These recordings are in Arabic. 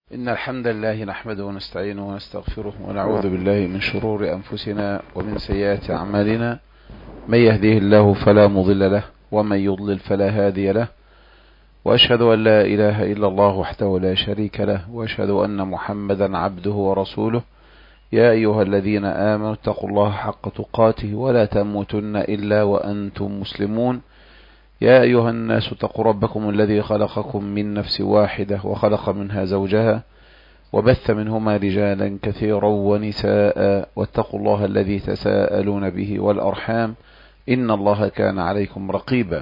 إن الحمد لله نحمده ونستعينه ونستغفره ونعوذ بالله من شرور أنفسنا ومن سيئات أعمالنا. من يهديه الله فلا مضل له ومن يضلل فلا هادي له، وأشهد أن لا إله إلا الله وحده لا شريك له، وأشهد أن محمدا عبده ورسوله. يا أيها الذين آمنوا اتقوا الله حق تقاته ولا تموتن إلا وأنتم مسلمون. يا أيها الناس اتقوا ربكم الذي خلقكم من نفس واحدة وخلق منها زوجها وبث منهما رجالا كثيرا ونساء، واتقوا الله الذي تساءلون به والأرحام إن الله كان عليكم رقيبا.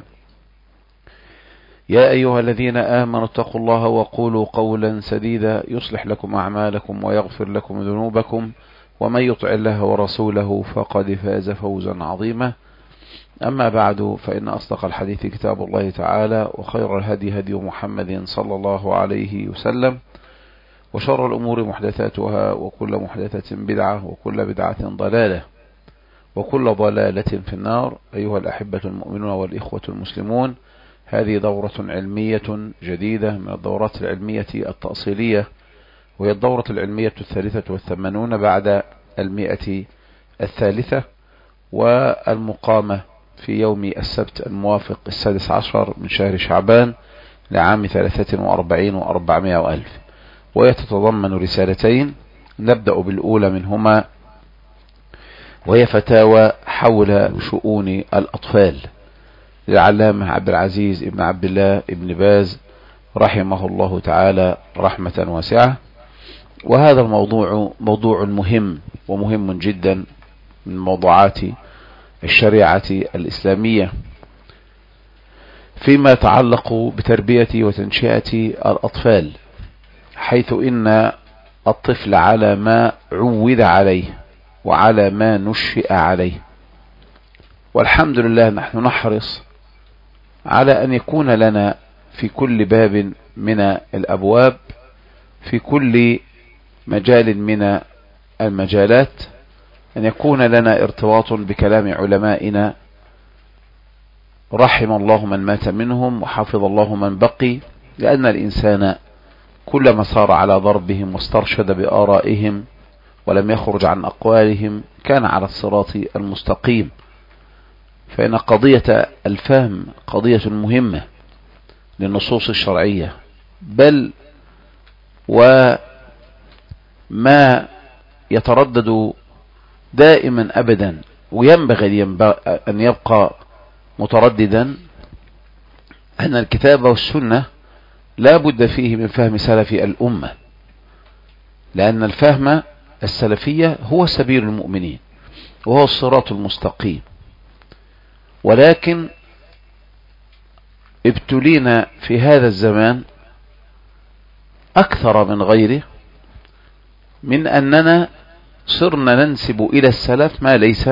يا أيها الذين آمنوا اتقوا الله وقولوا قولا سديدا يصلح لكم أعمالكم ويغفر لكم ذنوبكم، ومن يطع الله ورسوله فقد فاز فوزا عظيما. أما بعد، فإن أصدق الحديث كتاب الله تعالى، وخير الهدي هدي محمد صلى الله عليه وسلم، وشر الأمور محدثاتها، وكل محدثة بدعة، وكل بدعة ضلالة، وكل ضلالة في النار. أيها الأحبة المؤمنون والإخوة المسلمون، هذه دورة علمية جديدة من الدورات العلمية التأصيلية، وهي الدورة العلمية 83 بعد 100 الثالثة، والمقامة في يوم السبت الموافق 16 من شهر شعبان لعام 43 و400 ألف، ويتتضمن رسالتين. نبدأ بالأولى منهما، وهي فتاوى حول شؤون الأطفال للعلامة عبد العزيز ابن عبد الله ابن باز رحمه الله تعالى رحمة واسعة. وهذا الموضوع موضوع مهم ومهم جدا من موضوعات الشريعة الإسلامية فيما يتعلق بتربية وتنشئة الأطفال، حيث إن الطفل على ما عود عليه وعلى ما نشئ عليه. والحمد لله نحن نحرص على أن يكون لنا في كل باب من الأبواب، في كل مجال من المجالات، أن يكون لنا ارتباط بكلام علمائنا رحم الله من مات منهم وحفظ الله من بقي، لأن الإنسان كلما صار على ضربهم واسترشد بآرائهم ولم يخرج عن أقوالهم كان على الصراط المستقيم. فإن قضية الفهم قضية مهمة للنصوص الشرعية، بل وما يتردد دائما أبدا وينبغي أن يبقى مترددا أن الكتاب والسنة لا بد فيه من فهم سلف الأمة، لأن الفهم السلفية هو سبيل المؤمنين وهو الصراط المستقيم. ولكن ابتلينا في هذا الزمان أكثر من غيره من أننا صرنا ننسب إلى السلف ما ليس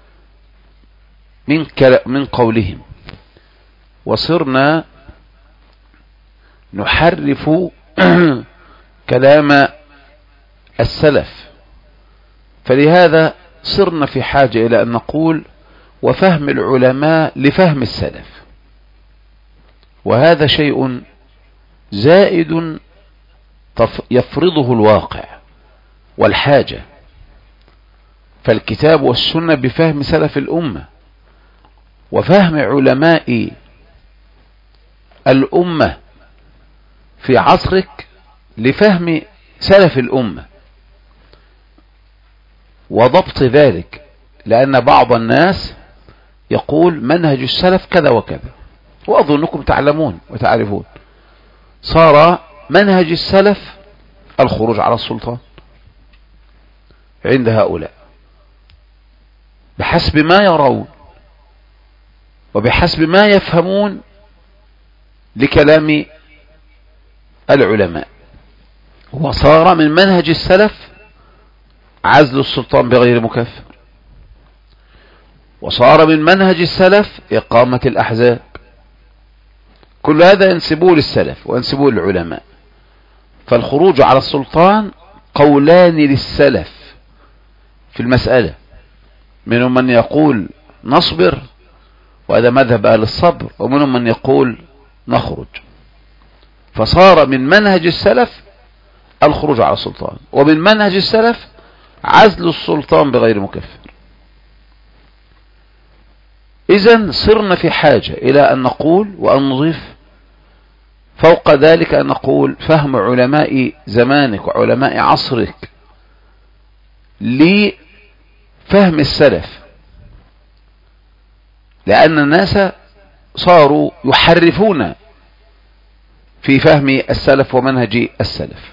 من قولهم، وصرنا نحرف كلام السلف. فلهذا صرنا في حاجة إلى أن نقول وفهم العلماء لفهم السلف، وهذا شيء زائد يفرضه الواقع والحاجة. فالكتاب والسنة بفهم سلف الأمة، وفهم علماء الأمة في عصرك لفهم سلف الأمة، وضبط ذلك، لأن بعض الناس يقول منهج السلف كذا وكذا، وأظنكم تعلمون وتعرفون. صار منهج السلف الخروج على السلطان عند هؤلاء بحسب ما يرون وبحسب ما يفهمون لكلام العلماء. وصار من منهج السلف عزل السلطان بغير مكفر، وصار من منهج السلف إقامة الأحزاب. كل هذا ينسبوه للسلف وينسبوه للعلماء. فالخروج على السلطان قولان للسلف في المسألة، منهم من يقول نصبر وهذا مذهب أهل الصبر، ومنهم من يقول نخرج. فصار من منهج السلف الخروج على السلطان، ومن منهج السلف عزل السلطان بغير مكفر. إذن صرنا في حاجة إلى أن نقول وأن نضيف فوق ذلك أن نقول فهم علماء زمانك وعلماء عصرك لفهم السلف، لأن الناس صاروا يحرفون في فهم السلف ومنهج السلف.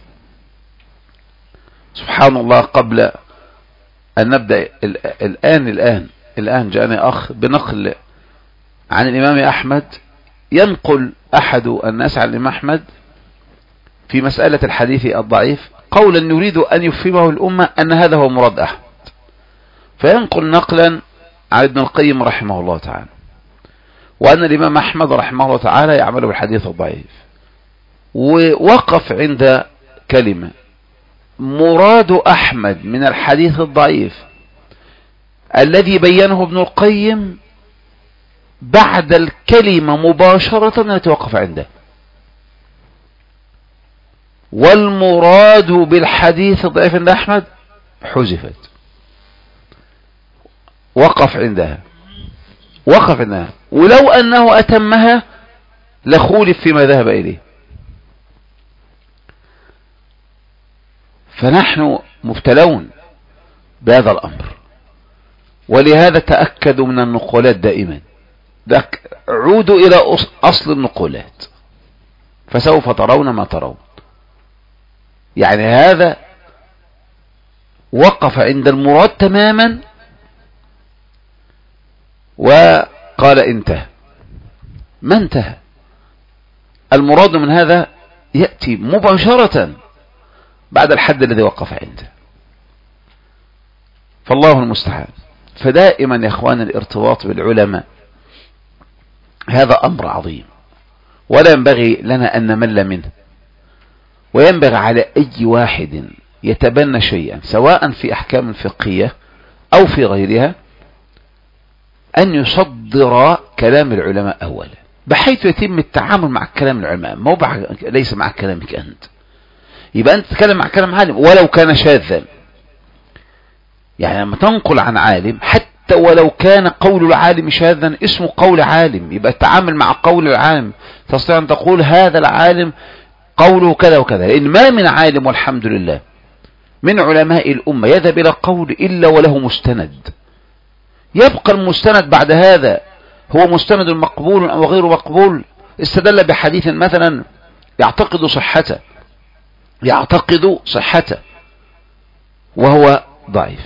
سبحان الله، قبل أن نبدأ الآن جاءني أخ بنقل عن الإمام أحمد، ينقل أحد الناس عن الإمام أحمد في مسألة الحديث الضعيف قولا يريد أن يفهمه الأمة أن هذا هو مراد أحمد، فينقل نقلا عن ابن القيم رحمه الله تعالى، وأن الإمام أحمد رحمه الله تعالى يعمل بالحديث الضعيف، ووقف عند كلمة مراد أحمد من الحديث الضعيف الذي بينه ابن القيم بعد الكلمة مباشرة التي وقف عنده، والمراد بالحديث الضعيف عند أحمد حذفت، وقف عندها، ولو أنه أتمها لخولف فيما ذهب إليه. فنحن مبتلون بهذا الأمر، ولهذا تأكدوا من النقولات دائما، عودوا إلى أصل النقولات فسوف ترون ما ترون. يعني هذا وقف عند المراد تماما وقال انتهى. ما انتهى، المراد من هذا يأتي مباشرة بعد الحد الذي وقف عنده، فالله المستعان. فدائما يا اخوان الارتباط بالعلماء هذا امر عظيم، ولا ينبغي لنا ان نمل منه، وينبغي على اي واحد يتبنى شيئا سواء في احكام فقهية او في غيرها ان يصدر كلام العلماء اولا، بحيث يتم التعامل مع كلام العلماء، ليس مع كلامك انت. يبقى انت تتكلم مع كلام عالم ولو كان شاذا، يعني لما تنقل عن عالم حتى ولو كان قول العالم شاذا اسمه قول عالم، يبقى التعامل مع قول العالم تستطيع ان تقول هذا العالم قوله كذا وكذا، لان ما من عالم والحمد لله من علماء الامة يذهب الى قول الا وله مستند، يبقى المستند بعد هذا هو مستند مقبول او غير مقبول. استدل بحديث مثلا يعتقد صحته وهو ضعيف،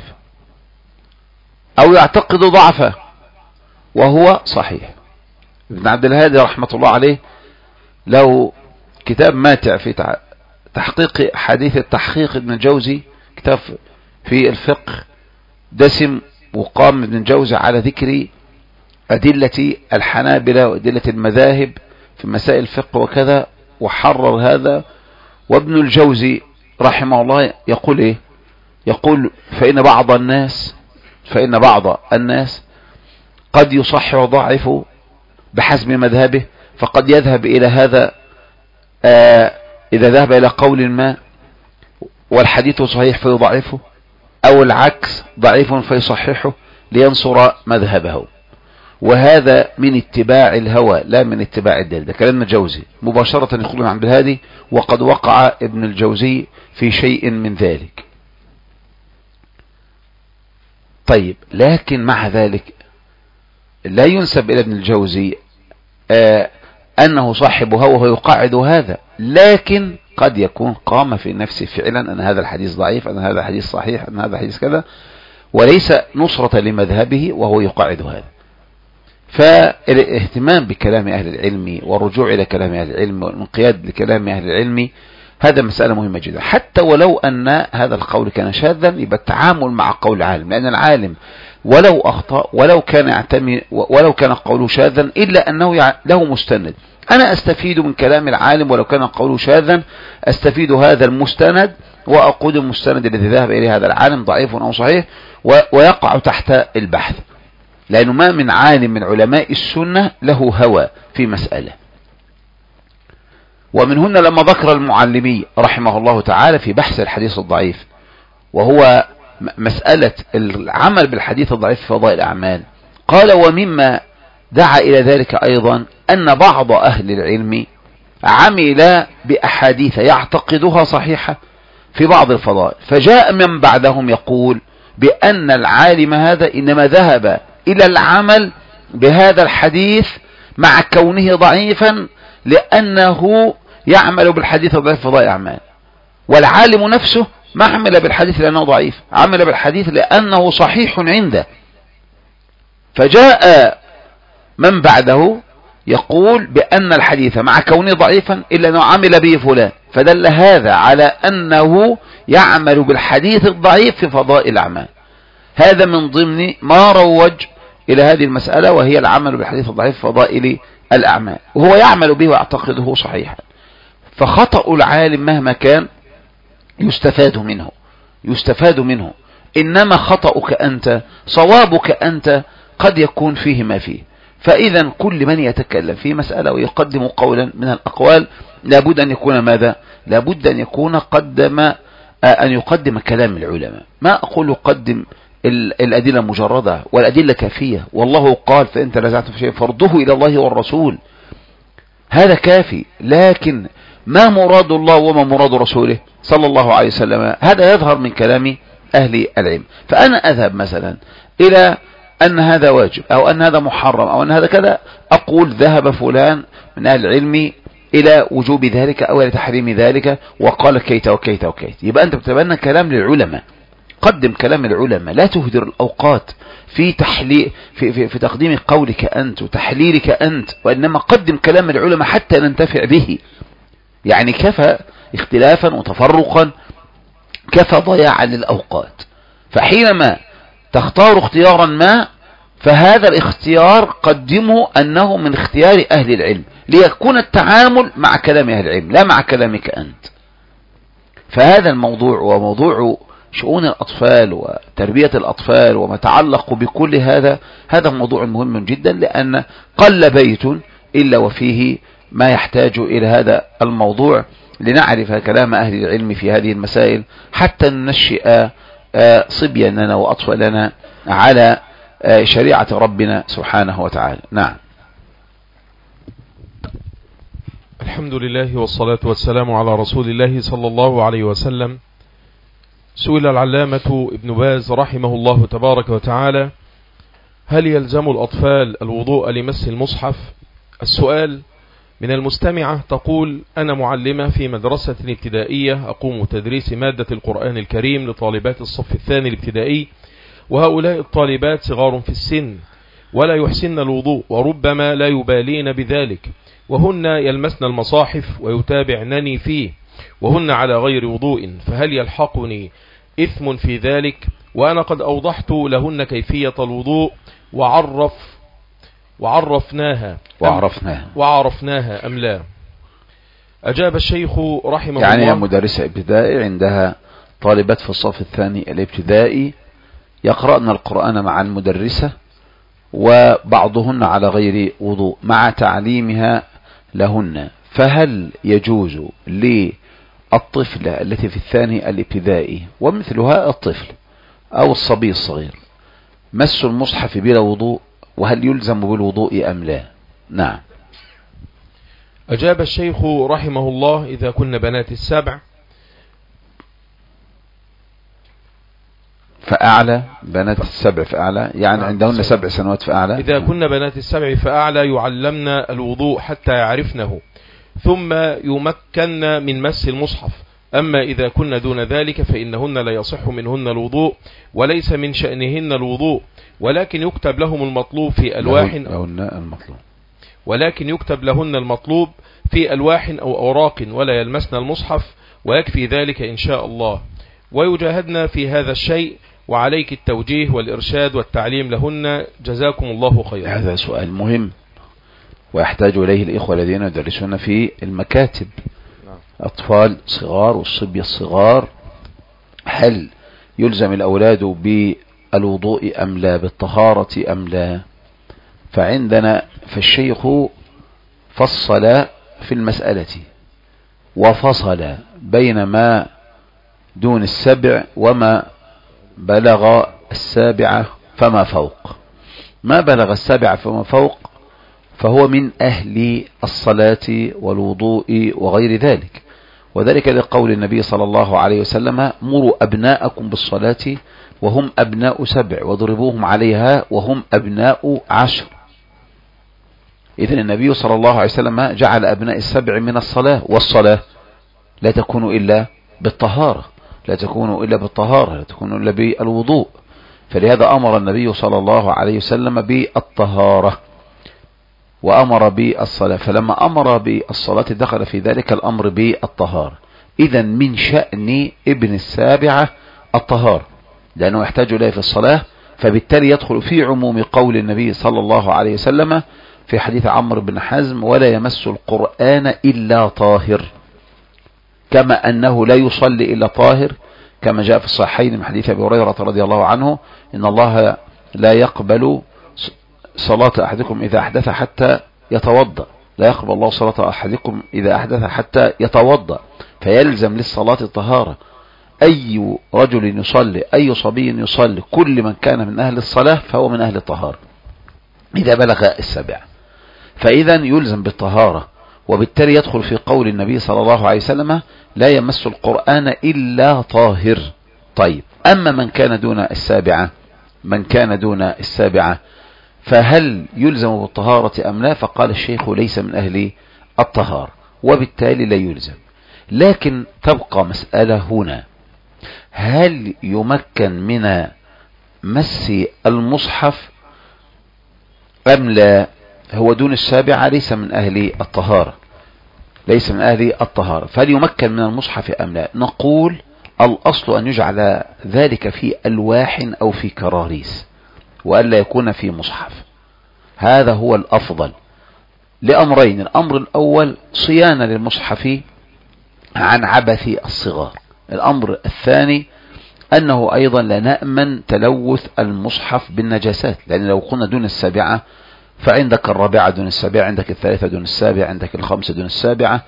او يعتقد ضعفه وهو صحيح. ابن عبد الهادي رحمة الله عليه له كتاب ماتع في تحقيق حديث التحقيق ابن الجوزي، كتاب في الفقه دسم، وقام ابن الجوزي على ذكر أدلة الحنابلة وأدلة المذاهب في مسائل الفقه وكذا، وحرر هذا. وابن الجوزي رحمه الله يقول ايه؟ يقول فإن بعض الناس قد يصحح وضعف بحسب مذهبه، فقد يذهب إلى هذا إذا ذهب إلى قول ما والحديث صحيح فيضعفه، أو العكس ضعيف فيصححه لينصر مذهبه، وهذا من اتباع الهوى لا من اتباع الدليل. ده كلام الجوزي مباشرة يقول عن الهادي، وقد وقع ابن الجوزي في شيء من ذلك. طيب، لكن مع ذلك لا ينسب إلى ابن الجوزي أنه صاحب هوى وهو يقاعد هذا، لكن قد يكون قام في نفسه فعلا أن هذا الحديث ضعيف، أن هذا الحديث صحيح، أن هذا الحديث كذا، وليس نصرة لمذهبه وهو يقاعد هذا. فالاهتمام بكلام أهل العلم والرجوع إلى كلام أهل العلم والانقياد لكلام أهل العلم هذا مسألة مهمة جدا، حتى ولو أن هذا القول كان شاذا يبقى التعامل مع قول العالم، لأن العالم ولو أخطأ ولو كان قوله شاذا إلا أنه له مستند. أنا أستفيد من كلام العالم ولو كان قوله شاذا، أستفيد هذا المستند وأقود المستند الذي ذهب إليه هذا العالم ضعيف أو صحيح، ويقع تحت البحث، لأنه ما من عالم من علماء السنة له هوى في مسألة. ومن هنا لما ذكر المعلمي رحمه الله تعالى في بحث الحديث الضعيف، وهو مسألة العمل بالحديث الضعيف في فضائل الأعمال، قال ومما دعا إلى ذلك أيضا أن بعض أهل العلم عمل بأحاديث يعتقدها صحيحة في بعض الفضائل، فجاء من بعدهم يقول بأن العالم هذا إنما ذهب إلى العمل بهذا الحديث مع كونه ضعيفا لأنه يعمل بالحديث الضعيف في فضائل الأعمال، والعالم نفسه ما عمل بالحديث لأنه ضعيف، عمل بالحديث لأنه صحيح عنده. فجاء من بعده يقول بأن الحديث مع كونه ضعيفا إلا أنه عمل به فلان، فدل هذا على أنه يعمل بالحديث الضعيف في فضائل الأعمال. هذا من ضمن ما روج إلى هذه المسألة، وهي العمل بالحديث الضعيف في فضائل الأعمال، وهو يعمل به ويعتقده صحيحا. فخطأ العالم مهما كان يستفاد منه، إنما خطأك أنت صوابك أنت قد يكون فيه ما فيه. فإذا كل من يتكلم في مسألة ويقدم قولا من الأقوال لابد أن يكون ماذا؟ لابد أن يكون أن يقدم كلام العلماء. ما أقول قدم الأدلة مجردة، والأدلة كافية، والله قال فإن تنازعتم في شيء فارضوه إلى الله والرسول، هذا كافي. لكن ما مراد الله وما مراد رسوله صلى الله عليه وسلم هذا يظهر من كلام أهل العلم. فأنا أذهب مثلا إلى أن هذا واجب أو أن هذا محرم أو أن هذا كذا، أقول ذهب فلان من أهل العلم إلى وجوب ذلك أو إلى تحريم ذلك وقال كيت وكيت وكيت. يبقى أنت بتبنى كلام للعلماء، قدم كلام العلماء، لا تهدر الأوقات في في تقديم قولك أنت وتحليلك أنت، وإنما قدم كلام العلماء حتى ننتفع به. يعني كفى اختلافا وتفرقا، كفى ضياعا للأوقات. فحينما تختار اختيارا ما، فهذا الاختيار قدمه أنه من اختيار أهل العلم، ليكون التعامل مع كلام أهل العلم لا مع كلامك أنت. فهذا الموضوع وموضوع شؤون الأطفال وتربية الأطفال وما تعلق بكل هذا موضوع مهم جدا، لأن قل بيت إلا وفيه ما يحتاج إلى هذا الموضوع لنعرف كلام أهل العلم في هذه المسائل، حتى ننشئ صبياننا وأطفالنا على شريعة ربنا سبحانه وتعالى. نعم. الحمد لله والصلاة والسلام على رسول الله صلى الله عليه وسلم. سئل العلامة ابن باز رحمه الله تبارك وتعالى: هل يلزم الأطفال الوضوء لمس المصحف؟ السؤال من المستمعة تقول: أنا معلمة في مدرسة ابتدائية، أقوم تدريس مادة القرآن الكريم لطالبات الصف الثاني الابتدائي، وهؤلاء الطالبات صغار في السن ولا يحسن الوضوء وربما لا يبالين بذلك، وهن يلمسن المصاحف ويتابعنني فيه وهن على غير وضوء، فهل يلحقني إثم في ذلك؟ وأنا قد أوضحت لهن كيفية الوضوء وعرفناها أم لا؟ أجاب الشيخ رحمه الله: يعني مدرسة ابتدائي عندها طالبات في الصف الثاني الابتدائي يقرأن القرآن مع المدرسة، وبعضهن على غير وضوء مع تعليمها لهن، فهل يجوز للطفلة التي في الثاني الابتدائي ومثلها الطفل أو الصبي الصغير مس المصحف بلا وضوء، وهل يلزم بالوضوء أم لا؟ نعم. أجاب الشيخ رحمه الله: إذا كن بنات السبع فأعلى، بنات السبع فأعلى، يعني عندهن 7 سنوات فأعلى. إذا كن بنات السبع فأعلى يعلمن الوضوء حتى يعرفنه ثم يمكن من مس المصحف. أما إذا كن دون ذلك فإنهن لا يصح منهن الوضوء، وليس من شأنهن الوضوء، ولكن يكتب لهم المطلوب في ألواح أو أوراق ولا يلمسن المصحف، ويكفي ذلك إن شاء الله. ويجاهدنا في هذا الشيء، وعليك التوجيه والإرشاد والتعليم لهن، جزاكم الله خيرا. هذا سؤال مهم ويحتاج إليه الإخوة الذين يدرسون في المكاتب، أطفال صغار والصبية الصغار، هل يلزم الأولاد بالوضوء أم لا، بالطهارة أم لا؟ فالشيخ فصل في المسألة وفصل بين ما دون السبع وما بلغ السابعة فما فوق. ما بلغ السابعة فما فوق فهو من أهل الصلاة والوضوء وغير ذلك، وذلك لقول النبي صلى الله عليه وسلم: مروا أبناءكم بالصلاة وهم أبناء 7 واضربوهم عليها وهم أبناء 10. إذن النبي صلى الله عليه وسلم جعل أبناء 7 من الصلاة، والصلاة لا تكون إلا بالطهارة، لا تكون إلا بالطهارة، لا تكون إلا بالوضوء. فلهذا أمر النبي صلى الله عليه وسلم بالطهارة وأمر بالصلاة، فلما أمر بالصلاة دخل في ذلك الأمر بالطهارة. إذن من شأن ابن السابعة الطهارة، لأنه يحتاج إليه في الصلاة، فبالتالي يدخل في عموم قول النبي صلى الله عليه وسلم في حديث عمرو بن حزم: ولا يمس القرآن إلا طاهر، كما أنه لا يصلي إلا طاهر، كما جاء في الصحيحين من حديث أبي هريرة رضي الله عنه: إن الله لا يقبل صلاة أحدكم إذا أحدث حتى يتوضأ، لا يقبل الله صلاة أحدكم إذا أحدث حتى يتوضأ، فيلزم للصلاة الطهارة. أي رجل يصلي، أي صبي يصلي، كل من كان من أهل الصلاة فهو من أهل الطهارة إذا بلغ 7، فإذا يلزم بالطهارة، وبالتالي يدخل في قول النبي صلى الله عليه وسلم: لا يمس القرآن إلا طاهر. طيب، أما من كان دون 7، من كان دون 7 فهل يلزم بالطهارة أم لا؟ فقال الشيخ: ليس من أهل الطهارة، وبالتالي لا يلزم. لكن تبقى مسألة هنا: هل يمكن من مس المصحف أم لا؟ هو دون 7 ليس من أهل الطهارة، ليس من أهل الطهارة، فهل يمكن من المصحف أم لا؟ نقول: الأصل أن يجعل ذلك في ألواح أو في كراريس، وألا يكون في مصحف. هذا هو الأفضل لأمرين: الأمر الأول صيانة للمصحف عن عبث الصغار، الأمر الثاني أنه أيضا لا نأمن تلوث المصحف بالنجاسات، لأن لو قلنا دون 7 فعندك 4 دون 7، عندك 3 دون 7، عندك 5 دون 7،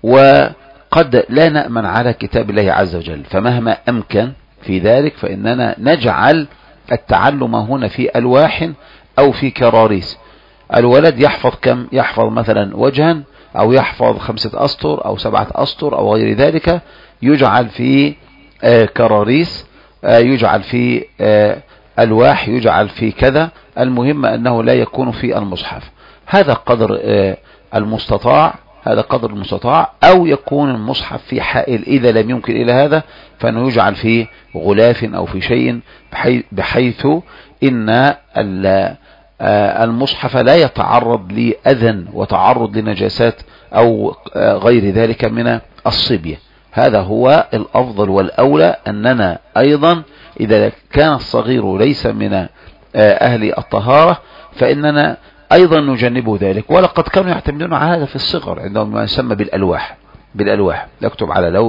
وقد لا نأمن على كتاب الله عز وجل. فمهما أمكن في ذلك فإننا نجعل التعلم هنا في ألواح أو في كراريس. الولد يحفظ كم؟ يحفظ مثلا وجها، أو يحفظ 5 أسطر أو 7 أسطر أو غير ذلك، يجعل في كراريس، يجعل في ألواح، يجعل في كذا، المهم أنه لا يكون في المصحف. هذا قدر المستطاع، هذا قدر المستطاع. أو يكون المصحف في حائل، إذا لم يمكن إلى هذا فإنه يجعل في غلاف أو في شيء، بحيث إن المصحف لا يتعرض لأذى وتعرض لنجاسات أو غير ذلك من الصبية. هذا هو الأفضل والأولى، أننا أيضا إذا كان الصغير ليس من أهل الطهارة فإننا أيضا نجنبه ذلك. ولقد كانوا يعتمدون على هذا في الصغر، عندهم ما يسمى بالألواح، يكتب على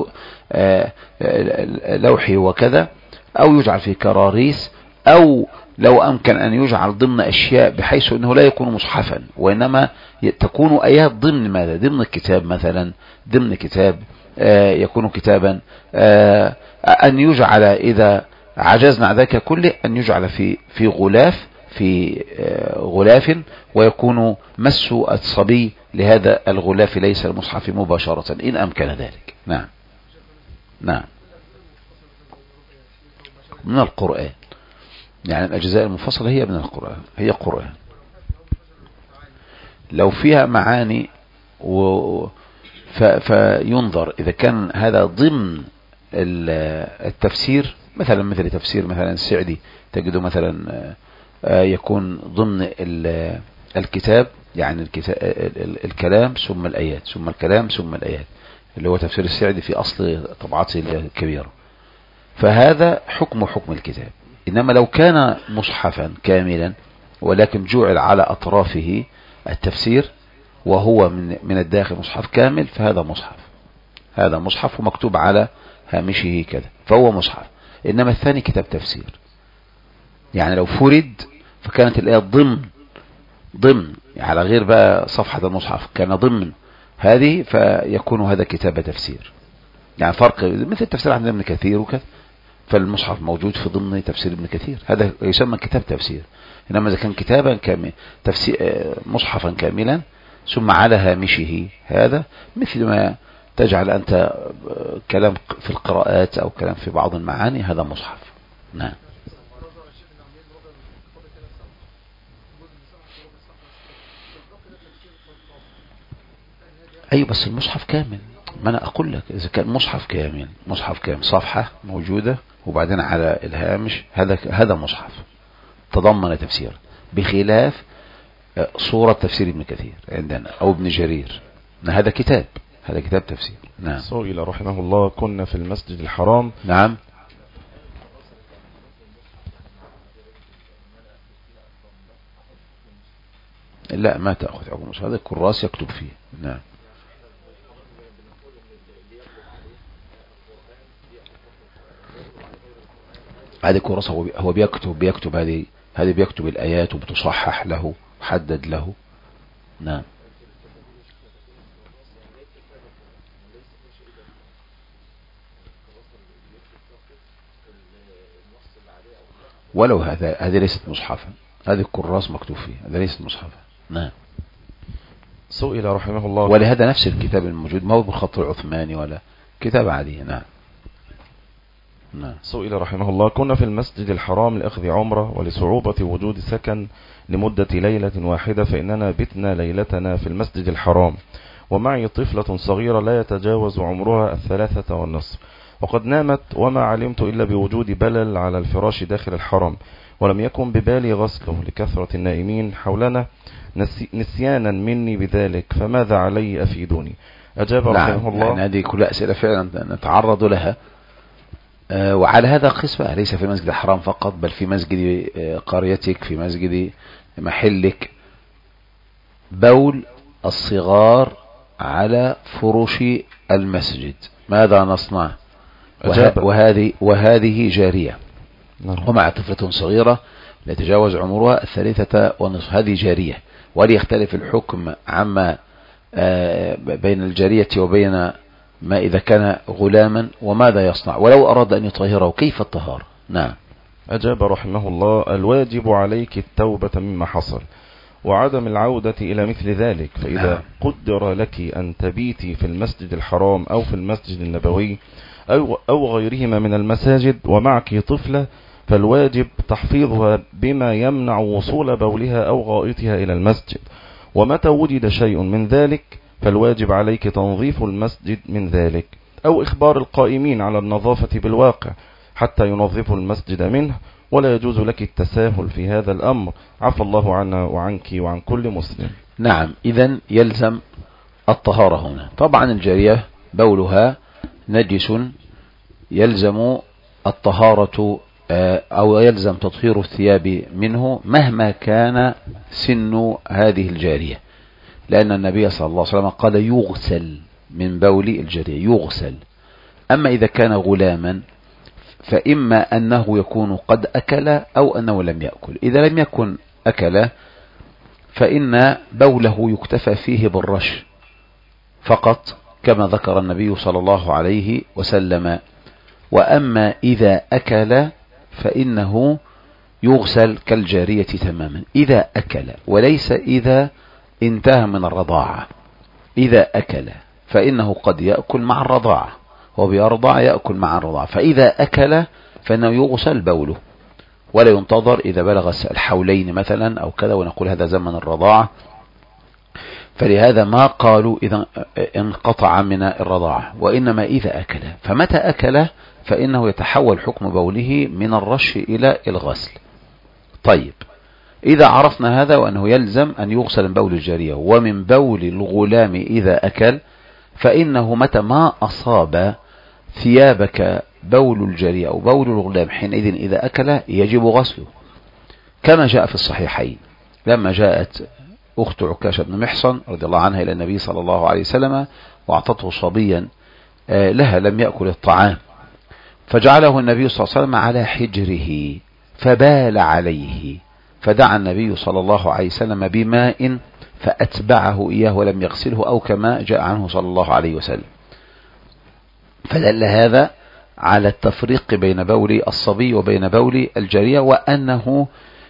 لوحه وكذا، أو يجعل في كراريس، أو لو أمكن أن يجعل ضمن أشياء بحيث أنه لا يكون مصحفا، وإنما تكون آيات ضمن ماذا؟ ضمن الكتاب مثلا، ضمن كتاب يكون كتابا، أن يجعل إذا عجزنا عن ذلك كله أن يجعل في غلاف، ويكون مس الصبي لهذا الغلاف ليس المصحف مباشرة إن أمكن ذلك. نعم من القرآن، يعني الأجزاء المفصلة هي من القرآن، هي قرآن. لو فيها معاني فينظر إذا كان هذا ضمن التفسير، مثل تفسير مثلا السعدي تجده مثلا يكون ضمن الكتاب، يعني الكلام ثم الآيات، ثم الكلام ثم الآيات، اللي هو تفسير السعدي في أصل طبعاته الكبيرة، فهذا حكم الكتاب. إنما لو كان مصحفا كاملا ولكن جعل على أطرافه التفسير وهو من الداخل مصحف كامل، هذا مصحف ومكتوب على هامشه كذا، فهو مصحف. إنما الثاني كتاب تفسير، يعني لو فرد فكانت الآيات ضمن على غير بقى صفحة المصحف، كان ضمن هذه فيكون هذا كتاب تفسير. يعني فرق مثل التفسير عند ابن كثير وكذا، فالمصحف موجود في ضمن تفسير ابن كثير، هذا يسمى كتاب تفسير. إنما إذا كان كتابا كامل تفسير مصحفا كاملا ثم على هامشه هذا، مثل ما تجعل أنت كلام في القراءات أو كلام في بعض المعاني، هذا مصحف. نعم. أيوة بس المصحف كامل، ما أنا أقول لك إذا كان مصحف كامل، مصحف كامل صفحة موجودة وبعدين على الهامش، هذا مصحف تضمن تفسير، بخلاف صورة تفسير ابن كثير عندنا أو ابن جرير، هذا كتاب تفسير. نعم. سئل رحمه الله: كنا في المسجد الحرام. نعم. لا ما تأخذ حكم، هذا الكراس يكتب فيه. نعم. هذه الكراس هو بيكتب هذه بيكتب الآيات وبتصحح له، حدد له. نعم. ولو هذه ليست مصحفا، هذه الكراس مكتوب فيه، هذا ليست مصحفا. نعم. سئل رحمه الله، ولهذا نفس الكتاب الموجود ما هو بالخط العثماني ولا كتاب عادي. نعم. نعم. سئل رحمه الله: كنا في المسجد الحرام لأخذ عمرة، ولصعوبة وجود سكن لمدة ليلة واحدة فإننا بتنا ليلتنا في المسجد الحرام، ومعي طفلة صغيرة لا يتجاوز عمرها 3.5، وقد نامت وما علمت إلا بوجود بلل على الفراش داخل الحرم، ولم يكن ببالي غسله لكثرة النائمين حولنا نسيانا مني بذلك، فماذا علي أفيدوني؟ أجاب رحمه الله: يعني هذه كل أسئلة فعلا نتعرض لها. وعلى هذا قس بقى، ليس في مسجد الحرام فقط، بل في مسجد قريتك، في مسجد محلك، بول الصغار على فرش المسجد، ماذا نصنع؟ وهذه جارية، ومع طفلة صغيرة لا يتجاوز عمرها 3.5، هذه جارية. وليختلف الحكم عما بين الجارية وبين ما إذا كان غلاما، وماذا يصنع ولو أراد أن يطهره، كيف الطهارة؟ نعم. أجاب رحمه الله: الواجب عليك التوبة مما حصل وعدم العودة إلى مثل ذلك، فإذا قدر لك أن تبيتي في المسجد الحرام أو في المسجد النبوي أو غيرهما من المساجد ومعك طفلة، فالواجب تحفيظها بما يمنع وصول بولها أو غائطها إلى المسجد، ومتى وجد شيء من ذلك فالواجب عليك تنظيف المسجد من ذلك، أو إخبار القائمين على النظافة بالواقع حتى ينظفوا المسجد منه، ولا يجوز لك التساهل في هذا الأمر، عفى الله عنا وعنك وعن كل مسلم. نعم. إذن يلزم الطهارة هنا. طبعا الجارية بولها نجس، يلزم الطهارة أو يلزم تطهير الثياب منه مهما كان سن هذه الجارية، لأن النبي صلى الله عليه وسلم قال يغسل من بول الجارية، يغسل. أما إذا كان غلاما فإما أنه يكون قد أكل أو أنه لم يأكل. إذا لم يكن أكل فإن بوله يكتفى فيه بالرش فقط كما ذكر النبي صلى الله عليه وسلم. وأما إذا أكل فإنه يغسل كالجارية تماما إذا أكل، وليس إذا انتهى من الرضاعة. إذا أكل فإنه قد يأكل مع الرضاعة، وبيرضع يأكل مع الرضاعة، فإذا أكل فإنه يغسل بوله ولا ينتظر إذا بلغ الحولين مثلا أو كذا ونقول هذا زمن الرضاعة. فلهذا ما قالوا إذا انقطع من الرضاعة، وإنما إذا أكل. فمتى أكل فإنه يتحول حكم بوله من الرش إلى الغسل. طيب، إذا عرفنا هذا وأنه يلزم أن يغسل من بول الجارية ومن بول الغلام إذا أكل، فإنه متى ما أصاب ثيابك بول الجارية أو بول الغلام حينئذ إذا أكل يجب غسله، كما جاء في الصحيحين لما جاءت أخت عكاشة بن محصن رضي الله عنها إلى النبي صلى الله عليه وسلم وأعطته صبيا لها لم يأكل الطعام، فجعله النبي صلى الله عليه وسلم على فبال عليه، فدعا النبي صلى الله عليه وسلم بماء فأتبعه إياه ولم يغسله، أو كما جاء عنه صلى الله عليه وسلم. فدل هذا على التفريق بين بول الصبي وبين بول الجارية، وأنه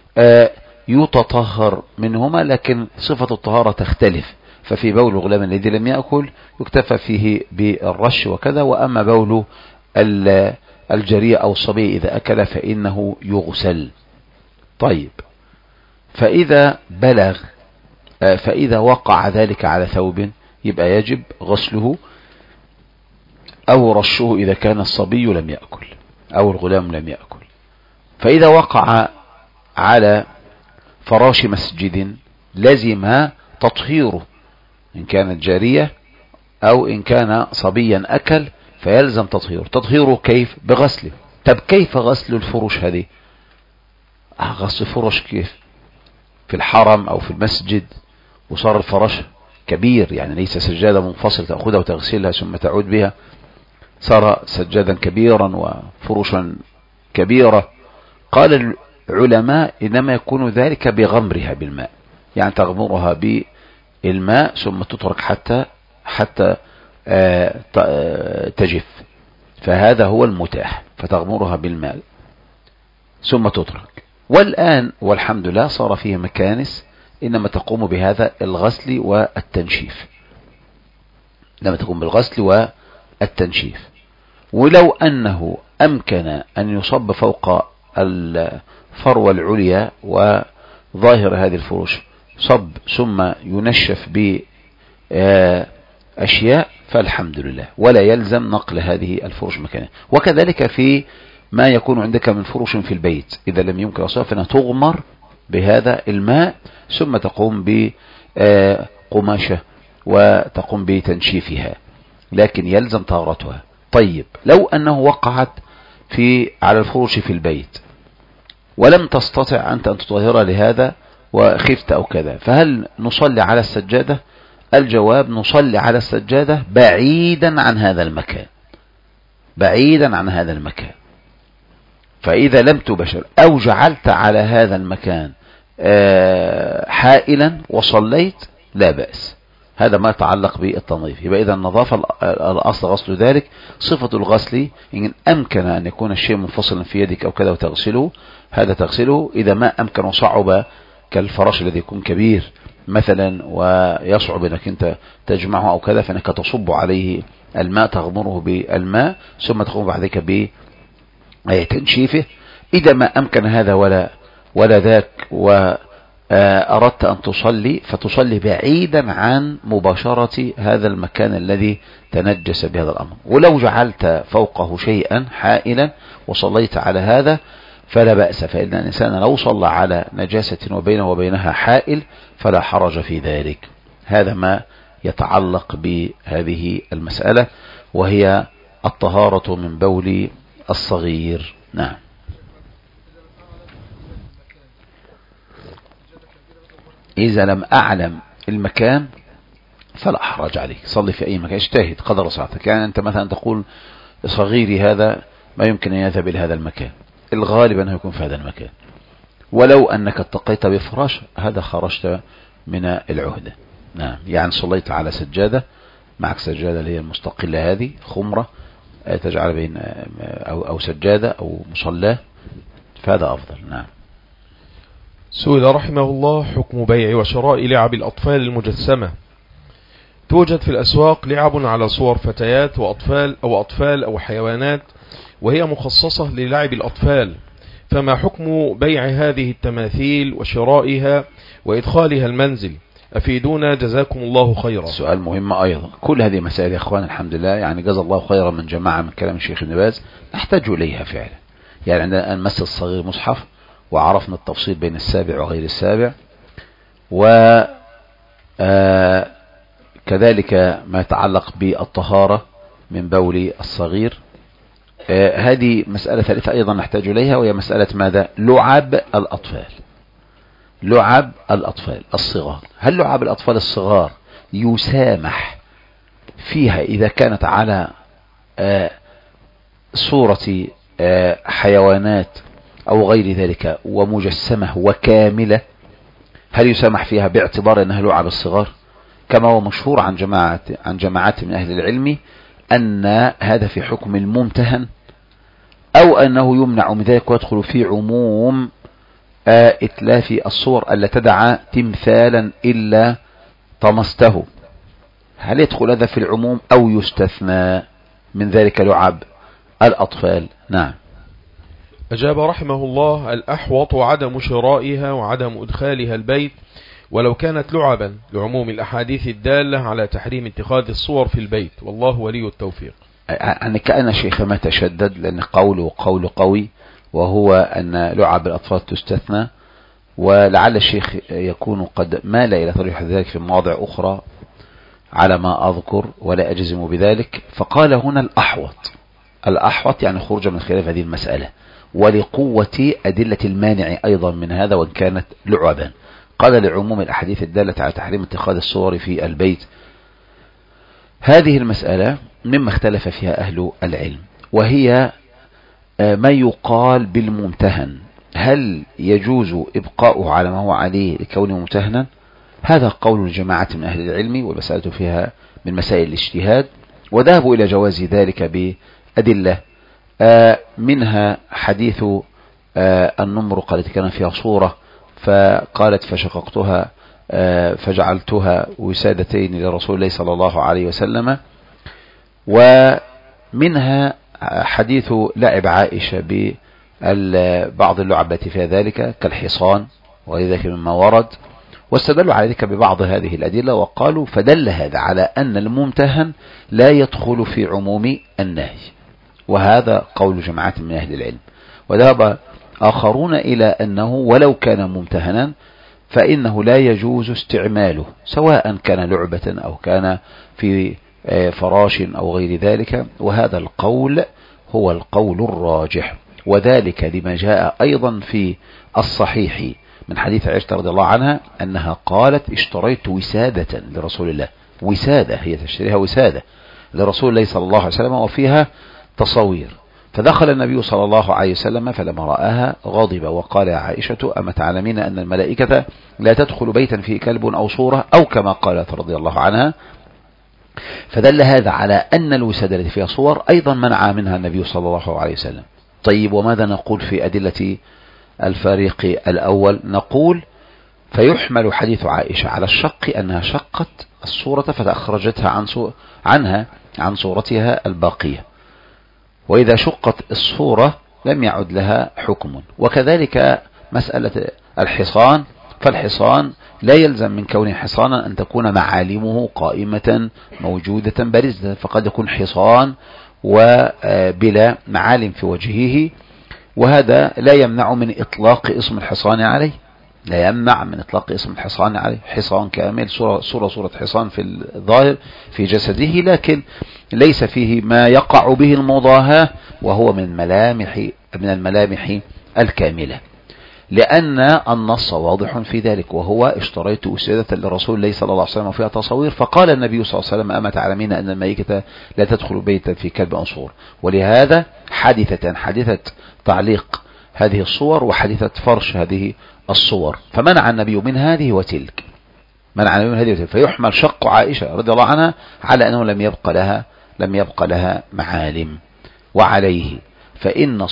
يتطهر منهما، لكن صفة الطهارة تختلف. ففي بول الغلام الذي لم يأكل يكتفى فيه بالرش وكذا، وأما بول الجارية أو الصبي إذا أكل فإنه يغسل. طيب، فإذا بلغ فإذا وقع ذلك على ثوب يبقى يجب غسله أو رشه إذا كان الصبي لم يأكل أو الغلام لم يأكل. فإذا وقع على فراش مسجد لزم تطهيره، إن كانت جارية أو إن كان صبيا أكل فيلزم تطهيره كيف؟ بغسله. طب كيف غسل الفرش هذه؟ غسل فرش كيف؟ في الحرم أو في المسجد وصار الفراش كبير، يعني ليس سجادة منفصل تأخذها وتغسلها ثم تعود بها، صار سجادا كبيرا وفرشا كبيرة. قال العلماء إنما يكون ذلك بغمرها بالماء، يعني تغمرها بالماء ثم تترك حتى تجف، فهذا هو المتاح، فتغمرها بالماء ثم تترك. والآن والحمد لله صار فيه مكانس إنما تقوم بهذا الغسل والتنشيف، لما تقوم بالغسل والتنشيف. ولو أنه أمكن أن يصب فوق الفروة العليا وظاهر هذه الفروش صب ثم ينشف بأشياء فالحمد لله، ولا يلزم نقل هذه الفروش مكانها. وكذلك في ما يكون عندك من فروش في البيت إذا لم يمكن غسلها فإنها تغمر بهذا الماء ثم تقوم بقماشة وتقوم بتنشيفها، لكن يلزم طهارتها. طيب، لو أنه وقعت على الفروش في البيت ولم تستطع أنت أن تطهرها لهذا وخفت أو كذا، فهل نصلي على السجادة؟ الجواب: نصلي على السجادة بعيدا عن هذا المكان، بعيدا عن هذا المكان. فإذا لم تبشر أو جعلت على هذا المكان حائلا وصليت لا بأس، هذا ما يتعلق بالتنظيف. يبقى إذا النظافة الأصل غسل ذلك. صفة الغسل إن أمكن أن يكون الشيء منفصلا في يدك أو كذا وتغسله، هذا تغسله. إذا ما أمكن وصعب كالفراش الذي يكون كبير مثلا ويصعب أنك أنت تجمعه أو كذا، فإنك تصب عليه الماء، تغمره بالماء ثم تقوم بعد ذلك بتنشيفه. إذا ما أمكن هذا ولا ذاك وأردت أن تصلي فتصلي بعيدا عن مباشرة هذا المكان الذي تنجس بهذا الأمر. ولو جعلت فوقه شيئا حائلا وصليت على هذا فلا بأس، فإن الإنسان لو صلى على نجاسة وبينه وبينها حائل فلا حرج في ذلك. هذا ما يتعلق بهذه المسألة، وهي الطهارة من بول الصغير. نعم. إذا لم أعلم المكان فلا حرج عليك، صلي في أي مكان، اجتهد قدر ساعتك. يعني أنت مثلا تقول صغيري هذا ما يمكن أن يذهب إلى هذا المكان، الغالب أنه يكون في هذا المكان. ولو أنك اتقيت بفراش هذا خرجت من العهدة. نعم، يعني صليت على سجادة، معك سجادة اللي هي المستقلة هذه خمرة تجعل بين أو سجادة أو مصلاة، فهذا أفضل. نعم. سئل رحمه الله: حكم بيع وشراء لعب الأطفال المجسمة. توجد في الأسواق لعب على صور فتيات وأطفال أو حيوانات، وهي مخصصة للعب الأطفال، فما حكم بيع هذه التماثيل وشرائها وإدخالها المنزل؟ أفيدونا جزاكم الله خيرا. سؤال مهم أيضا. كل هذه مسائل يا أخوان الحمد لله، يعني جزا الله خيرا من جماعة من كلام الشيخ ابن باز نحتاج إليها فعلا. يعني عندنا المس الصغير مصحف، وعرفنا التفصيل بين السابع وغير السابع، كذلك ما يتعلق بالطهارة من بول الصغير. هذه مسألة ثالثة أيضا نحتاج إليها، وهي مسألة ماذا؟ لعب الأطفال. لعب الأطفال الصغار، هل لعب الأطفال الصغار يسامح فيها إذا كانت على صورة حيوانات أو غير ذلك ومجسمة وكاملة، هل يسامح فيها باعتبار أنها لعب الصغار، كما هو مشهور عن جماعات من أهل العلم أن هذا في حكم الممتهن، أو أنه يمنع من ذلك ويدخل في عموم إتلاف الصور التي تدعى تمثالا إلا طمسته. هل يدخل هذا في العموم أو يستثنى من ذلك لعب الأطفال؟ نعم. أجاب رحمه الله: الأحوط عدم شرائها وعدم إدخالها البيت ولو كانت لعبا، لعموم الأحاديث الدالة على تحريم اتخاذ الصور في البيت، والله ولي التوفيق. يعني كأن الشيخ ما تشدد، لأن قوله قول قوي، وهو أن لعب الأطفال تستثنى، ولعل الشيخ يكون قد مال إلى طريق ذلك في مواضع أخرى على ما أذكر ولا أجزم بذلك. فقال هنا الأحوط يعني خروجا من خلاف هذه المسألة، ولقوة أدلة المانع أيضا من هذا وإن كانت لعبا. قال لعموم الأحاديث الدالة على تحريم اتخاذ الصور في البيت. هذه المسألة مما اختلف فيها أهل العلم، وهي ما يقال بالممتهن، هل يجوز إبقاؤه على ما هو عليه لكونه ممتهنا؟ هذا قول جماعة من أهل العلم، والمسألة فيها من مسائل الاجتهاد، وذهبوا إلى جواز ذلك بأدلة، منها حديث النمر التي كان فيها صورة فقالت فشققتها فجعلتها وسادتين لرسول الله صلى الله عليه وسلم، ومنها حديث لعب عائشة ببعض اللعب التي فيها ذلك كالحصان ولذلك مما ورد، واستدلوا على ذلك ببعض هذه الأدلة وقالوا فدل هذا على أن الممتهن لا يدخل في عموم النهي، وهذا قول جماعة من أهل العلم. وذهب آخرون إلى أنه ولو كان ممتهنا فإنه لا يجوز استعماله، سواء كان لعبة أو كان في فراش أو غير ذلك، وهذا القول هو القول الراجح، وذلك لما جاء أيضا في الصحيح من حديث عائشة رضي الله عنها أنها قالت اشتريت وسادة لرسول الله، وسادة هي تشتريها وسادة لرسول الله صلى الله عليه وسلم وفيها تصوير، فدخل النبي صلى الله عليه وسلم فلما رآها غضب وقال يا عائشة أما تعلمين أن الملائكة لا تدخل بيتا فيه كلب أو صورة، أو كما قالت رضي الله عنها. فدل هذا على أن الوسادة التي فيها صور أيضا منع منها النبي صلى الله عليه وسلم. طيب وماذا نقول في أدلة الفريق الأول؟ نقول فيحمل حديث عائشة على الشق أنها شقت الصورة فتأخرجتها عن صورتها الباقية، وإذا شقت الصورة لم يعد لها حكم. وكذلك مسألة الحصان، فالحصان لا يلزم من كونه حصانا أن تكون معالمه قائمة موجودة بارزة، فقد يكون حصان وبلا معالم في وجهه، وهذا لا يمنع من إطلاق اسم الحصان عليه، لا يمنع من إطلاق اسم الحصان عليه، حصان كامل صورة حصان في الظاهر في جسده، لكن ليس فيه ما يقع به المضاهاة، وهو من الملامح الكاملة، لأن النص واضح في ذلك، وهو اشتريت وسادة لرسول الله صلى الله عليه وسلم فيها تصوير، فقال النبي صلى الله عليه وسلم أما تعلمين أن الملائكة لا تدخل بيتا في كلب أو صور. ولهذا حادثة تعليق هذه الصور وحادثة فرش هذه الصور، فمنع النبي من هذه وتلك، فيحمل شق عائشة رضي الله عنها على أنه لم يبقى لها معالم. وعليه فإن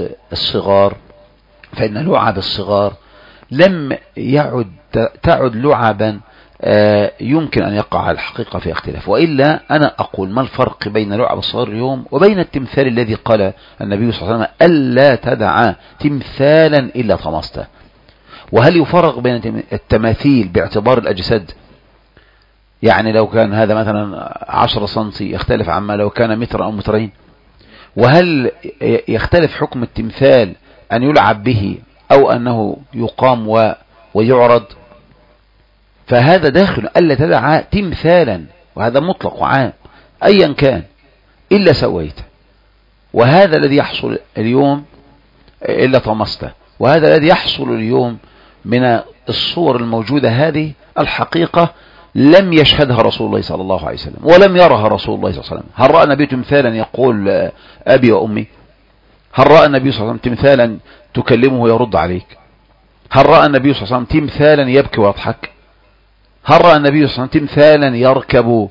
لعب الصغار لم تعد لعبا يمكن أن يقع على الحقيقة في اختلاف. وإلا أنا أقول ما الفرق بين لعب الصغار اليوم وبين التمثال الذي قال النبي صلى الله عليه وسلم ألا تدع تمثالا إلا طمسته؟ وهل يفرق بين التماثيل باعتبار الأجساد؟ يعني لو كان هذا مثلا 10 سنتي يختلف عما لو كان متر أو مترين؟ وهل يختلف حكم التمثال أن يلعب به أو أنه يقام ويعرض؟ فهذا داخل ألا تدع تمثالا، وهذا مطلق وعام أيا كان إلا سويته، وهذا الذي يحصل اليوم إلا طمسته، وهذا الذي يحصل اليوم من الصور الموجودة هذه الحقيقة لم يشهدها رسول الله صلى الله عليه وسلم ولم يرها رسول الله صلى الله عليه وسلم. هل رأى النبي تمثالا يقول أبي وأمي؟ هل رأى النبي صلى الله عليه وسلم تمثالا تكلمه يرد عليك؟ هل رأى النبي صلى الله عليه وسلم تمثالا يبكي ويضحك؟ هل رأى النبي صلى الله عليه وسلم تمثالا يركب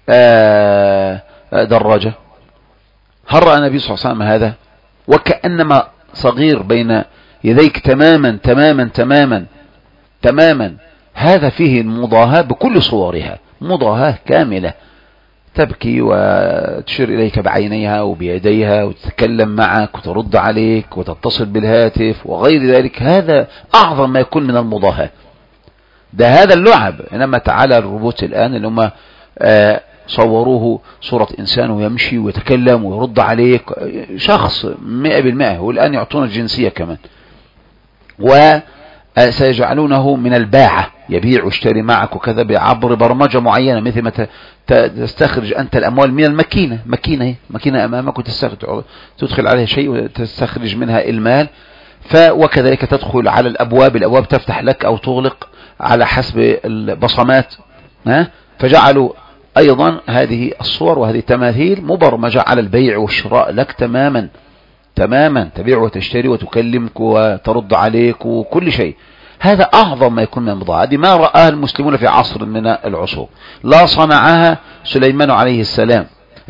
دراجة؟ هل رأى النبي صلى الله عليه وسلم هذا؟ وكأنما صغير بين يديك تماما تماما تماما تماما. هذا فيه المضاهاة بكل صورها، مضاهاة كاملة، تبكي وتشير إليك بعينيها وبيديها وتتكلم معك وترد عليك وتتصل بالهاتف وغير ذلك. هذا أعظم ما يكون من المضاهاة. ده هذا اللعب. إنما تعالى الروبوت الآن اللي هم صوروه صورة إنسان ويمشي ويتكلم ويرد عليك، شخص 100%، والآن يعطون الجنسية كمان، وسيجعلونه من الباعة، يبيع ويشتري معك وكذا عبر برمجة معينة، مثل ما تستخرج أنت الأموال من الماكينة، ماكينة أمامك وتدخل عليها شيء وتستخرج منها المال. وكذلك تدخل على الأبواب تفتح لك أو تغلق على حسب البصمات. فجعلوا أيضا هذه الصور وهذه التماثيل مبرمجة على البيع والشراء لك تماما تماما، تبيع وتشتري وتكلمك وترد عليك وكل شيء. هذا أعظم ما يكون من المضاهاة. هذه ما رآها المسلمون في عصر من العصور، لا صنعها سليمان عليه السلام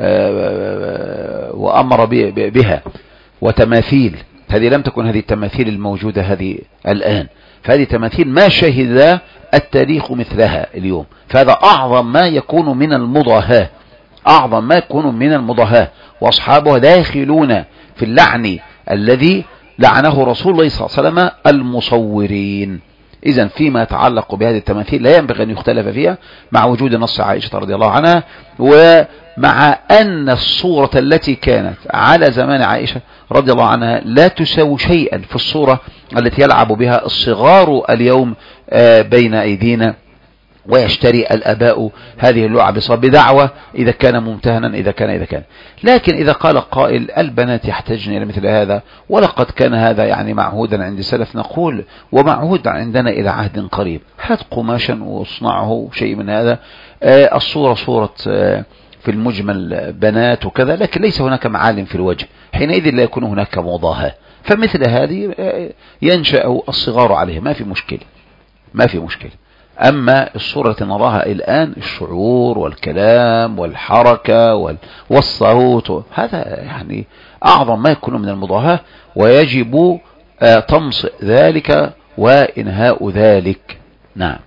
وأمر بها. وتماثيل هذه لم تكن هذه التماثيل الموجودة هذه الآن، فهذه تماثيل ما شهد التاريخ مثلها اليوم. فهذا أعظم ما يكون من المضاهاة، أعظم ما يكون من المضاهاة، وأصحابها داخلون في اللعن الذي لعنه رسول الله صلى الله عليه وسلم المصورين. إذن فيما يتعلق بهذه التماثيل لا ينبغي أن يختلف فيها، مع وجود نص عائشة رضي الله عنها، ومع أن الصورة التي كانت على زمان عائشة رضي الله عنها لا تساوي شيئا في الصورة التي يلعب بها الصغار اليوم بين أيدينا، ويشتري الآباء هذه اللعب بدعوة إذا كان ممتهنا إذا كان. لكن إذا قال قائل البنات يحتاجن إلى مثل هذا، ولقد كان هذا يعني معهودا عند السلف، نقول ومعهود عندنا إلى عهد قريب. هات قماشا واصنعه شيء من هذا، الصورة صورة في المجمل بنات وكذا، لكن ليس هناك معالم في الوجه، حينئذ لا يكون هناك مضاهاة. فمثل هذه ينشأ الصغار عليه، ما في مشكلة. أما الصورة التي نراها الآن، الشعور والكلام والحركة والصوت، هذا يعني أعظم ما يكون من المضاهاة، ويجب طمس ذلك وإنهاء ذلك. نعم.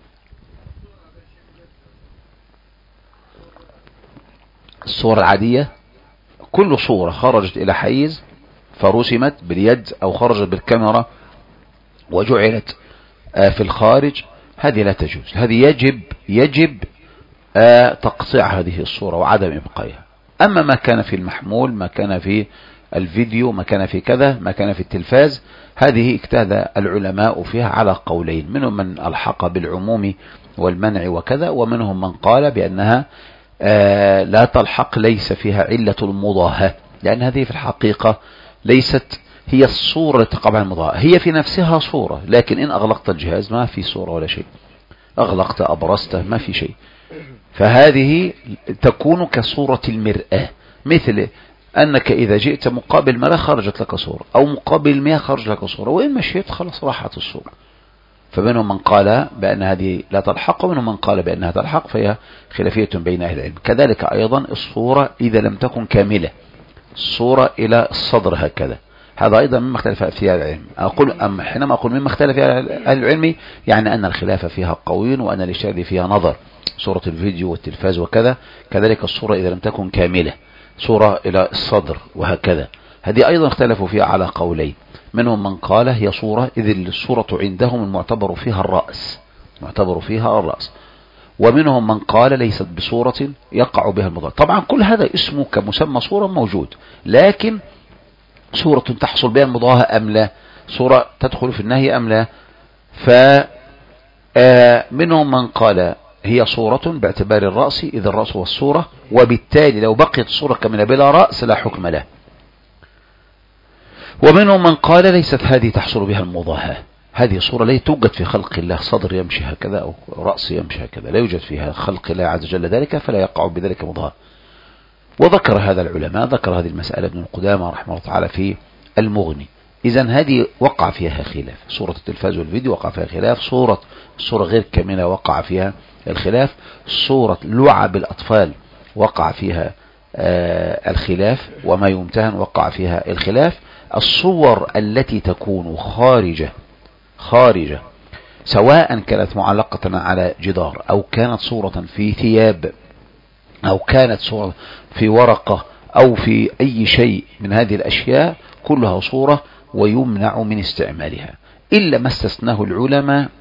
الصورة العادية كل صورة خرجت إلى حيز فرسمت باليد أو خرجت بالكاميرا وجعلت في الخارج، هذه لا تجوز. هذه يجب تقطيع هذه الصورة وعدم إبقائها. أما ما كان في المحمول، ما كان في الفيديو، ما كان في كذا، ما كان في التلفاز، هذه اجتهد العلماء فيها على قولين، منهم من ألحق بالعموم والمنع وكذا، ومنهم من قال بأنها لا تلحق، ليس فيها علة المضاهاة، لأن هذه في الحقيقة ليست هي الصورة التي تقع المضاهاة، هي في نفسها صورة، لكن إن أغلقت الجهاز ما في صورة ولا شيء، أغلقت أبرزته ما في شيء. فهذه تكون كصورة المرآة، مثل أنك إذا جئت مقابل مرآة خرجت لك صورة، أو مقابل مياه خرج لك صورة، وإن مشيت خلاص راحت الصورة. فمنهم من قال بأن هذه لا تلحق، ومنهم من قال بأنها تلحق، فهي خلافية بين أهل العلم. كذلك أيضا الصورة إذا لم تكن كاملة، الصورة إلى الصدر هكذا، هذا أيضا مما اختلف فيها العلم. حينما أقول مما اختلف فيها أهل العلم، يعني أن الخلاف فيها قوي، وأن الاجتهاد فيها نظر، صورة الفيديو والتلفاز وكذا. كذلك الصورة إذا لم تكن كاملة، صورة إلى الصدر وهكذا، هذه أيضا اختلفوا فيها على قولين. منهم من قال هي صورة، إذ الصورة عندهم المعتبر فيها الرأس، ومنهم من قال ليست بصورة يقع بها المضاد. طبعا كل هذا اسمه كمسمى صورة موجود، لكن صورة تحصل بها المضاهاة أم لا، صورة تدخل في النهي أم لا. فمنهم من قال هي صورة باعتبار الرأس، إذ الرأس هو الصورة، وبالتالي لو بقيت الصورة كاملة بلا رأس لا حكم له. ومنهم من قال ليست هذه تحصل بها المضاهاة، هذه صورة لا توجد في خلق الله، صدر يمشي هكذا أو رأس يمشي هكذا، لا يوجد فيها خلق الله عز وجل ذلك، فلا يقع بذلك مضاهاة. وذكر هذا العلماء، ذكر هذه المسألة ابن القدامى رحمه الله تعالى في المغني، إذن هذه وقع فيها خلاف. صورة التلفاز والفيديو وقع فيها خلاف. صورة غير كاملة وقع فيها الخلاف. صورة لعب الأطفال وقع فيها الخلاف، وما يمتهن وقع فيها الخلاف. الصور التي تكون خارجة سواء كانت معلقة على جدار، أو كانت صورة في ثياب، أو كانت صورة في ورقة، أو في أي شيء من هذه الأشياء، كلها صورة ويمنع من استعمالها، إلا ما استثناه العلماء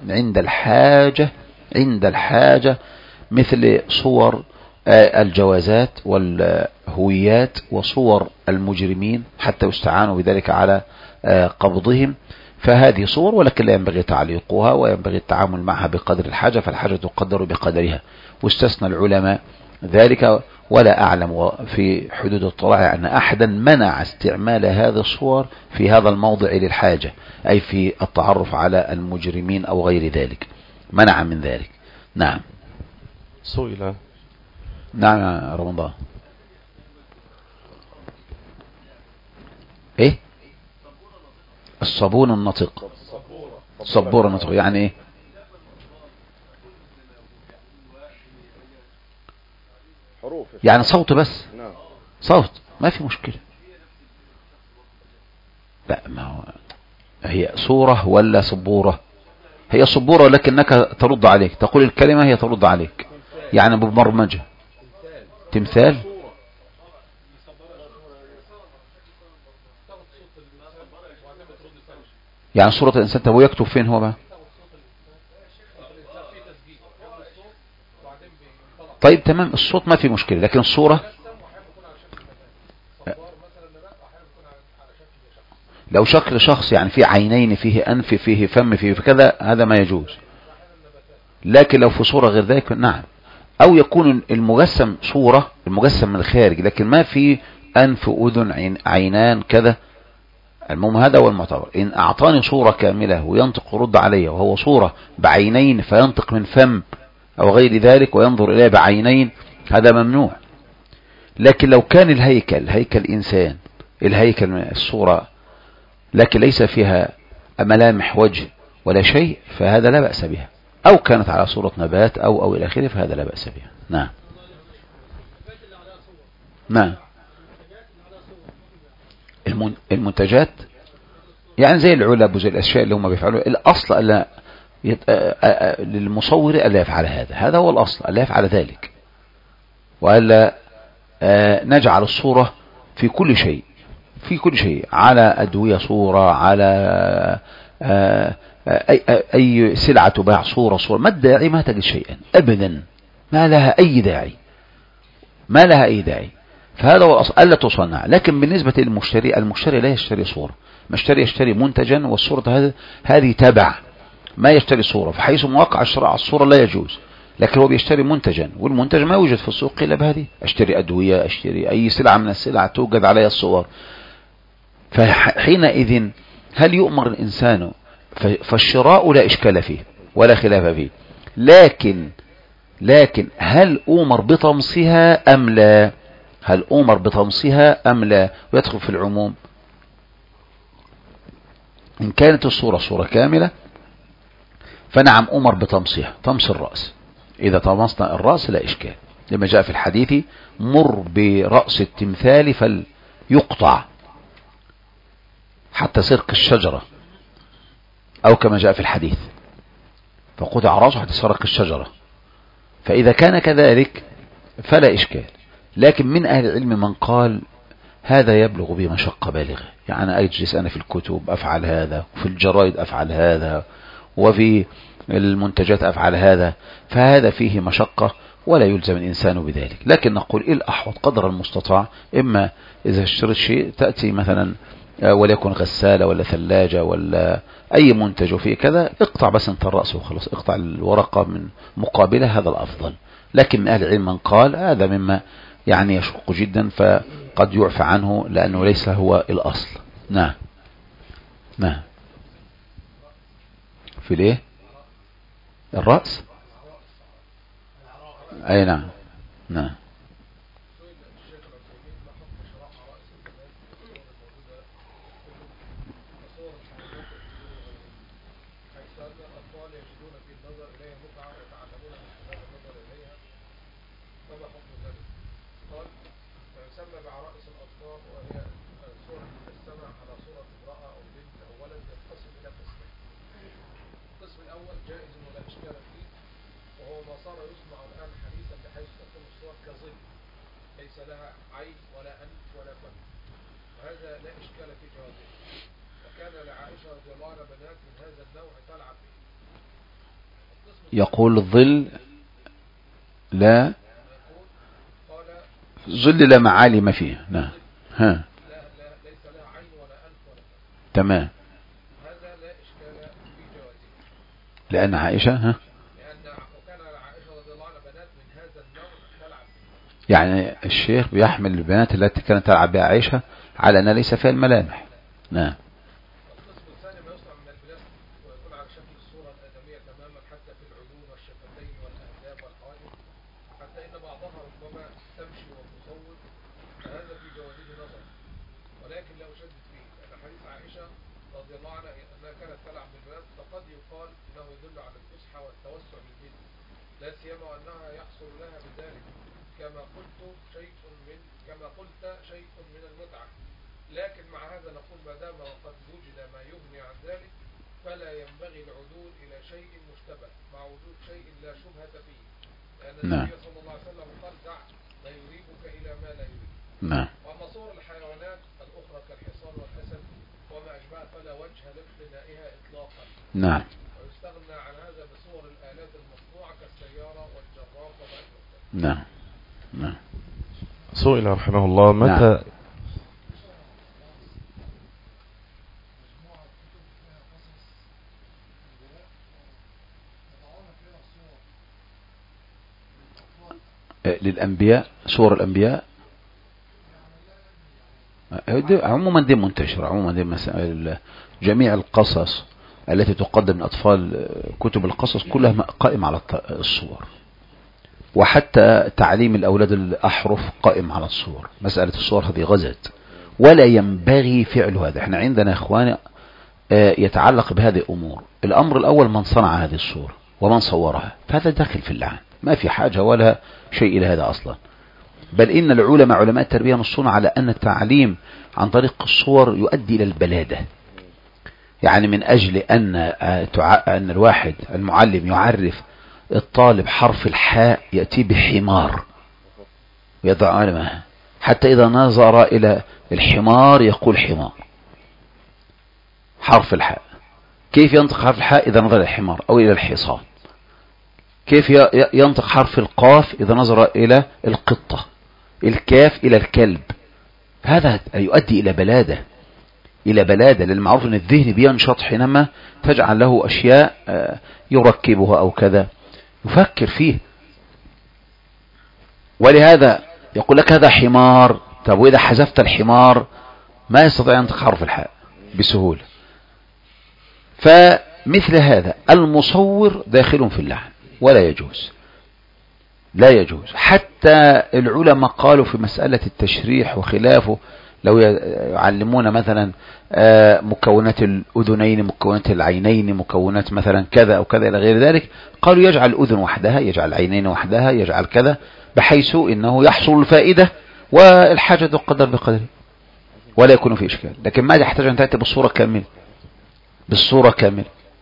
عند الحاجة مثل صور الجوازات والهويات وصور المجرمين حتى يستعانوا بذلك على قبضهم، فهذه صور ولكن لا ينبغي تعليقها، وينبغي التعامل معها بقدر الحاجة، فالحاجة تقدر بقدرها. واستثنى العلماء ذلك، ولا أعلم في حدود اطلاع أن أحدا منع استعمال هذه الصور في هذا الموضع للحاجة، أي في التعرف على المجرمين أو غير ذلك، منع من ذلك. نعم. سئل. نعم يا رمضان. ايه الصابون النطق؟ الصبور النطق يعني ايه؟ يعني صوت بس، صوت ما في مشكلة. لا، ما هو هي صورة ولا صبورة؟ هي صبورة ولكنك ترد عليك، تقول الكلمة هي ترد عليك، يعني ببرمجة. تمثال يعني صورة الإنسان. طب يكتب فين هو بقى؟ طيب تمام، الصوت ما في مشكلة، لكن الصورة لو شكل شخص يعني فيه عينين، فيه أنف، فيه فم، فيه كذا، هذا ما يجوز. لكن لو في صورة غير ذلك نعم. أو يكون المجسم صورة، المجسم من الخارج، لكن ما في أنف، أذن، عينان كذا. المهم هذا هو المعتبر. إن أعطاني صورة كاملة وينطق ورد علي، وهو صورة بعينين فينطق من فم أو غير ذلك وينظر إليه بعينين، هذا ممنوع. لكن لو كان الهيكل إنسان، الصورة لكن ليس فيها ملامح وجه ولا شيء، فهذا لا بأس بها. أو كانت على صورة نبات أو إلى آخره، فهذا لا بأس بها. نعم. نعم. المنتجات يعني زي العلب وزي الأشياء اللي هم بيفعلوا، الأصل ألا للمصور ألا يفعل هذا هو الأصل، ألا يفعل ذلك، وألا نجعل الصورة في كل شيء، على أدوية صورة، على أي سلعة تباع صورة. ما الداعي؟ ما تجد شيئا أبدا، ما لها أي داعي. فهذا هو الأصل، ألا تصنع. لكن بالنسبة للمشتري، المشتري لا يشتري صورة، يشتري منتجا، والصورة هذه تبع، ما يشتري صورة. فحيث مواقع الشراء على الصورة لا يجوز، لكن هو بيشتري منتجا، والمنتج ما يوجد في السوق إلا بهذه. اشتري أدوية، اشتري أي سلعة من السلع توجد عليها الصور. فحينئذ هل يؤمر الإنسان؟ فالشراء لا إشكال فيه ولا خلاف فيه، لكن هل أمر بطمسها أم لا؟ ويدخل في العموم. إن كانت الصورة صورة كاملة فنعم أمر بطمسها، طمس الرأس. إذا طمسنا الرأس لا إشكال، لما جاء في الحديث: مر برأس التمثال فليقطع حتى سرق الشجرة، أو كما جاء في الحديث: فقطع رأسه حتى سرق الشجرة. فإذا كان كذلك فلا إشكال. لكن من أهل العلم من قال هذا يبلغ بمشقة بالغة، يعني أجلس أنا في الكتب أفعل هذا، وفي الجرائد أفعل هذا، وفي المنتجات أفعل هذا، فهذا فيه مشقة ولا يلزم الإنسان بذلك. لكن نقول إيه الأحوط قدر المستطاع، إما إذا اشتريت شيء تأتي مثلا وليكن غسالة ولا ثلاجة ولا أي منتج فيه كذا، اقطع بس انت الرأس وخلص، اقطع الورقة من مقابلة، هذا الأفضل. لكن من أهل العلم من قال هذا مما يعني يشق جدا، فقد يعفى عنه لأنه ليس هو الأصل. نعم. في الايه؟ الرأس. أي نعم. يصنع الآن حديثا بحيث تكون الصور كظل ليس لها عين ولا أنف ولا فم، وهذا لا إشكال في جوازه. وكان لعائشة رضي الله عنها بنات من هذا النوع تلعب به. يقول الظل لا ظل لا معالم فيه. نعم. ها. لا ليس لها عين ولا أنف ولا فم. تمام. هذا لا إشكال في جوازه. لأن عائشة وكان لعائشة رضي الله عنها بنات من هذا النوع تلعب به. يعني الشيخ بيحمل البنات التي كانت تلعب بها عائشة على أن ليس فيها الملامح. نعم. القسم الثاني ما يصنع من البنات ويكون على شكل الصورة الآدمية تماما حتى في العيون والشفتين والأهداب والحواجب، حتى إن بعضها ربما تمشي وتصور، فهذا في جوازه نظر، ولكن لا أشدد فيه، لأن حديث عائشة رضي الله عنها أنها كانت تلعب بالبنات فقد يقال إنه يدل على الفسحة والتوسع بالجد، لا سيما وأنها يحصل لها بذلك كما قلت شيء من المتعة. لكن مع هذا نقول ما دام وقد وجد ما يغني عن ذلك فلا ينبغي العدول إلى شيء مشتبه مع وجود شيء لا شبهة فيه، لأن النبي صلى الله عليه وسلم قال دع ما يريبك إلى ما لا يريب. نعم. وأما صور الحيوانات الأخرى كالحصان والأسد وما أشبه فلا وجه لاقتنائها إطلاقا. نعم. ويستغنى عن هذا بصور الآلات المصنوعة كالسيارة والجرار وما أشبه. نعم. نعم. سئل رحمه الله متى للأنبياء صور الأنبياء عموما دي منتشرة، عموما دي جميع القصص التي تقدم للأطفال كتب القصص كلها قائم على الصور، وحتى تعليم الأولاد الأحرف قائم على الصور. مسألة الصور هذه غزت ولا ينبغي فعل هذا. احنا عندنا اخواني يتعلق بهذه الأمور. الأمر الأول من صنع هذه الصور ومن صورها، فهذا داخل في اللعن، ما في حاجة ولا شيء إلى هذا أصلا. بل إن العلماء علماء التربية نصون على أن التعليم عن طريق الصور يؤدي إلى البلادة. يعني من أجل أن الواحد المعلم يعرف الطالب حرف الحاء يأتي بحمار ويضع علمها، حتى إذا نظر إلى الحمار يقول حمار. حرف الحاء كيف ينطق حرف الحاء إذا نظر إلى الحمار أو إلى الحصان؟ كيف ينطق حرف القاف إذا نظر إلى القطة؟ الكاف إلى الكلب. هذا يؤدي إلى بلادة، إلى بلادة، للمعروف أن الذهن بينشط حينما تجعل له أشياء يركبها أو كذا يفكر فيه. ولهذا يقول لك هذا حمار. طب وإذا حذفت الحمار ما يستطيع أن ينطق حرف الحاء بسهولة. فمثل هذا المصور داخل في اللعن ولا يجوز، لا يجوز. حتى العلماء قالوا في مسألة التشريح وخلافه، لو يعلمون مثلا مكونات الأذنين، مكونات العينين، مكونات مثلا كذا أو كذا إلى غير ذلك، قالوا يجعل الأذن وحدها، يجعل العينين وحدها، يجعل كذا، بحيث إنه يحصل الفائدة والحاجة تقدر بقدره ولا يكون في إشكال. لكن ما يحتاج أن تأتي بالصورة كاملة، بالصورة كاملة.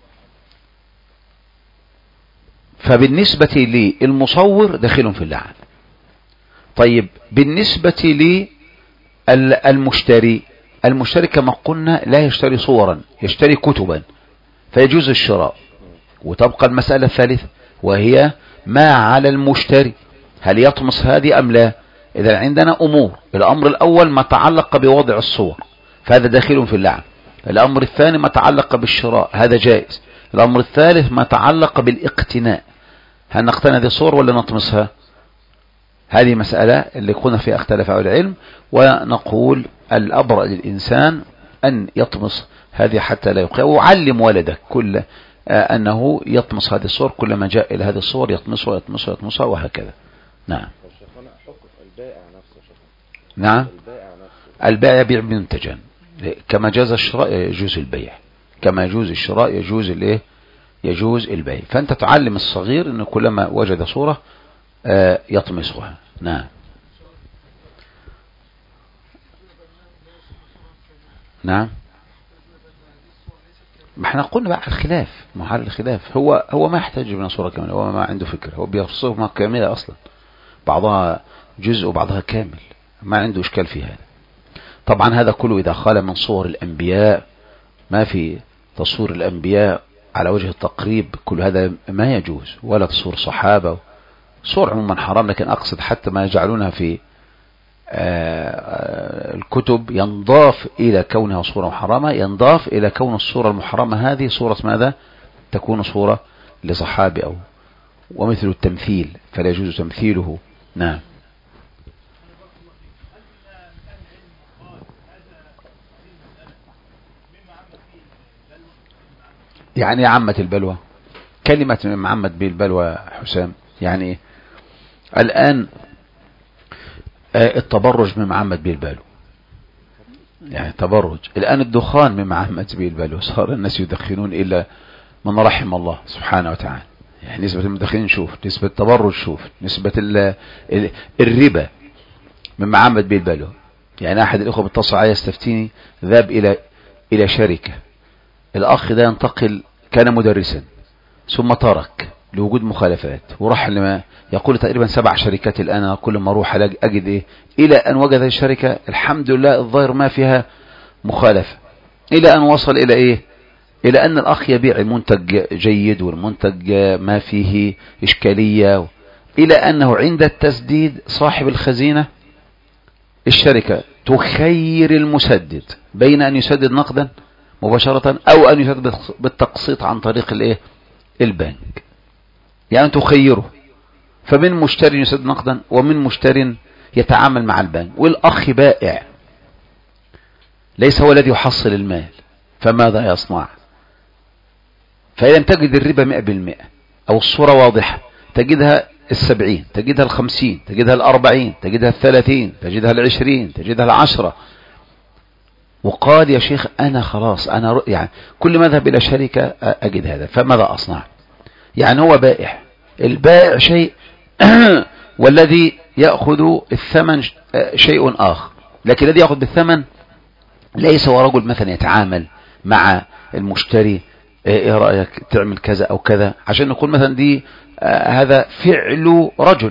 فبالنسبة للمصور داخل في اللعن. طيب بالنسبة للمشتري، المشتري كما قلنا لا يشتري صورا، يشتري كتبا، فيجوز الشراء. وتبقى المسألة الثالثة وهي ما على المشتري، هل يطمس هذه أم لا؟ إذا عندنا أمور، الأمر الأول ما تعلق بوضع الصور فهذا داخل في اللعن. الأمر الثاني ما تعلق بالشراء هذا جائز. الأمر الثالث ما تعلق بالاقتناء، هل نقتنى هذه الصور ولا نطمسها؟ هذه مسألة اللي كنا فيها اختلف أهل العلم، ونقول الأبرأ للإنسان أن يطمس هذه حتى لا يقع. وعلم ولدك كل أنه يطمس هذه الصور، كلما جاء إلى هذه الصور يطمسها يطمسها يطمسها وهكذا. نعم. نعم. البائع يبيع منتجا، كما جاز الشراء يجوز البيع، كما يجوز الشراء يجوز الايه، يجوز البيع. فانت تعلم الصغير انه كلما وجد صورة يطمسها. نعم. نعم. ما احنا قلنا بقى الخلاف، محل الخلاف هو ما يحتاج من صورة كاملة، هو ما عنده فكرة، هو بيرصفها كاملة أصلا، بعضها جزء وبعضها كامل، ما عنده إشكال في هذا. طبعا هذا كله إذا خال من صور الأنبياء، ما في تصوير الأنبياء على وجه التقريب، كل هذا ما يجوز، ولا تصور صحابة، صور عموما حرام. لكن أقصد حتى ما يجعلونها في الكتب ينضاف إلى كونها صورة محرمة، ينضاف إلى كون الصورة المحرمة هذه صورة ماذا؟ تكون صورة لصحابي أو ومثل التمثيل فلا يجوز تمثيله. نعم. يعني عامة البلوى، كلمة من عامة به البلوى حسام، يعني الآن التبرج من عامة به البلوى، يعني تبرج الآن، الدخان من عامة به البلوى، صار الناس يدخنون إلا من رحم الله سبحانه وتعالى. يعني نسبة المدخنين شوف، نسبة التبرج شوف، نسبة الربا من عامة به البلوى. يعني أحد الأخوة بيتصل علي يستفتيني، ذهب إلى شركة، الأخ ده ينتقل، كان مدرسا ثم ترك لوجود مخالفات، وراح لما يقول تقريبا 7 شركات الآن، كل ما أروح أجد إيه، إلى أن وجد الشركة الحمد لله الظاهر ما فيها مخالفة، إلى أن وصل إلى إيه، إلى أن الأخ يبيع المنتج جيد والمنتج ما فيه إشكالية، إلى أنه عند التسديد صاحب الخزينة الشركة تخير المسدد بين أن يسدد نقدا مباشرة أو أن يسدد بالتقسيط عن طريق الإيه، البنك، يعني تخيره. فمن مشتري يسدد نقدا ومن مشتري يتعامل مع البنك، والأخ بائع ليس هو الذي يحصل المال، فماذا يصنع؟ فإذا تجد الربا 100% أو الصورة واضحة، تجدها 70، تجدها 50، تجدها 40، تجدها 30، تجدها 20، تجدها 10. وقال يا شيخ أنا خلاص، أنا يعني كل ما أذهب إلى شركة أجد هذا، فماذا أصنع؟ يعني هو بائع، البائع شيء والذي يأخذ الثمن شيء آخر، لكن الذي يأخذ بالثمن ليس هو رجل مثلا يتعامل مع المشتري، ايه رأيك تعمل كذا او كذا، عشان نقول مثلا دي هذا فعل رجل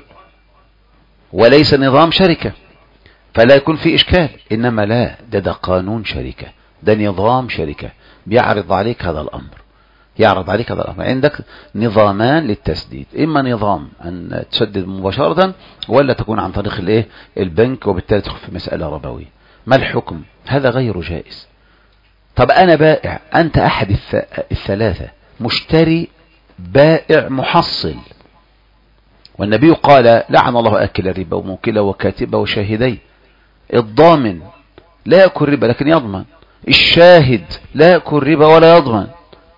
وليس نظام شركة، فلا يكون في اشكال. انما لا، ده قانون شركة، ده نظام شركة بيعرض عليك هذا الامر، يعرض عليك هذا الامر. عندك نظامان للتسديد، اما نظام ان تسدد مباشرة، ولا تكون عن طريق الايه، البنك، وبالتالي تدخل في مسألة ربوية. ما الحكم؟ هذا غير جائز. طب أنا بائع، أنت أحد الثلاثة، مشتري بائع محصل، والنبي قال لعن الله أكل الربا وموكله وكاتبه وشاهديه. الضامن لا يأكل ربا لكن يضمن، الشاهد لا يأكل ربا ولا يضمن.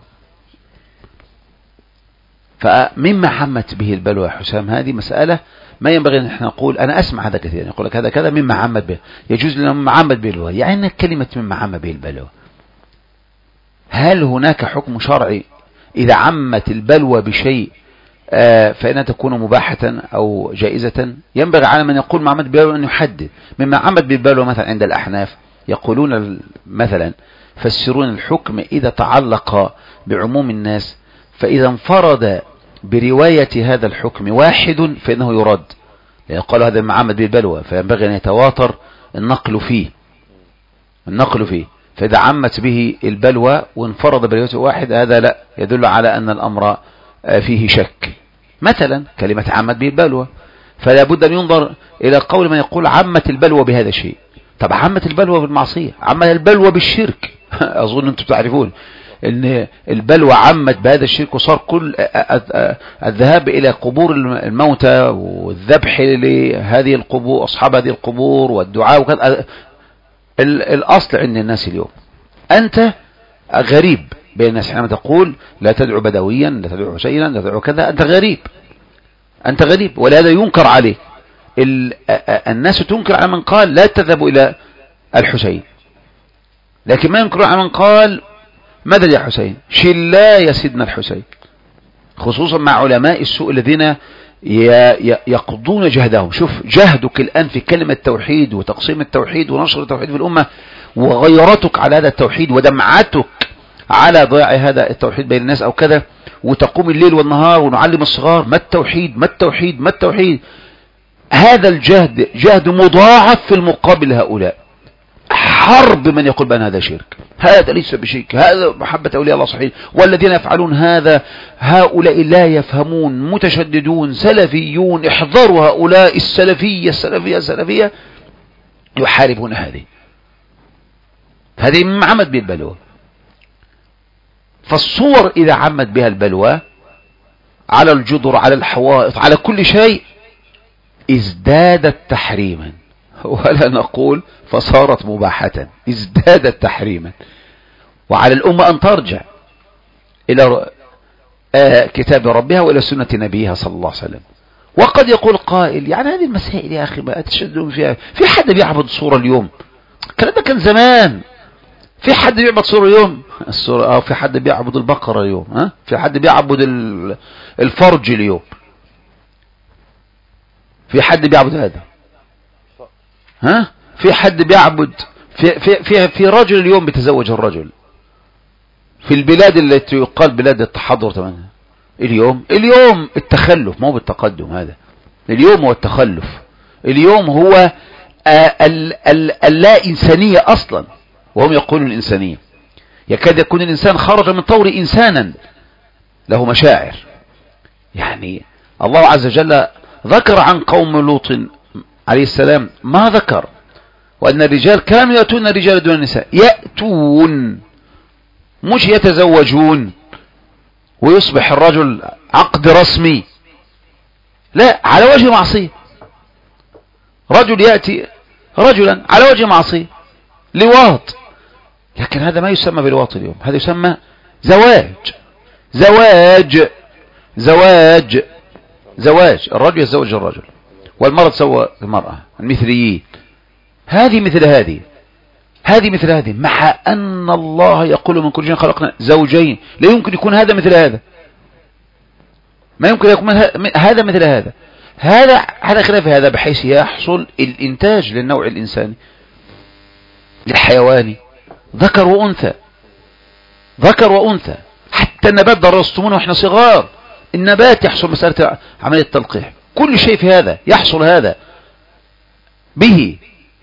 فمما حمت به البلوى يا حسام، هذه مسألة ما ينبغي أن احنا نقول. أنا أسمع هذا كثيرا، يقول لك هذا كذا مما عمت به، يجوز لنا مما عمت به البلوى، يعني كلمة مما عمت به البلوى، هل هناك حكم شرعي إذا عمت البلوى بشيء فإنها تكون مباحة أو جائزة؟ ينبغي على من يقول مما عمت بالبلوى أن يحدد. مما عمت بالبلوى مثلا عند الأحناف يقولون مثلا فسرون الحكم إذا تعلق بعموم الناس، فإذا انفرد برواية هذا الحكم واحد فإنه يرد، لأن قالوا هذا مما عمت بالبلوى فينبغي أن يتواتر النقل فيه. فإذا عمت به البلوى وانفرد برواية واحد، هذا لا يدل على أن الأمر فيه شك. مثلا كلمة عمت به البلوى، فلا بد أن ينظر إلى قول من يقول عمت البلوى بهذا الشيء. طب عمت البلوى بالمعصية، عمت البلوى بالشرك أظن أنتم تعرفون أن البلوى عمت بهذا الشرك، وصار كل الذهاب إلى قبور الموتى والذبح لهذه القبور، أصحاب هذه القبور، والدعاء وكذا. الأصل عند الناس اليوم أنت غريب بين الناس، حينما تقول لا تدعو بدويا، لا تدعو حسينا، لا تدعو كذا، أنت غريب، ولهذا ينكر عليه. الناس تنكر على من قال لا تذهبوا إلى الحسين، لكن ما ينكر على من قال ماذا يا حسين، شلا يا سيدنا الحسين، خصوصا مع علماء السوء الذين يقضون جهدهم. شوف جهدك الآن في كلمة التوحيد وتقسيم التوحيد ونشر التوحيد في الأمة، وغيرتك على هذا التوحيد، ودمعتك على ضياع هذا التوحيد بين الناس أو كذا، وتقوم الليل والنهار ونعلم الصغار ما التوحيد ما التوحيد ما التوحيد. هذا الجهد جهد مضاعف في المقابل هؤلاء. حرب من يقول بأن هذا شرك، هذا ليس بشرك، هذا محبة أولياء الله صحيح، والذين يفعلون هذا هؤلاء لا يفهمون، متشددون، سلفيون. احذروا هؤلاء السلفية يحاربون هذه عمد بها البلوى. فالصور إذا عمد بها البلوى على الجدر، على الحوائط، على كل شيء، ازدادت تحريما، ولا نقول فصارت مباحة، ازدادت تحريما. وعلى الأمة أن ترجع إلى كتاب ربها وإلى سنة نبيها صلى الله عليه وسلم. وقد يقول قائل يعني هذه المسائل يا أخي ما تشدون فيها، في حد بيعبد صورة اليوم؟ الكلام ده كان زمان. في حد بيعبد صورة اليوم؟ الصورة في حد بيعبد البقرة اليوم؟ في حد بيعبد الفرج اليوم؟ في حد بيعبد هذا؟ في حد بيعبد في رجل اليوم بيتزوج الرجل في البلاد التي يقال بلاد التحضر تماما. اليوم التخلف، ما هو بالتقدم، هذا اليوم هو التخلف. اليوم هو اللا إنسانية أصلا، وهم يقولون الإنسانية. يكاد يكون الإنسان خرج من طور إنسانا له مشاعر. يعني الله عز وجل ذكر عن قوم لوط عليه السلام ما ذكر، وأن الرجال كانوا يأتون الرجال دون النساء، يأتون مش يتزوجون ويصبح الرجل عقد رسمي، لا، على وجه معصية. رجل يأتي رجلا على وجه معصية، لواط. لكن هذا ما يسمى بالواط اليوم، هذا يسمى زواج. الرجل يتزوج الرجل، والمرأة تسوى المرأة، المثليين. هذه مثل هذه، مع أن الله يقول من كل شيء خلقنا زوجين. لا يمكن يكون هذا مثل هذا، ما يمكن يكون هذا مثل هذا. هذا خلاف هذا، بحيث يحصل الإنتاج للنوع الإنساني للحيواني، ذكر وأنثى. حتى النبات درستمونه وإحنا صغار، النبات يحصل مسألة عملية التلقيح، كل شيء في هذا يحصل هذا به.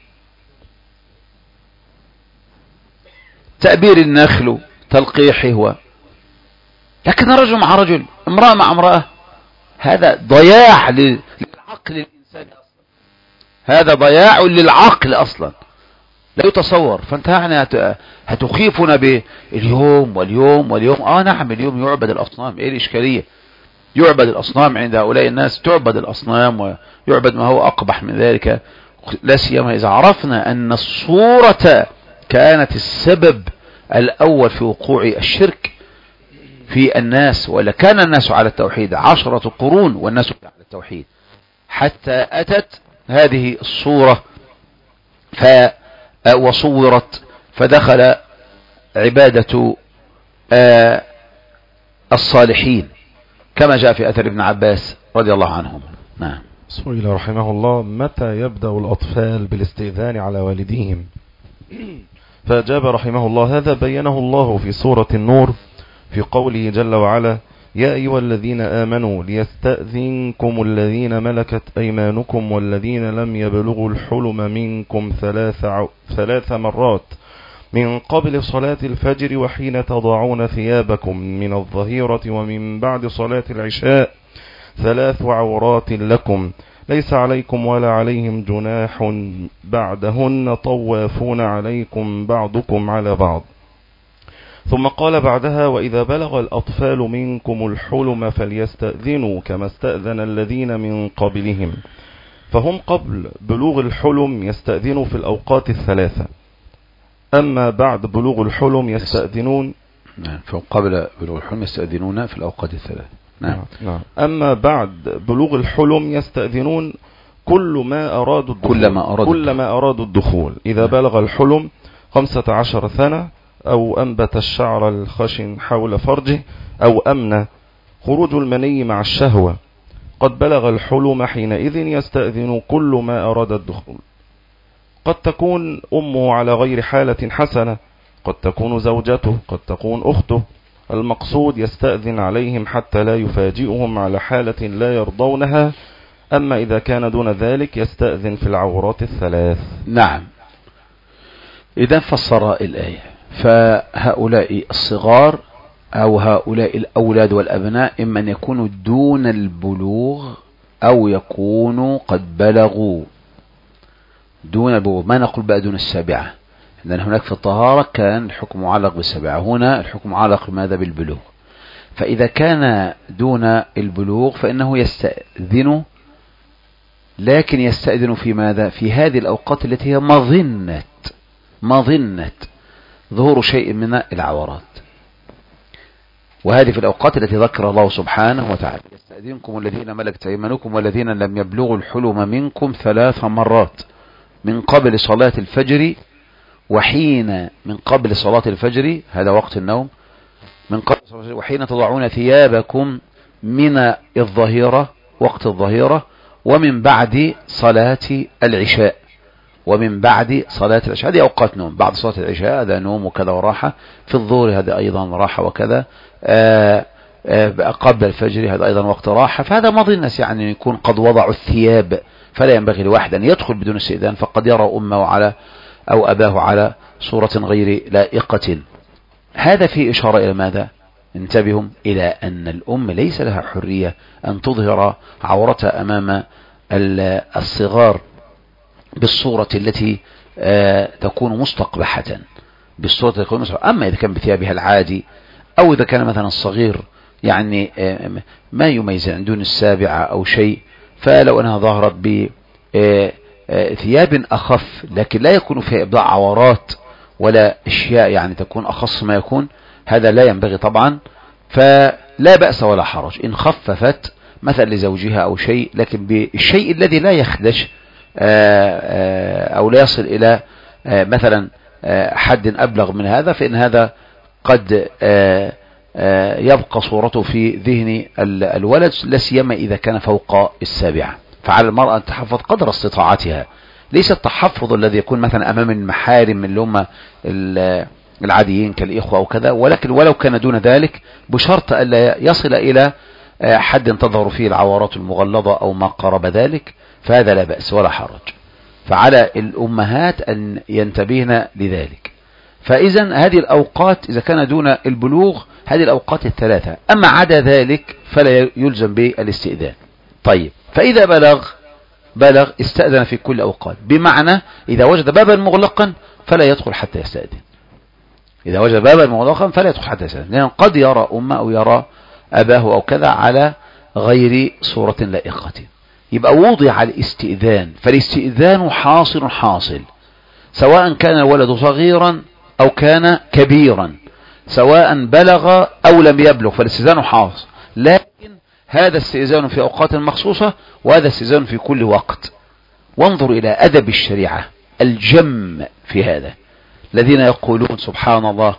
تأبير النخل تلقيحه، لكن رجل مع رجل، امرأة مع امرأة، هذا ضياع للعقل الإنساني أصلا، هذا ضياع للعقل أصلا لا يتصور. فانت يعني هتخيفنا باليوم واليوم. نعم، اليوم يعبد الأصنام. ايه الإشكالية؟ يعبد الأصنام عند هؤلاء الناس، تعبد الأصنام ويعبد ما هو أقبح من ذلك، لا سيما إذا عرفنا أن الصورة كانت السبب الأول في وقوع الشرك في الناس. ولا كان الناس على التوحيد 10 قرون والناس على التوحيد، حتى أتت هذه الصورة وصورت، فدخل عبادة الصالحين كما جاء في أثر ابن عباس رضي الله عنهم. نعم. سئل رحمه الله: متى يبدأ الأطفال بالاستئذان على والديهم؟ فأجاب رحمه الله: هذا بينه الله في سورة النور في قوله جل وعلا: يا أيها الذين آمنوا ليستأذنكم الذين ملكت أيمانكم والذين لم يبلغوا الحلم منكم 3 مرات من قبل صلاة الفجر وحين تضعون ثيابكم من الظهيرة ومن بعد صلاة العشاء 3 عورات لكم ليس عليكم ولا عليهم جناح بعدهن طوافون عليكم بعضكم على بعض. ثم قال بعدها: وإذا بلغ الأطفال منكم الحلم فليستأذنوا كما استأذن الذين من قبلهم. فهم قبل بلوغ الحلم يستأذنوا في الأوقات 3، أما بعد بلوغ الحلم يستأذنون. نعم، فهم قبل بلوغ الحلم يستأذنون في الأوقات 3. نعم. أما بعد بلوغ الحلم يستأذنون كلما أرادوا الدخول إذا بلغ الحلم 15 سنة، أو أنبت الشعر الخشن حول فرجه، أو أمن خروج المني مع الشهوة، قد بلغ الحلم حينئذ يستأذن كل ما أراد الدخول. قد تكون أمه على غير حالة حسنة، قد تكون زوجته، قد تكون أخته. المقصود يستأذن عليهم حتى لا يفاجئهم على حالة لا يرضونها. أما إذا كان دون ذلك يستأذن في العورات الثلاث. نعم. إذا فسر الآية، فهؤلاء الصغار أو هؤلاء الأولاد والأبناء إما أن يكونوا دون البلوغ أو يكونوا قد بلغوا دون البلوغ. ما نقول بقى دون السابعة، لأن هناك في الطهارة كان الحكم معلق بالسابعة، هنا الحكم معلق بماذا؟ بالبلوغ. فإذا كان دون البلوغ فإنه يستأذن، لكن يستأذن في ماذا؟ في هذه الأوقات التي هي مظنة ظهور شيء من العورات، وهذه في الأوقات التي ذكر الله سبحانه وتعالى: يستأذنكم الذين ملكت أيمانكم والذين لم يبلغوا الحلم منكم 3 مرات من قبل صلاة الفجر وحين من قبل صلاة الفجر، هذا وقت النوم، من قبل صلاة الفجر وحين تضعون ثيابكم من الظهيرة، وقت الظهيرة، ومن بعد صلاة العشاء، ومن بعد صلاة العشاء. هذه أوقات نوم. بعد صلاة العشاء هذا نوم وكذا وراحة، في الظهر هذا أيضا راحة وكذا، قبل الفجر هذا أيضا وقت راحة. فهذا مظنة يعني يكون قد وضعوا الثياب، فلا ينبغي لواحد أن يدخل بدون استئذان، فقد يرى أمه على أو أباه على صورة غير لائقة. هذا فيه إشارة إلى ماذا؟ انتبهوا إلى أن الأم ليس لها حرية أن تظهر عورتها أمام الصغار بالصورة التي تكون مستقبحة، بالصورة التي تكون مستقبحة. أما إذا كان بثيابها العادي، أو إذا كان مثلا الصغير يعني ما يميز عن دون السابعة أو شيء، فلو أنها ظهرت بثياب أخف لكن لا يكون فيها إبداع عورات ولا أشياء يعني تكون أخص ما يكون، هذا لا ينبغي طبعا، فلا بأس ولا حرج إن خففت مثلا لزوجها أو شيء، لكن بالشيء الذي لا يخدش أو لا يصل إلى مثلا حد أبلغ من هذا، فإن هذا قد يبقى صورته في ذهن الولد، لا سيما إذا كان فوق السابعة. فعلى المرأة أن تحفظ قدر استطاعتها، ليس التحفظ الذي يكون مثلا أمام المحارم اللي هم العاديين كالإخوة أو كذا، ولكن ولو كان دون ذلك بشرط ألا يصل إلى حد تظهر فيه العورات المغلظة أو ما قرب ذلك، فهذا لا بأس ولا حرج. فعلى الأمهات أن ينتبهن لذلك. فإذا هذه الأوقات إذا كان دون البلوغ هذه الأوقات الثلاثة، أما عدا ذلك فلا يلزم بالاستئذان. طيب، فإذا بلغ استأذن في كل أوقات، بمعنى إذا وجد بابا مغلقا فلا يدخل حتى يستأذن. إذا وجد بابا مغلقا فلا يدخل حتى يستأذن، لأن قد يرى أمه أو يرى أباه أو كذا على غير صورة لائقة. يبقى وضع الاستئذان، فالاستئذان حاصل سواء كان الولد صغيرا أو كان كبيرا، سواء بلغ أو لم يبلغ، فالاستئذان حاصل. لكن هذا استئذان في أوقات مخصوصة، وهذا استئذان في كل وقت. وانظر إلى أدب الشريعة الجم في هذا، الذين يقولون سبحان الله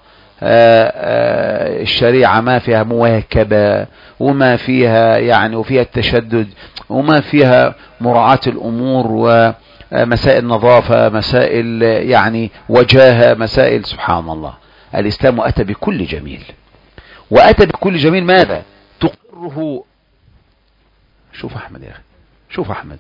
الشريعة ما فيها مواكبة، وما فيها يعني وفيها التشدد، وما فيها مراعاة الأمور ومسائل نظافة، مسائل يعني وجاهة، مسائل سبحان الله. الإسلام أتى بكل جميل، وأتى بكل جميل ماذا؟ تقره. شوف أحمد يا أخي، شوف أحمد،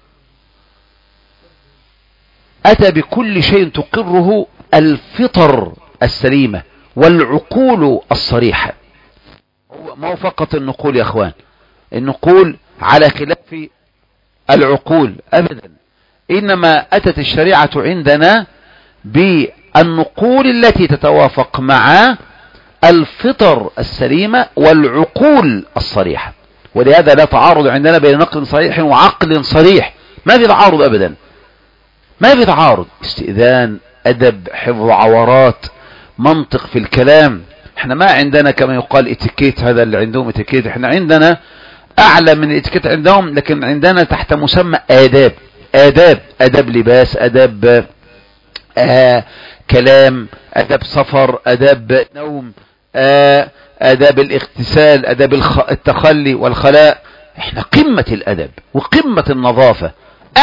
أتى بكل شيء تقره الفطر السليمة والعقول الصريحة. ما هو فقط النقول يا أخوان، النقول على خلاف العقول أبدا، إنما أتت الشريعة عندنا بالنقول التي تتوافق مع الفطر السليمة والعقول الصريحة. ولهذا لا تعارض عندنا بين نقل صريح وعقل صريح، ما في تعارض أبدا، ما في تعارض. استئذان، أدب، حفظ عورات، منطق في الكلام. احنا ما عندنا كما يقال اتيكيت، هذا اللي عندهم اتيكيت، احنا عندنا اعلى من الاتيكيت عندهم، لكن عندنا تحت مسمى آداب. أدب لباس، أدب كلام، أدب سفر، أدب نوم، أداب الاغتسال، أداب التخلي والخلاء. احنا قمة الأدب وقمة النظافة،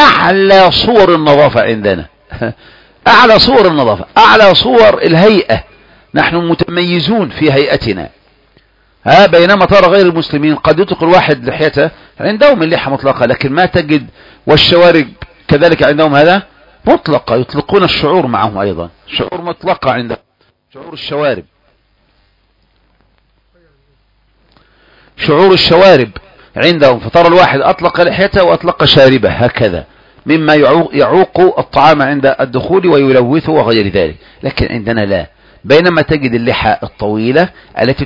أعلى صور النظافة عندنا، أعلى صور النظافة، أعلى صور الهيئة، نحن متميزون في هيئتنا. بينما ترى غير المسلمين قد يطلق الواحد لحيته، عندهم اللحى مطلقة، لكن ما تجد والشوارب كذلك عندهم هذا مطلقة، يطلقون الشعور معهم أيضا، شعور مطلقة عندهم، شعور الشوارب، شعور الشوارب عندهم. فترى الواحد أطلق لحيته وأطلق شاربه هكذا، مما يعوق الطعام عند الدخول ويلوثه وغير ذلك. لكن عندنا لا، بينما تجد اللحى الطويلة التي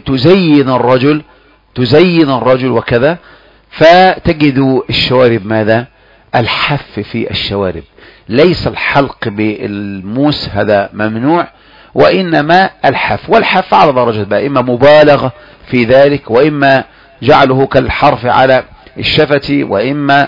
تزين الرجل وكذا، فتجد الشوارب ماذا؟ الحف في الشوارب، ليس الحلق بالموس، هذا ممنوع، وإنما الحف. والحف على درجة بقى، إما مبالغة في ذلك، وإما جعله كالحرف على الشفة، وإما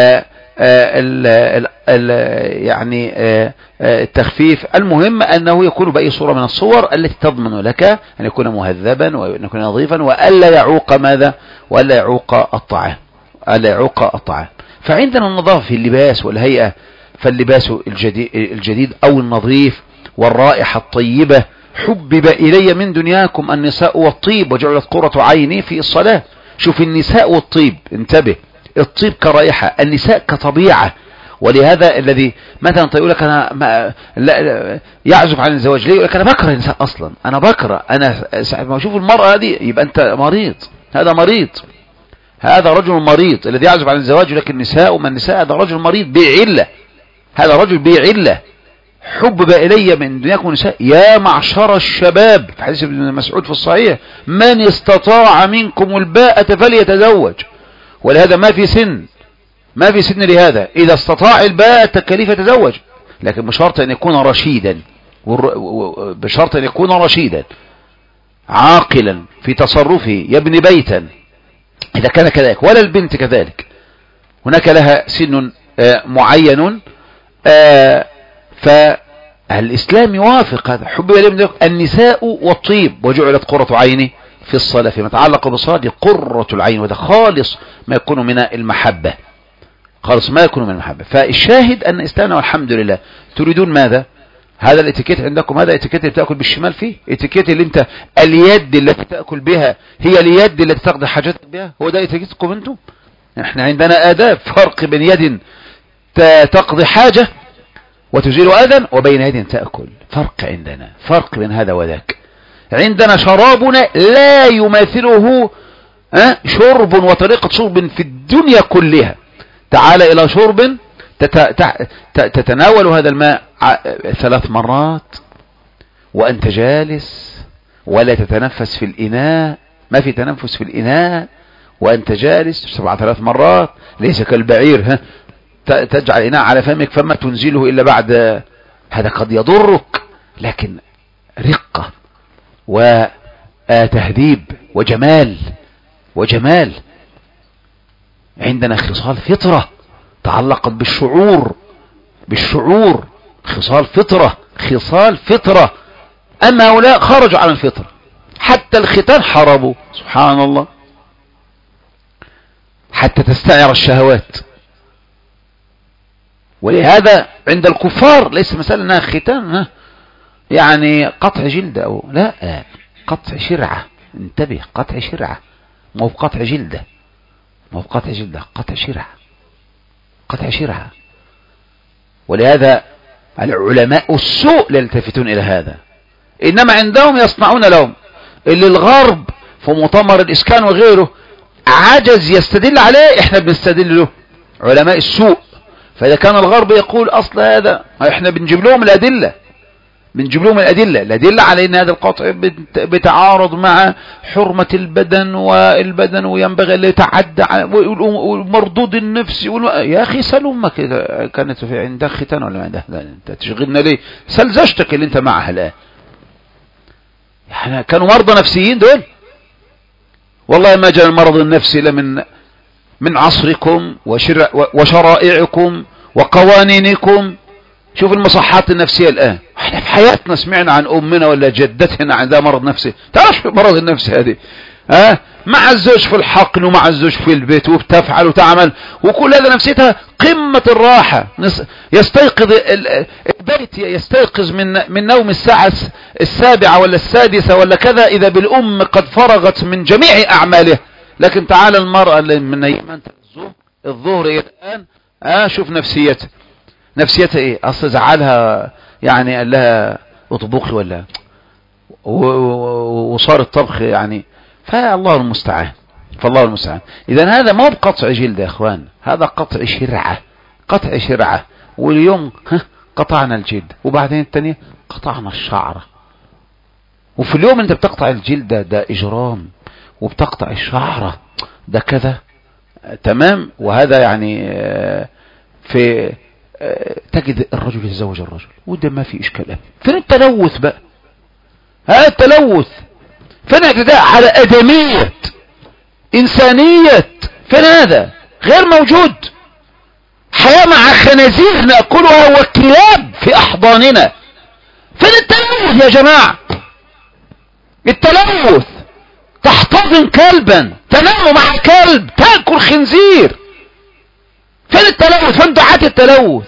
يعني التخفيف. المهم أنه يكون بأي صورة من الصور التي تضمن لك أن يكون مهذبا وأن يكون نظيفا، وألا يعوق ماذا؟ وألا يعوق الطعام، ألا يعوق الطعام. فعندنا النظافة في اللباس والهيئة، فاللباس الجديد أو النظيف والرائحة الطيبة. حبب إلي من دنياكم النساء والطيب وجعلت قرة عيني في الصلاة. شوف النساء والطيب، انتبه، الطيب كرائحة، النساء كطبيعة. ولهذا الذي مثلا يقول لك أنا لا يعزف عن الزواج، ليه؟ يقول لك أنا بكره النساء أصلا، أنا بكره، أنا ساعة ما أشوف المرأة هذه يبقى أنت مريض، هذا مريض، هذا رجل مريض. الذي يعزف عن الزواج يقول لك النساء وما النساء، هذا رجل مريض بعلة، هذا رجل بعلة. حبب إلي من دنياكم النساء يا معشر الشباب، في حديث ابن مسعود في الصحيح، من استطاع منكم الباءة فليتزوج. ولهذا ما في سن لهذا، إذا استطاع الباءة كيف يتزوج، لكن بشرط أن يكون رشيدا، بشرط أن يكون رشيدا عاقلا في تصرفه، يبني بيتا إذا كان كذلك، ولا البنت كذلك، هناك لها سن معين. فالإسلام يوافق هذا. حب النساء والطيب وجعلت قرة عيني في الصلاة، فيما يتعلق بالصلاة قرة العين، وده خالص ما يكون من المحبة، خالص ما يكون من المحبة. فالشاهد أن إسلامنا والحمد لله. تريدون ماذا؟ هذا الاتيكيت عندكم، هذا اتيكيت اللي بتأكل بالشمال فيه، اتيكيت اللي انت اليد التي تأكل بها هي اليد التي تقضي حاجتك بها، هو ده اتيكيتكم انتم. احنا عندنا آداب، فرق بين يد تقضي حاجة وتزيل أذى وبين يد تأكل، فرق عندنا، فرق بين هذا وذاك. عندنا شرابنا لا يماثله شرب وطريقة شرب في الدنيا كلها. تعال إلى شرب تتناول هذا الماء 3 مرات وأنت جالس، ولا تتنفس في الإناء، ما في تنفس في الإناء وأنت جالس. 3 مرات، ليس كالبعير تجعل إناء على فمك فما تنزله إلا بعد، هذا قد يضرك، لكن رقة وتهذيب وجمال. عندنا خصال فطرة تعلقت بالشعور، خصال فطرة. أما هؤلاء خرجوا عن الفطرة، حتى الختان حربوا، سبحان الله، حتى تستعر الشهوات. ولهذا عند الكفار ليس مسألة انها ختان يعني قطع جلد او لا، قطع شرعة. انتبه، قطع شرعة، مو قطع جلدة، قطع شرعة. ولهذا العلماء السوء لا يلتفتون الى هذا، انما عندهم يصنعون لهم اللي الغرب في مؤتمر الاسكان وغيره عجز يستدل عليه، احنا بنستدل له، علماء السوء. فإذا كان الغرب يقول أصل هذا، احنا بنجيب لهم الأدلة على أن هذا القطع بتعارض مع حرمة البدن، والبدن وينبغي أن يتعدى ومردود النفس. يا أخي سل أمك كانت في عندك ختان ولا ما عندها، أنت تشغلنا ليه؟ سل زوجتك اللي أنت معها الآن. احنا كانوا مرضى نفسيين دول، والله ما جاء المرض النفسي إلا من عصركم وشرائعكم وقوانينكم. شوف المصحات النفسية الآن، احنا في حياتنا سمعنا عن أمنا ولا جدتنا عندها مرض نفسي. تعرف مرض النفس هذه مع الزوج في الحقن ومع الزوج في البيت، وبتفعل وتعمل، وكل هذا نفسيتها قمة الراحة. يستيقظ البيت، يستيقظ من نوم الساعة 7 ولا 6 ولا كذا، إذا بالأم قد فرغت من جميع أعمالها. لكن تعال المرأة اللي من نيمان الظهر إلى الآن، شوف نفسيتها إيه؟ أصل زعلها يعني، قال لها اطبخي ولا وصار الطبخ يعني. فالله المستعان. إذن هذا ما بقطع جلد يا اخوان، هذا قطع شرعة. واليوم قطعنا الجلد، وبعدين الثانية قطعنا الشعر. وفي اليوم انت بتقطع الجلد ده اجرام، وبتقطع الشعر ده كذا، تمام. وهذا يعني في تجد الرجل يتزوج الرجل، وده ما في اشكال. فين التلوث بقى؟ هذا التلوث فين؟ اعتداء على ادمية انسانية، فين هذا؟ غير موجود. حياة مع خنازير نأكلها وكلاب في احضاننا. فين التلوث يا جماعة؟ التلوث تحتضن كلبا، تنام مع كلب، تأكل خنزير. فين التلوث؟ فين دعاة التلوث؟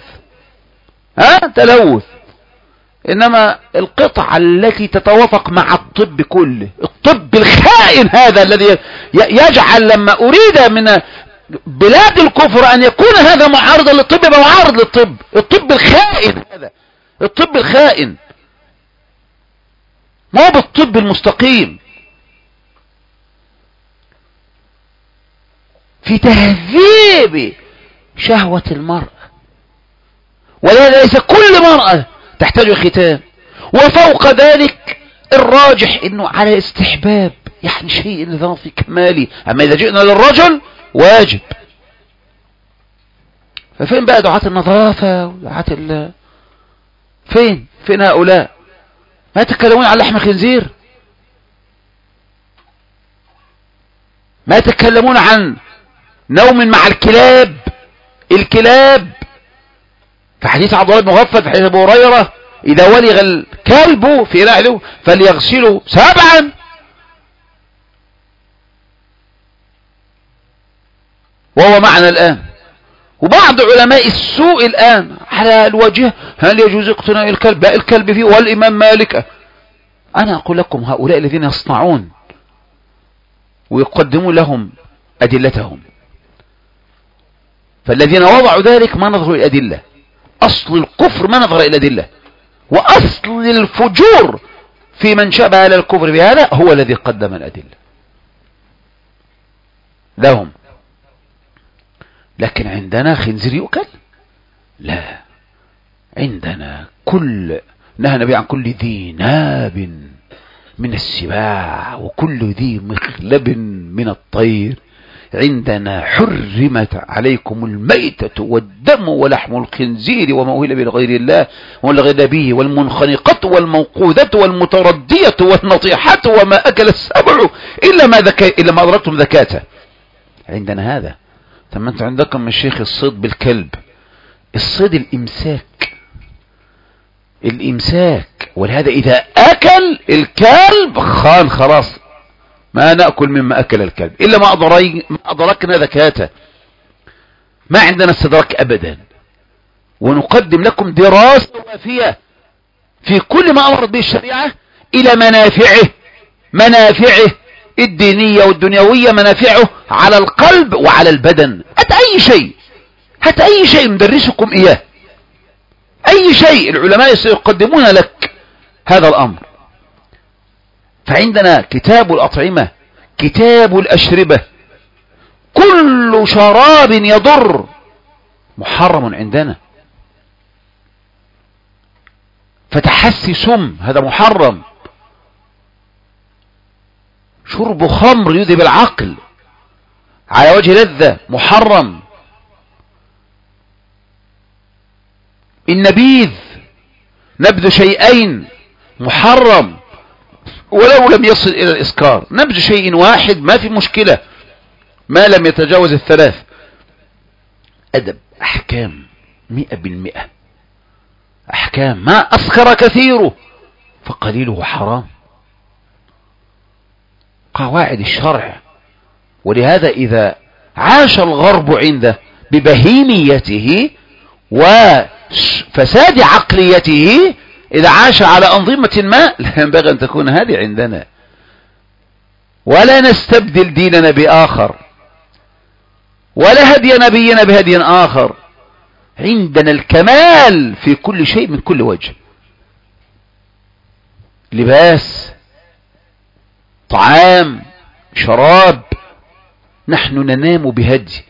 تلوث. انما القطعة التي تتوافق مع الطب كله، الطب الخائن هذا الذي يجعل لما اريد من بلاد الكفر ان يكون هذا معارضا للطب يبقى معارض للطب. الطب الخائن هذا، الطب الخائن، ما هو بالطب المستقيم. في تهذيب شهوة المرأة، وليس كل مرأة تحتاج ختان. وفوق ذلك الراجح انه على استحباب، يعني شيء اضافي كمالي. اما اذا جئنا للرجل واجب. ففين بقى دعاة النظافة ودعاة فين هؤلاء؟ ما يتكلمون عن لحم خنزير، ما يتكلمون عن نوم مع الكلاب. في حديث عبد الله بن مغفل في حديث ابو هريره: اذا ولغ الكلب في نعله فليغسله 7. وهو معنا الان. وبعض علماء السوء الان على الوجه: هل يجوز اقتناء الكلب؟ لا، الكلب فيه. والامام مالك. انا اقول لكم هؤلاء الذين يصنعون ويقدمون لهم ادلتهم، فالذين وضعوا ذلك ما نظروا الى الادله. اصل الكفر ما نظر الى الادله، واصل الفجور في من شبه على الكفر بهذا هو الذي قدم الادله لهم. لكن عندنا خنزير يؤكل؟ لا، عندنا نهى النبي عن كل ذي ناب من السباع وكل ذي مخلب من الطير. عندنا حرمت عليكم الميتة والدم ولحم الخنزير وما أهل به لغير الله ولغير به والمنخنقة والموقوذة والمتردية والنطيحة وما أكل السبع إلا ما أدركتم ذكاته. عندنا هذا. ثم أنت عندكم الشيخ الصيد بالكلب، الصيد الإمساك. ولهذا إذا أكل الكلب خلاص ما نأكل مما أكل الكلب إلا ما أدركنا ذكاته. ما عندنا استدراك أبدا. ونقدم لكم دراسة وافية في كل ما أمرت به الشريعة إلى منافعه الدينية والدنيوية، منافعه على القلب وعلى البدن. هات أي شيء ندرسكم إياه، أي شيء العلماء سيقدمون لك هذا الأمر. فعندنا كتاب الأطعمة، كتاب الأشربة، كل شراب يضر محرم عندنا. فتحسي سم هذا محرم. شرب خمر يذهب العقل على وجه لذة محرم. النبيذ نبذ شيئين محرم ولو لم يصل إلى الإسكار. نبذ شيء واحد ما في مشكلة ما لم يتجاوز 3. أدب، أحكام 100%. أحكام. ما أسكر كثيره فقليله حرام. قواعد الشرع. ولهذا إذا عاش الغرب عنده ببهيميته وفساد عقليته، إذا عاش على أنظمة ما، لا ينبغي أن تكون هذه عندنا، ولا نستبدل ديننا بآخر، ولا هدي نبينا بهدي آخر. عندنا الكمال في كل شيء من كل وجه، لباس، طعام، شراب. نحن ننام بهدي.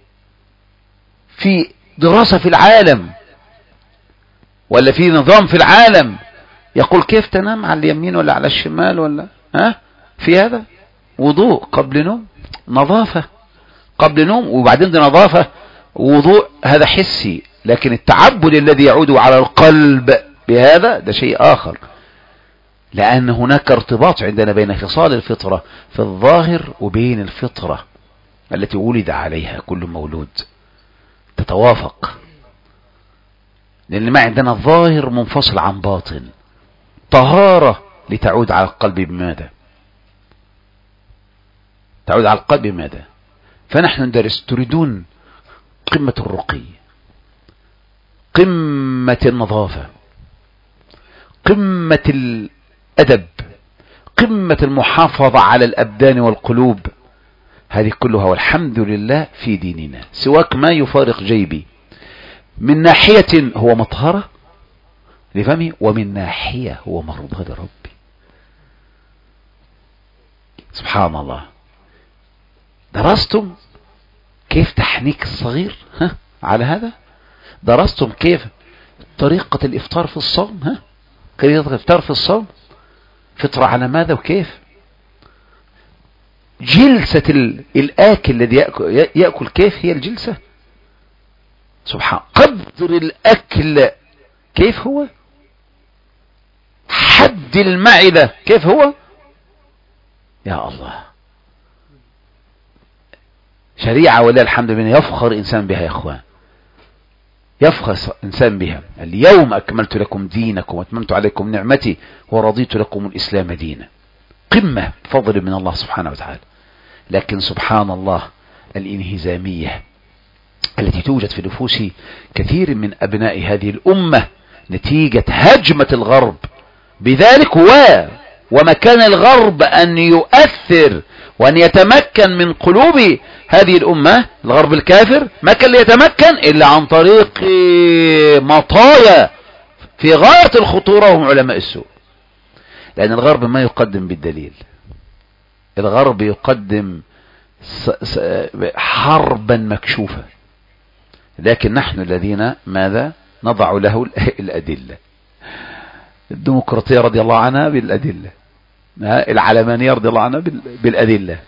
في دراسة في العالم ولا في نظام في العالم يقول كيف تنام، على اليمين ولا على الشمال، ولا في هذا وضوء قبل نوم، نظافة قبل نوم، وبعدين دي نظافة ووضوء، هذا حسي. لكن التعبد الذي يعود على القلب بهذا ده شيء آخر، لأن هناك ارتباط عندنا بين خصال الفطرة في الظاهر وبين الفطرة التي ولد عليها كل مولود، تتوافق. لأن ما عندنا الظاهر منفصل عن باطن. طهارة لتعود على القلب بماذا؟ تعود على القلب بماذا؟ فنحن ندرس، تريدون قمة الرقي، قمة النظافة، قمة الأدب، قمة المحافظة على الأبدان والقلوب، هذه كلها والحمد لله في ديننا. سواك ما يفارق جيبي، من ناحية هو مطهرة لفمي، ومن ناحية هو مرضى لربي. سبحان الله. درستم كيف تحنيك الصغير على هذا؟ درستم كيف طريقة الإفطار في الصوم؟ كيف الإفطار في الصوم؟ فطر على ماذا وكيف؟ جلسة الآكل الذي يأكل كيف هي الجلسة؟ سبحان. قدر الأكل كيف هو؟ حد المعدة كيف هو؟ يا الله. شريعة ولله الحمد لله يفخر إنسان بها يا أخوان، يفخر إنسان بها. اليوم أكملت لكم دينكم وأتممت عليكم نعمتي ورضيت لكم الإسلام دينا. قمة فضل من الله سبحانه وتعالى. لكن سبحان الله الانهزامية التي توجد في نفوس كثير من أبناء هذه الأمة نتيجة هجمة الغرب بذلك، ومكان الغرب أن يؤثر وأن يتمكن من قلوب هذه الأمة. الغرب الكافر ما كان ليتمكن إلا عن طريق مطايا في غاية الخطورة، وهم علماء السوء. لأن الغرب ما يقدم بالدليل، الغرب يقدم حربا مكشوفة، لكن نحن الذين ماذا نضع له الأدلة. الديمقراطية رضي الله عنها بالأدلة، العلمانية رضي الله عنها بالأدلة،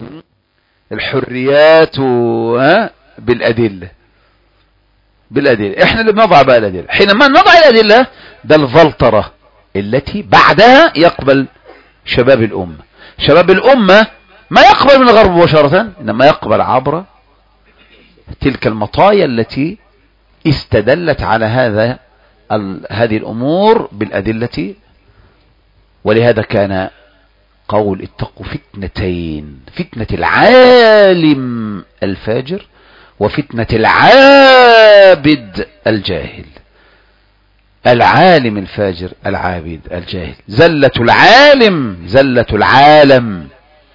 الحريات بالأدلة. احنا اللي بنضع بقى الأدلة. حينما نضع الأدلة ده الفلترة التي بعدها يقبل شباب الأمة. شباب الأمة ما يقبل من الغرب مباشرة، إنما يقبل عبر تلك المطايا التي استدلت على هذه الأمور بالأدلة. ولهذا كان قول اتقوا فتنتين، فتنة العالم الفاجر وفتنة العابد الجاهل. العالم الفاجر، العابد الجاهل، زلة العالم زلة العالم.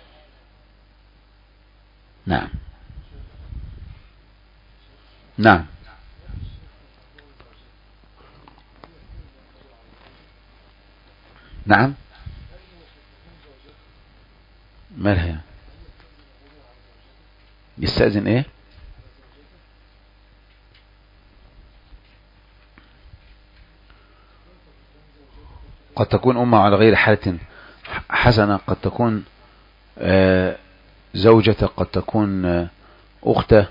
نعم نعم. نعم. مالها يستأذن ايه؟ قد تكون أمة على غير حالة حسنة، قد تكون زوجة، قد تكون أخته.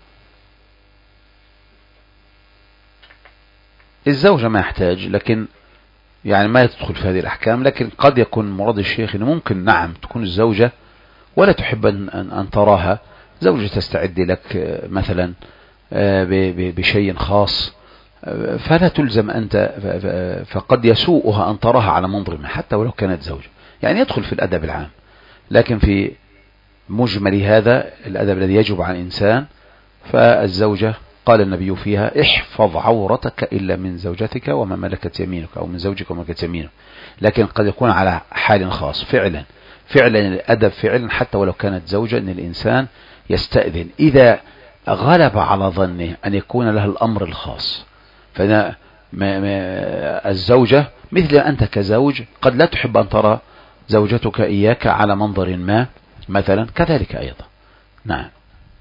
الزوجة ما يحتاج، لكن يعني ما يدخل في هذه الأحكام. لكن قد يكون مراد الشيخ إنه ممكن نعم تكون الزوجة ولا تحب أن تراها، زوجة تستعد لك مثلا بشيء خاص، فلا تلزم أنت، فقد يسوءها أن تراها على منظر ما حتى ولو كانت زوجة. يعني يدخل في الأدب العام. لكن في مجمل هذا الأدب الذي يجب على الإنسان، فالزوجة قال النبي فيها احفظ عورتك إلا من زوجتك وما ملكت يمينك، أو من زوجك وما ملكت يمينك. لكن قد يكون على حال خاص فعلا الأدب فعلا حتى ولو كانت زوجة، أن الإنسان يستأذن إذا غلب على ظنه أن يكون لها الأمر الخاص. فأنا الزوجة مثل أنت كزوج قد لا تحب أن ترى زوجتك إياك على منظر ما مثلا، كذلك أيضا. نعم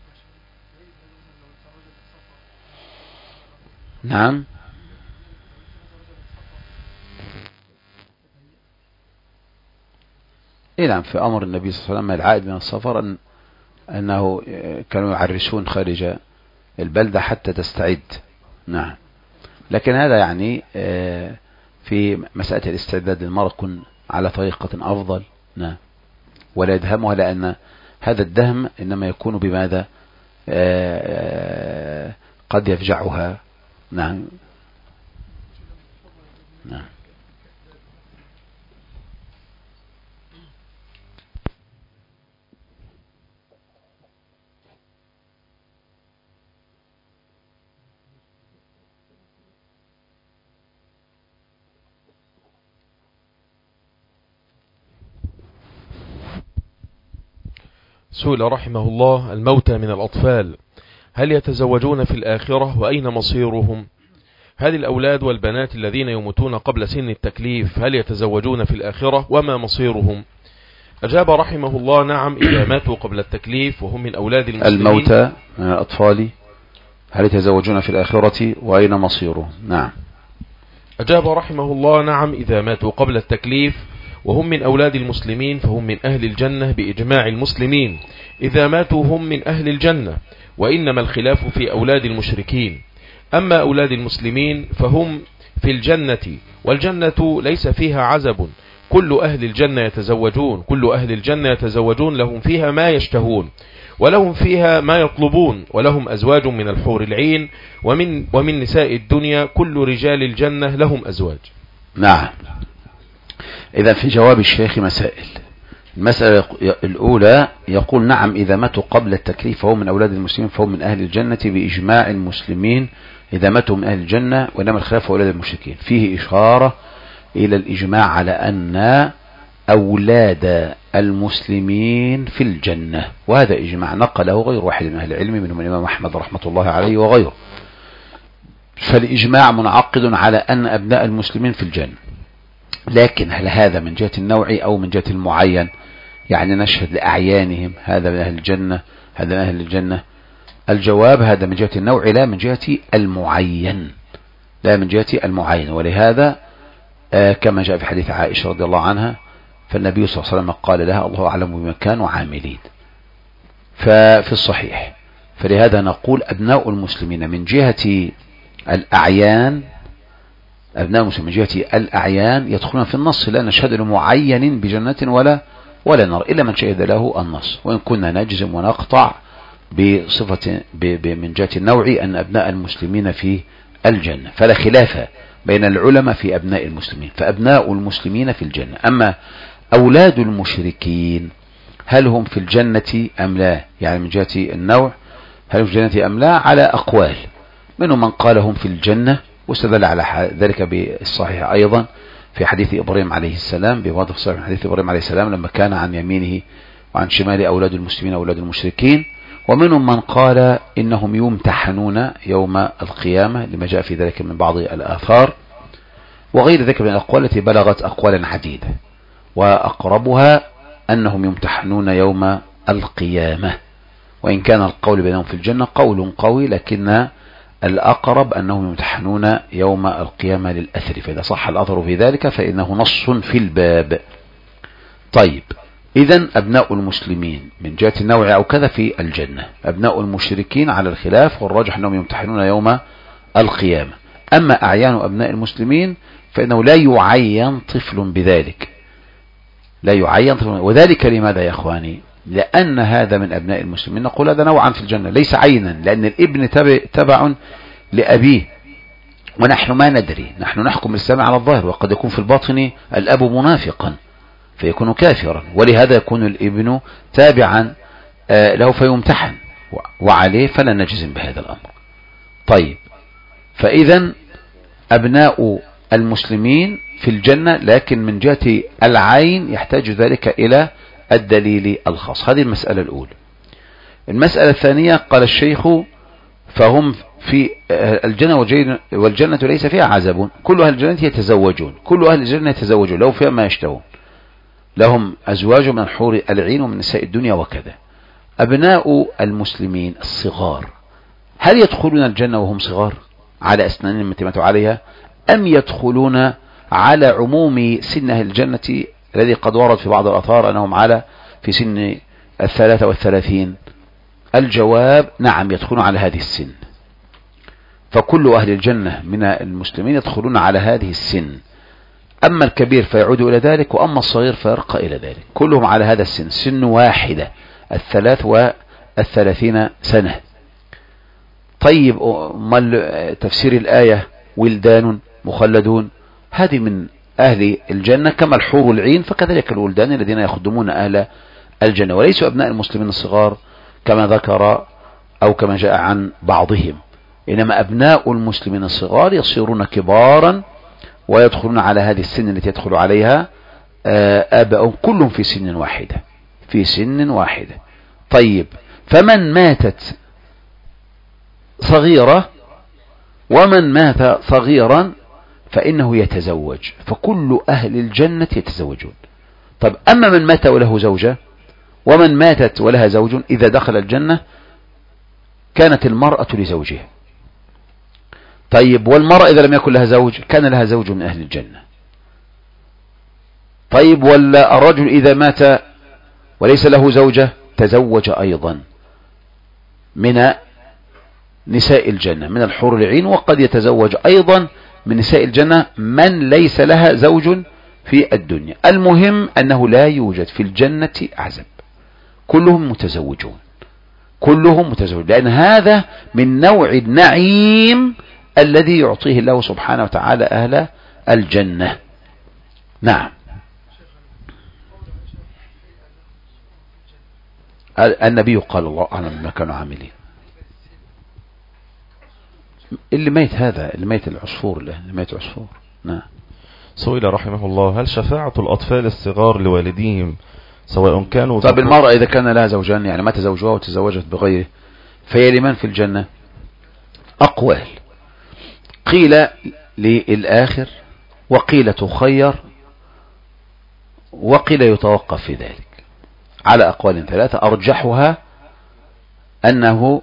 نعم. نعم، في أمر النبي صلى الله عليه وسلم العائد من السفر أنه كانوا يعرسون خارج البلدة حتى تستعد. نعم، لكن هذا يعني في مسألة الاستعداد للمرض كن على طريقة أفضل. نعم، ولا يدهمها، لأن هذا الدهم إنما يكون بماذا؟ قد يفجعها. نعم نعم. سئل رحمه الله: الموتى من الأطفال هل يتزوجون في الآخرة وأين مصيرهم؟ هل الأولاد والبنات الذين يموتون قبل سن التكليف هل يتزوجون في الآخرة وما مصيرهم؟ أجاب رحمه الله: نعم، إذا ماتوا قبل التكليف وهم من أولاد المسلمين. الموتى من الأطفال هل يتزوجون في الآخرة وأين مصيرهم؟ نعم. أجاب رحمه الله: نعم، إذا ماتوا قبل التكليف وهم من أولاد المسلمين فهم من أهل الجنة بإجماع المسلمين، إذا ماتوا هم من أهل الجنة، وإنما الخلاف في أولاد المشركين. أما أولاد المسلمين فهم في الجنة، والجنة ليس فيها عزب، كل أهل الجنة يتزوجون، لهم فيها ما يشتهون، ولهم فيها ما يطلبون، ولهم أزواج من الحور العين، ومن نساء الدنيا كل رجال الجنة لهم أزواج. نعم. إذا في جواب الشيخ مسائل. المسألة الأولى يقول: نعم، إذا ماتوا قبل التكليف فهم من أولاد المسلمين فهم من أهل الجنة بإجماع المسلمين، إذا ماتوا من أهل الجنة، وإنما الخلاف أولاد المشركين. فيه إشارة إلى الإجماع على أن أولاد المسلمين في الجنة، وهذا إجماع نقله غير واحد من أهل العلم، منهم الإمام أحمد رحمة الله عليه وغيره. فالإجماع منعقد على أن أبناء المسلمين في الجنة. لكن هل هذا من جهة النوع أو من جهة المعين؟ يعني نشهد لأعيانهم هذا من أهل الجنة، هذا من أهل الجنة. الجواب: هذا من جهة النوع لا من جهة المعين، لا من جهة المعين. ولهذا كما جاء في حديث عائشة رضي الله عنها، فالنبي صلى الله عليه وسلم قال لها: الله أعلم بما كانوا عاملين، ففي الصحيح. فلهذا نقول أبناء المسلمين من جهة الأعيان، أبناء المسلمين من جهة الأعيان يدخلون في النص، لا نشهد لمعين بجنة ولا نار إلا من شهد له النص، وإن كنا نجزم ونقطع بصفة من جهة النوع أن أبناء المسلمين في الجنة. فلا خلاف بين العلماء في أبناء المسلمين، فأبناء المسلمين في الجنة. أما أولاد المشركين هل هم في الجنة أم لا؟ يعني من جهة النوع هل هم في الجنة أم لا؟ على أقوال، منهم من قال هم في الجنة، واستدل على ذلك بالصحيح أيضا في حديث إبراهيم عليه السلام، بوضع صحيح حديث إبراهيم عليه السلام لما كان عن يمينه وعن شماله أولاد المسلمين أولاد المشركين. ومنهم من قال إنهم يمتحنون يوم القيامة، لما جاء في ذلك من بعض الآثار، وغير ذلك من الأقوال التي بلغت أقوالا عديدة، وأقربها أنهم يمتحنون يوم القيامة. وإن كان القول بينهم في الجنة قول قوي، لكن الأقرب أنهم يمتحنون يوم القيامة للأثر، فإذا صح الأثر في ذلك فإنه نص في الباب. طيب، إذن أبناء المسلمين من جهة النوع أو كذا في الجنة، أبناء المشركين على الخلاف، والراجح أنهم يمتحنون يوم القيامة. أما أعيان أبناء المسلمين فإنه لا يعين طفل بذلك، لا يعين طفل. وذلك لماذا يا أخواني؟ لأن هذا من أبناء المسلمين، نقول هذا نوعا في الجنة ليس عينا، لأن الابن تبع لأبيه، ونحن ما ندري، نحن نحكم بالسمع على الظاهر، وقد يكون في الباطن الأب منافقا، فيكون كافرا، ولهذا يكون الابن تابعا له فيمتحن وعليه فلا نجزم بهذا الأمر. طيب، فإذا أبناء المسلمين في الجنة، لكن من جهة العين يحتاج ذلك إلى الدليل الخاص. هذه المسألة الأولى. المسألة الثانية قال الشيخ فهم في الجنة والجنة ليس فيها عزب، كل أهل الجنة يتزوجون، كل أهل الجنة يتزوجون لو فيها ما يشتهون، لهم أزواج من حور العين ومن نساء الدنيا وكذا. أبناء المسلمين الصغار هل يدخلون الجنة وهم صغار على أسنان التي ماتوا عليها، أم يدخلون على عموم سن أهل الجنة الذي قد ورد في بعض الآثار أنهم في سن 33؟ الجواب نعم، يدخلون على هذه السن، فكل أهل الجنة من المسلمين يدخلون على هذه السن، أما الكبير فيعود إلى ذلك، وأما الصغير فيرقى إلى ذلك، كلهم على هذا السن، سن واحدة 33 سنة. طيب، تفسير الآية ولدان مخلدون، هذه من أهل الجنة كما الحور العين، فكذلك الولدان الذين يخدمون أهل الجنة، وليسوا أبناء المسلمين الصغار كما ذكر أو كما جاء عن بعضهم، إنما أبناء المسلمين الصغار يصيرون كبارا ويدخلون على هذه السن التي يدخل عليها آباؤهم، كلهم في سن واحدة، في سن واحدة. طيب، فمن ماتت صغيرة ومن مات صغيرا فإنه يتزوج، فكل أهل الجنة يتزوجون. طب، أما من مات وله زوجة ومن ماتت ولها زوج، إذا دخل الجنة كانت المرأة لزوجها. طيب، والمرأة إذا لم يكن لها زوج كان لها زوج من أهل الجنة. طيب، والرجل إذا مات وليس له زوجة تزوج أيضا من نساء الجنة من الحور العين، وقد يتزوج أيضا من نساء الجنة من ليس لها زوج في الدنيا. المهم أنه لا يوجد في الجنة عزب، كلهم متزوجون، كلهم متزوجون، لأن هذا من نوع النعيم الذي يعطيه الله سبحانه وتعالى أهل الجنة. نعم. النبي قال الله أعلم بما كانوا عاملين. اللي ميت هذا، اللي ميت العصفور، اللي ميت عصفور. نعم. سئل رحمه الله: هل شفاعة الأطفال الصغار لوالديهم سواء كانوا... طب المرأة إذا كان لها زوجان، يعني مات زوجها وتزوجت بغيره، فهي لمن في الجنة؟ أقوال، قيل للآخر، وقيل تخير، وقيل يتوقف في ذلك، على أقوال ثلاثة، أرجحها أنه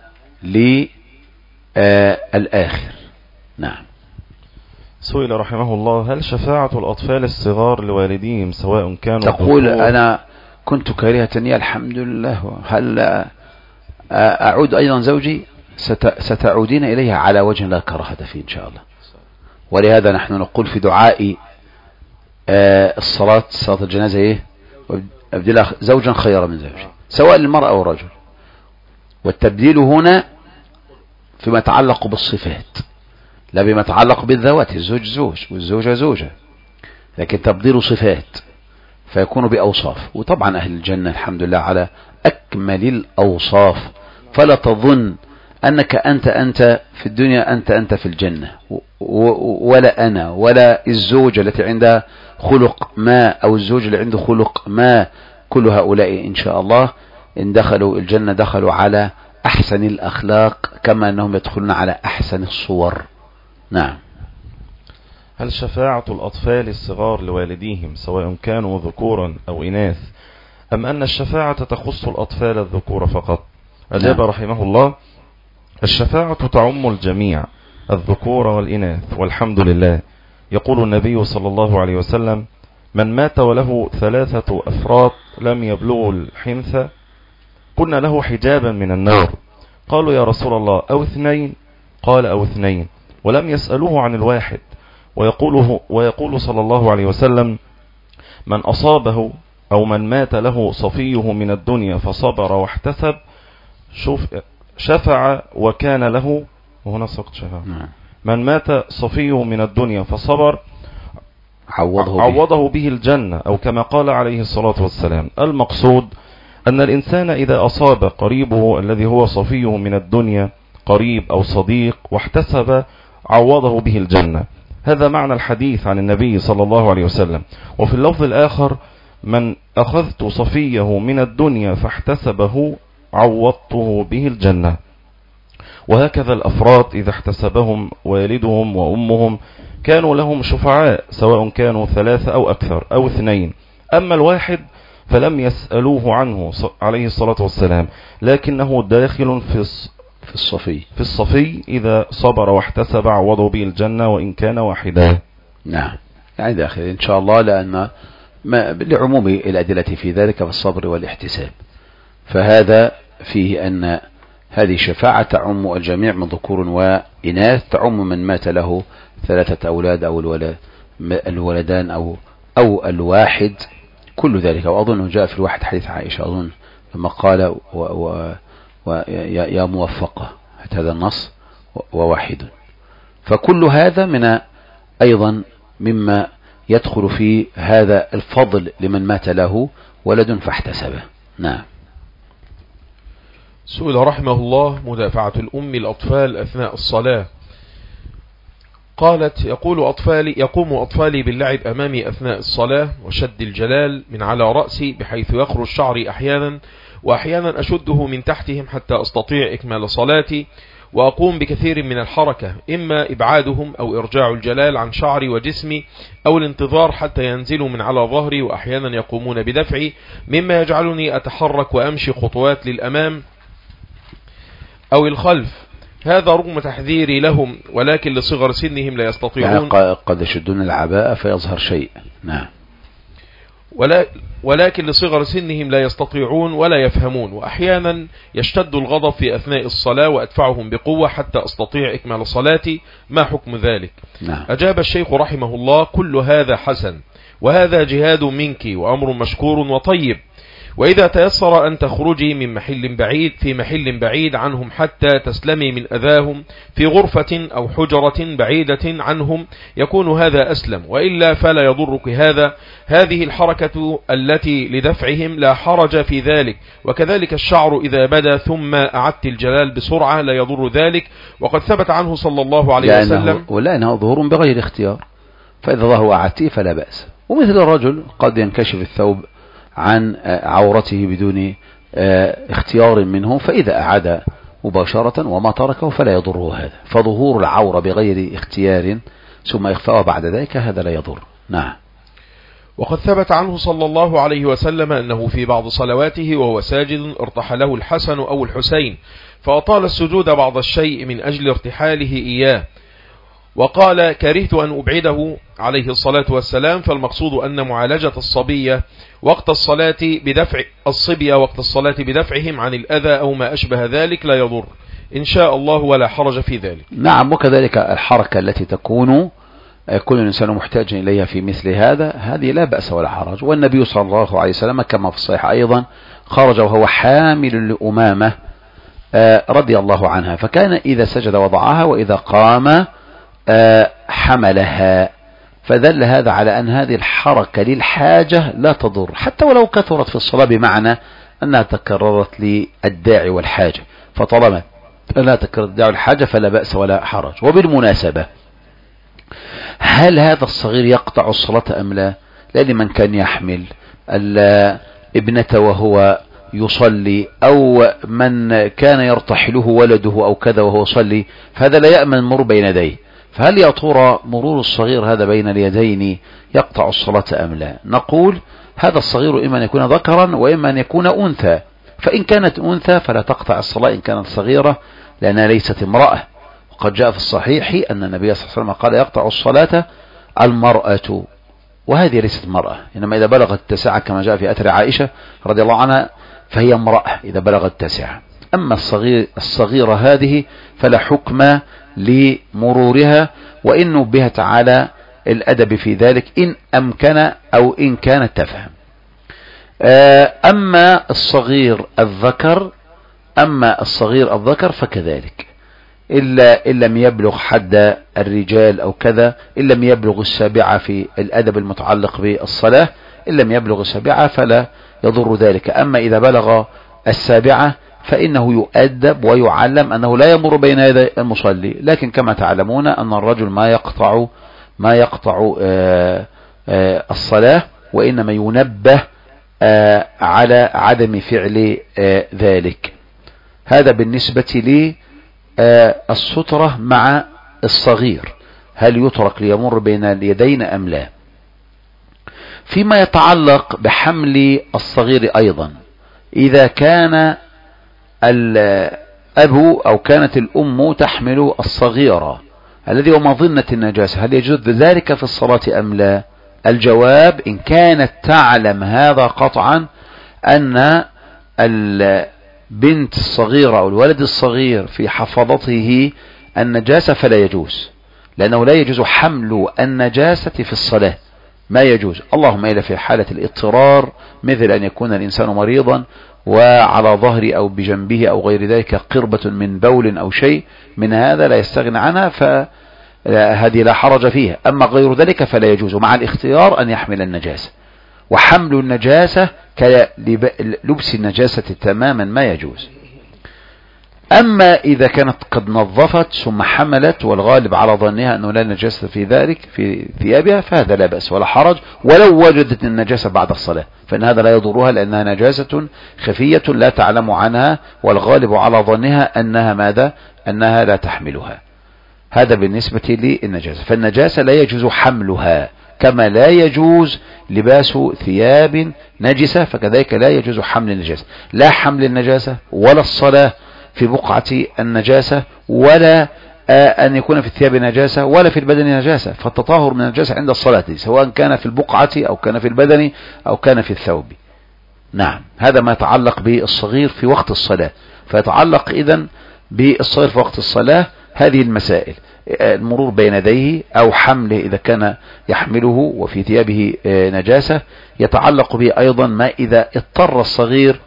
للآخر. نعم. سئل رحمه الله: هل شفاعة الأطفال الصغار لوالديهم سواء كانوا... تقول أنا كنت كارهة الحمد لله، هل أعود أيضا زوجي؟ ستعودين إليها على وجه لا كراهة فيه إن شاء الله. ولهذا نحن نقول في دعاء صلاة الجنازة إيه؟ أبدل زوجا خيرا من زوجه، سواء للمرأة أو الرجل. والتبديل هنا فيما يتعلق بالصفات، لا بما يتعلق بالذوات، الزوج زوج والزوجة زوجة، لكن تبديل صفات فيكون بأوصاف. وطبعا أهل الجنة الحمد لله على أكمل الأوصاف، فلا تظن أنك أنت في الدنيا أنت في الجنة، ولا أنا ولا الزوجة التي عندها خلق ما أو الزوج اللي عنده خلق ما، كل هؤلاء إن شاء الله إن دخلوا الجنة دخلوا على أحسن الأخلاق، كما أنهم يدخلون على أحسن الصور. نعم. هل شفاعة الأطفال الصغار لوالديهم سواء كانوا ذكورا أو إناث، أم أن الشفاعة تخص الأطفال الذكور فقط؟ أجاب رحمه الله: الشفاعة تعم الجميع، الذكور والإناث، والحمد لله. يقول النبي صلى الله عليه وسلم: من مات وله 3 أفراد لم يبلغوا الحنث كنا له حجابا من النار. قالوا: يا رسول الله أو 2؟ قال: أو 2، ولم يسألوه عن الواحد. ويقول صلى الله عليه وسلم: من أصابه أو من مات له صفيه من الدنيا فصبر واحتسب شفع وكان له، وهنا سقط شفع. من مات صفيه من الدنيا فصبر عوضه به الجنة، أو كما قال عليه الصلاة والسلام. المقصود أن الإنسان إذا أصاب قريبه الذي هو صفيه من الدنيا، قريب أو صديق، واحتسب عوضه به الجنة. هذا معنى الحديث عن النبي صلى الله عليه وسلم. وفي اللفظ الآخر: من أخذت صفيه من الدنيا فاحتسبه عوضته به الجنة. وهكذا الأفراد إذا احتسبهم والدهم وأمهم كانوا لهم شفعاء، سواء كانوا 3 أو أكثر أو 2. أما الواحد فلم يسألوه عنه عليه الصلاة والسلام، لكنه داخل في الصفي إذا صبر واحتسب عوضه به الجنة وإن كان واحدا. نعم، يعني داخل إن شاء الله، لأن لعموم الأدلة في ذلك في الصبر والاحتساب. فهذا فيه أن هذه شفاعة تعم الجميع من ذكور وإناث، تعم من مات له 3 أولاد أو الولدان أو الواحد، كل ذلك. وأظن جاء في الواحد حديث عائشة أظن لما قال يا موفقة، هذا النص وواحد. فكل هذا من أيضا مما يدخل في هذا الفضل لمن مات له ولد فاحتسبه. نعم. سئل رحمه الله: مدافعة الأم الأطفال أثناء الصلاة. قالت: يقوم أطفالي باللعب أمامي أثناء الصلاة وشد الجلال من على رأسي بحيث يخرج شعري أحيانا، وأحيانا أشده من تحتهم حتى أستطيع إكمال صلاتي، وأقوم بكثير من الحركة، إما إبعادهم أو إرجاع الجلال عن شعري وجسمي أو الانتظار حتى ينزلوا من على ظهري، وأحيانا يقومون بدفعي، مما يجعلني أتحرك وأمشي خطوات للأمام أو الخلف. هذا رغم تحذيري لهم، ولكن لصغر سنهم لا يستطيعون، يعني قد يشدون العباءة فيظهر شيء. نعم. ولكن لصغر سنهم لا يستطيعون ولا يفهمون، وأحيانا يشتد الغضب في أثناء الصلاة وأدفعهم بقوة حتى أستطيع إكمال صلاتي. ما حكم ذلك؟ نعم. أجاب الشيخ رحمه الله: كل هذا حسن، وهذا جهاد منك وأمر مشكور وطيب. وإذا تيسر أن تخرجي من محل بعيد عنهم حتى تسلمي من أذاهم في غرفة أو حجرة بعيدة عنهم، يكون هذا أسلم، وإلا فلا يضرك هذه الحركة التي لدفعهم لا حرج في ذلك. وكذلك الشعر إذا بدا ثم أعدت الجلال بسرعة لا يضر ذلك، وقد ثبت عنه صلى الله عليه وسلم: ولأنه ظهور بغير اختيار، فإذا ظهر أعدته فلا بأس. ومثل الرجل قد ينكشف الثوب عن عورته بدون اختيار منه، فإذا أعاد مباشرة وما تركه فلا يضره هذا. فظهور العورة بغير اختيار ثم إخفاء بعد ذلك هذا لا يضر. نعم. وقد ثبت عنه صلى الله عليه وسلم أنه في بعض صلواته وهو ساجد ارتحله الحسن أو الحسين، فأطال السجود بعض الشيء من أجل ارتحاله إياه، وقال: كرهت أن أبعده عليه الصلاة والسلام. فالمقصود أن معالجة الصبية وقت الصلاة بدفعهم عن الأذى أو ما أشبه ذلك لا يضر إن شاء الله ولا حرج في ذلك. نعم. وكذلك الحركة التي تكون كل إنسان محتاج إليها في مثل هذه لا بأس ولا حرج. والنبي صلى الله عليه وسلم كما في الصحيح أيضا خرج وهو حامل لأمامة رضي الله عنها، فكان إذا سجد وضعها وإذا قام حملها، فدل هذا على أن هذه الحركة للحاجة لا تضر حتى ولو كثرت في الصلاة، بمعنى أنها تكررت للداعي والحاجة. فطالما لا تكرر الداعي والحاجة فلا بأس ولا حرج. وبالمناسبة، هل هذا الصغير يقطع الصلاة أم لا؟ لأن من كان يحمل ابنته وهو يصلي، أو من كان يرتحله ولده أو كذا وهو يصلي، فهذا لا يأمن مر بين يديه. فهل يا ترى مرور الصغير هذا بين اليدين يقطع الصلاة أم لا؟ نقول هذا الصغير إما أن يكون ذكرا وإما أن يكون أنثى، فإن كانت أنثى فلا تقطع الصلاة إن كانت صغيرة لأنها ليست امرأة. وقد جاء في الصحيح أن النبي صلى الله عليه وسلم قال: يقطع الصلاة المرأة، وهذه ليست مرأة، إنما إذا بلغت 9 كما جاء في أثر عائشة رضي الله عنها فهي امرأة إذا بلغت 9. أما الصغيرة هذه فلا حكم لمرورها، وإن نبهت على الأدب في ذلك إن أمكن أو إن كانت تفهم. أما الصغير الذكر فكذلك إن لم يبلغ حد الرجال أو كذا، إن لم يبلغ السابعة في الأدب المتعلق بالصلاة، إن لم يبلغ السابعة فلا يضر ذلك. أما إذا بلغ السابعة فإنه يؤدب ويعلم أنه لا يمر بين يدي المصلي. لكن كما تعلمون أن الرجل ما يقطع الصلاة، وإنما ينبه على عدم فعل ذلك. هذا بالنسبة للسترة مع الصغير، هل يترك ليمر بين اليدين أم لا. فيما يتعلق بحمل الصغير أيضا، إذا كان الأب أو كانت الأم تحمل الصغيرة الذي هو مظنة النجاسة، هل يجوز ذلك في الصلاة أم لا؟ الجواب: إن كانت تعلم هذا قطعا أن البنت الصغيرة أو الولد الصغير في حفظته النجاسة فلا يجوز، لأنه لا يجوز حمل النجاسة في الصلاة، ما يجوز. اللهم إلا في حالة الاضطرار، مثل أن يكون الإنسان مريضا وعلى ظهره أو بجنبه أو غير ذلك قربة من بول أو شيء من هذا لا يستغنى عنها، فهذه لا حرج فيها. أما غير ذلك فلا يجوز، مع الاختيار أن يحمل النجاسة. وحمل النجاسة كلبس النجاسة تماما ما يجوز. أما إذا كانت قد نظفت ثم حملت والغالب على ظنها أنه لا نجاسة في ذلك في ثيابها، فهذا لا بأس ولا حرج، ولو وجدت النجاسة بعد الصلاة فإن هذا لا يضرها، لأنها نجاسة خفية لا تعلم عنها، والغالب على ظنها أنها ماذا؟ أنها لا تحملها. هذا بالنسبة للنجاسة. فالنجاسة لا يجوز حملها، كما لا يجوز لباس ثياب نجسة، فكذلك لا يجوز حمل النجاسة، لا حمل النجاسة ولا الصلاة في بقعة النجاسة، ولا أن يكون في الثياب نجاسة ولا في البدن نجاسة. فالتطهر من النجاسة عند الصلاة سواء كان في البقعة أو كان في البدن أو كان في الثوب. نعم، هذا ما يتعلق بالصغير في وقت الصلاة. فيتعلق إذن بالصغير في وقت الصلاة هذه المسائل: المرور بين يديه أو حمله إذا كان يحمله وفي ثيابه نجاسة. يتعلق به أيضا ما إذا اضطر الصغير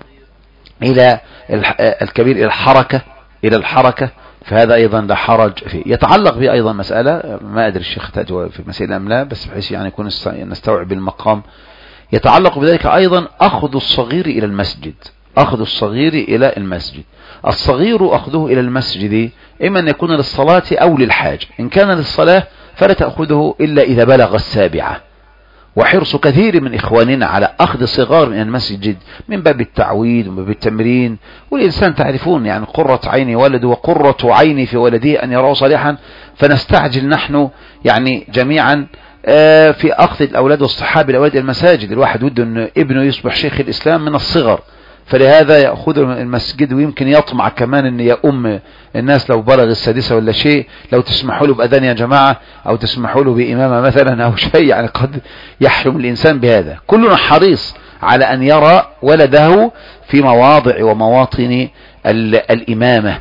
إلى الكبير إلى الحركة فهذا أيضا لا حرج فيه. يتعلق به أيضا مسألة، ما أدري الشيخ تأتي في مسألة أم لا، بس بحيث يعني يكون نستوعب المقام. يتعلق بذلك أيضا أخذ الصغير إلى المسجد، أخذ الصغير إلى المسجد. الصغير أخذه إلى المسجد إما أن يكون للصلاة أو للحاجة. إن كان للصلاة فلا تأخذه إلا إذا بلغ السابعة. وحرص كثير من إخواننا على أخذ صغار من المسجد من باب التعويد ومن باب التمرين. والإنسان تعرفون يعني قرة عيني ولده وقرة عيني في ولده أن يراه صالحا، فنستعجل نحن يعني جميعا في أخذ الأولاد واصطحاب الأولاد المساجد. الواحد وده أن ابنه يصبح شيخ الإسلام من الصغر، فلهذا يأخذ المسجد، ويمكن يطمع كمان أن يا الناس لو بلغ السادسة ولا شيء لو تسمحوا له بأذان يا جماعة، أو تسمحوا له بإمامة مثلا أو شيء، يعني قد يحرم الإنسان بهذا. كلنا حريص على أن يرى ولده في مواضع ومواطن الإمامة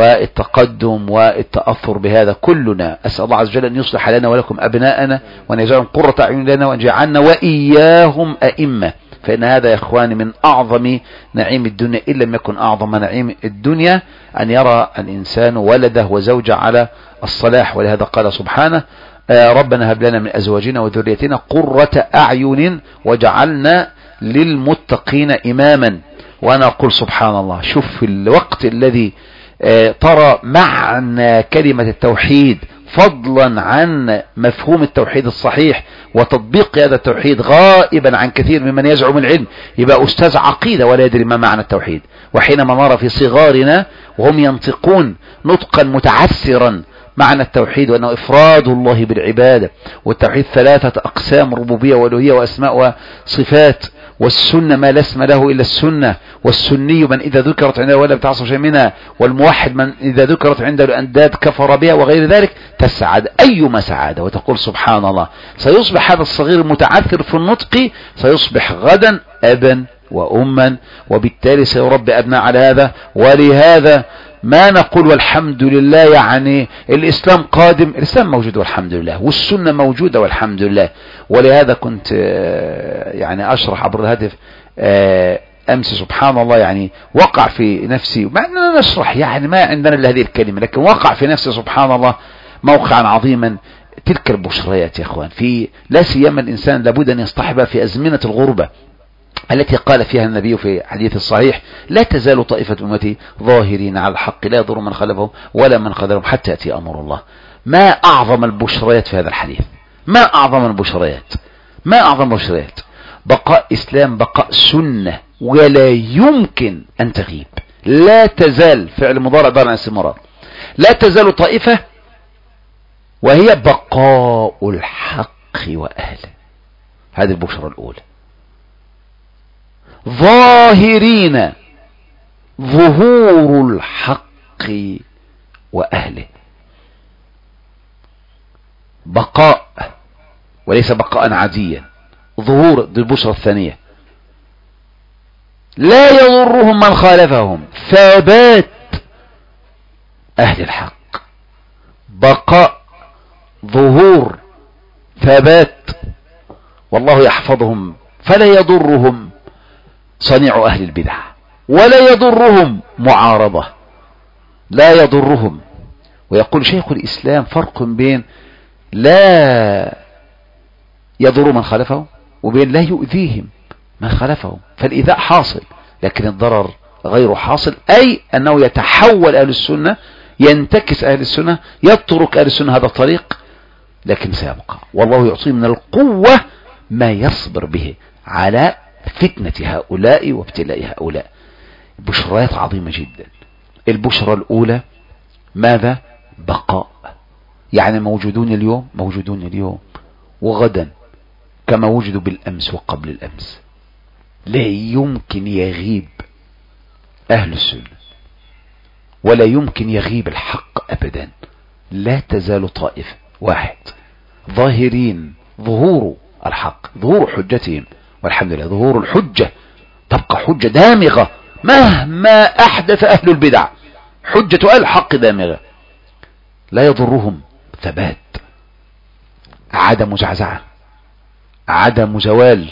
والتقدم والتأثر بهذا. كلنا أسأل الله عز وجل أن يصلح لنا ولكم أبناءنا، وأن يجعلهم قرة أعين لنا، وأن يجعلنا وإياهم أئمة. فإن هذا يا إخواني من أعظم نعيم الدنيا، إن لم يكن أعظم نعيم الدنيا، أن يرى الإنسان ولده وزوجه على الصلاح. ولهذا قال سبحانه: ربنا هب لنا من أزواجنا وذريتنا قرة أعين وجعلنا للمتقين إماما. وأنا أقول سبحان الله، شوف في الوقت الذي ترى معنى كلمة التوحيد فضلا عن مفهوم التوحيد الصحيح وتطبيق هذا التوحيد غائبا عن كثير ممن يزعم العلم، يبقى أستاذ عقيدة ولا يدري ما معنى التوحيد. وحينما نرى في صغارنا وهم ينطقون نطقا متعسرا معنى التوحيد، وأنه إفراد الله بالعبادة، والتوحيد 3 أقسام: ربوبية والوهية وأسماء وصفات، والسنة ما لا اسم له إلا السنة، والسني من إذا ذكرت عنده ولا بتعصى شيء منها، والموحد من إذا ذكرت عنده الأنداد كفر بها، وغير ذلك. تسعد أيما سعادة وتقول سبحان الله. سيصبح هذا الصغير المتعثر في النطق سيصبح غدا أبا وأما، وبالتالي سيربي أبناء على هذا. ولهذا ما نقول والحمد لله، يعني الإسلام قادم، الإسلام موجود والحمد لله، والسنة موجودة والحمد لله. ولهذا كنت يعني أشرح عبر الهاتف أمس سبحان الله يعني وقع في نفسي، مع أننا نشرح يعني ما عندنا إلا هذه الكلمة، لكن وقع في نفسي سبحان الله موقعا عظيما. تلك البشريات يا أخوان، في لا سيما الإنسان لابد أن يصطحبها في أزمنة الغربة التي قال فيها النبي في حديث الصحيح: لا تزال طائفة أمتي ظاهرين على الحق لا يضر من خلفهم ولا من خذلهم حتى يأتي أمر الله. ما أعظم البشريات في هذا الحديث، ما أعظم البشريات، ما أعظم البشريات. بقاء إسلام، بقاء سنة، ولا يمكن أن تغيب. لا تزال، فعل مضارع دار عن استمرار، لا تزال طائفة، وهي بقاء الحق وأهله. هذه البشرى الأولى. ظاهرين، ظهور الحق وأهله. بقاء وليس بقاء عاديا، ظهور. دي البشرى الثانية. لا يضرهم من خالفهم، ثبات أهل الحق. بقاء، ظهور، ثبات. والله يحفظهم فلا يضرهم صنيع أهل البدع، ولا يضرهم معارضة، لا يضرهم. ويقول شيخ الإسلام: فرق بين لا يضر من خلفهم وبين لا يؤذيهم من خلفهم. فالإيذاء حاصل لكن الضرر غير حاصل، أي أنه يتحول أهل السنة، ينتكس أهل السنة، يترك أهل السنة هذا الطريق، لكن سيبقى. والله يعطيه من القوة ما يصبر به على فتنة هؤلاء وابتلاء هؤلاء. بشريات عظيمة جدا. البشرى الأولى ماذا؟ بقاء، يعني موجودون اليوم، موجودون اليوم وغدا كما وجدوا بالأمس وقبل الأمس. لا يمكن يغيب أهل السنة، ولا يمكن يغيب الحق أبدا. لا تزال طائفة، واحد، ظاهرين، ظهور الحق، ظهور حجتهم، والحمد لله ظهور الحجة تبقى حجة دامغة مهما أحدث أهل البدع، حجة أهل الحق دامغة. لا يضرهم ثبات، عدم زعزعة، عدم زوال.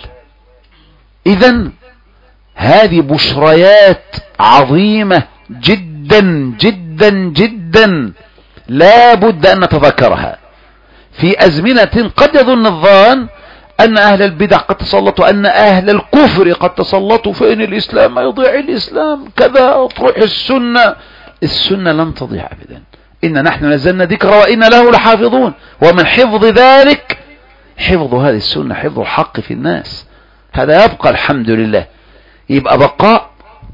إذن هذه بشريات عظيمة جدا جدا جدا، لا بد أن نتذكرها في أزمنة قد يظن الظان أن أهل البدع قد تسلطوا، أن أهل الكفر قد تسلطوا، فإن الإسلام ما يضيع، الإسلام كذا، تروح السنة. السنة لن تضيع أبدا. إن نحن نزلنا ذكر وإن له لحافظون. ومن حفظ ذلك حفظ هذه السنة، حفظ الحق في الناس. هذا يبقى الحمد لله. يبقى بقاء،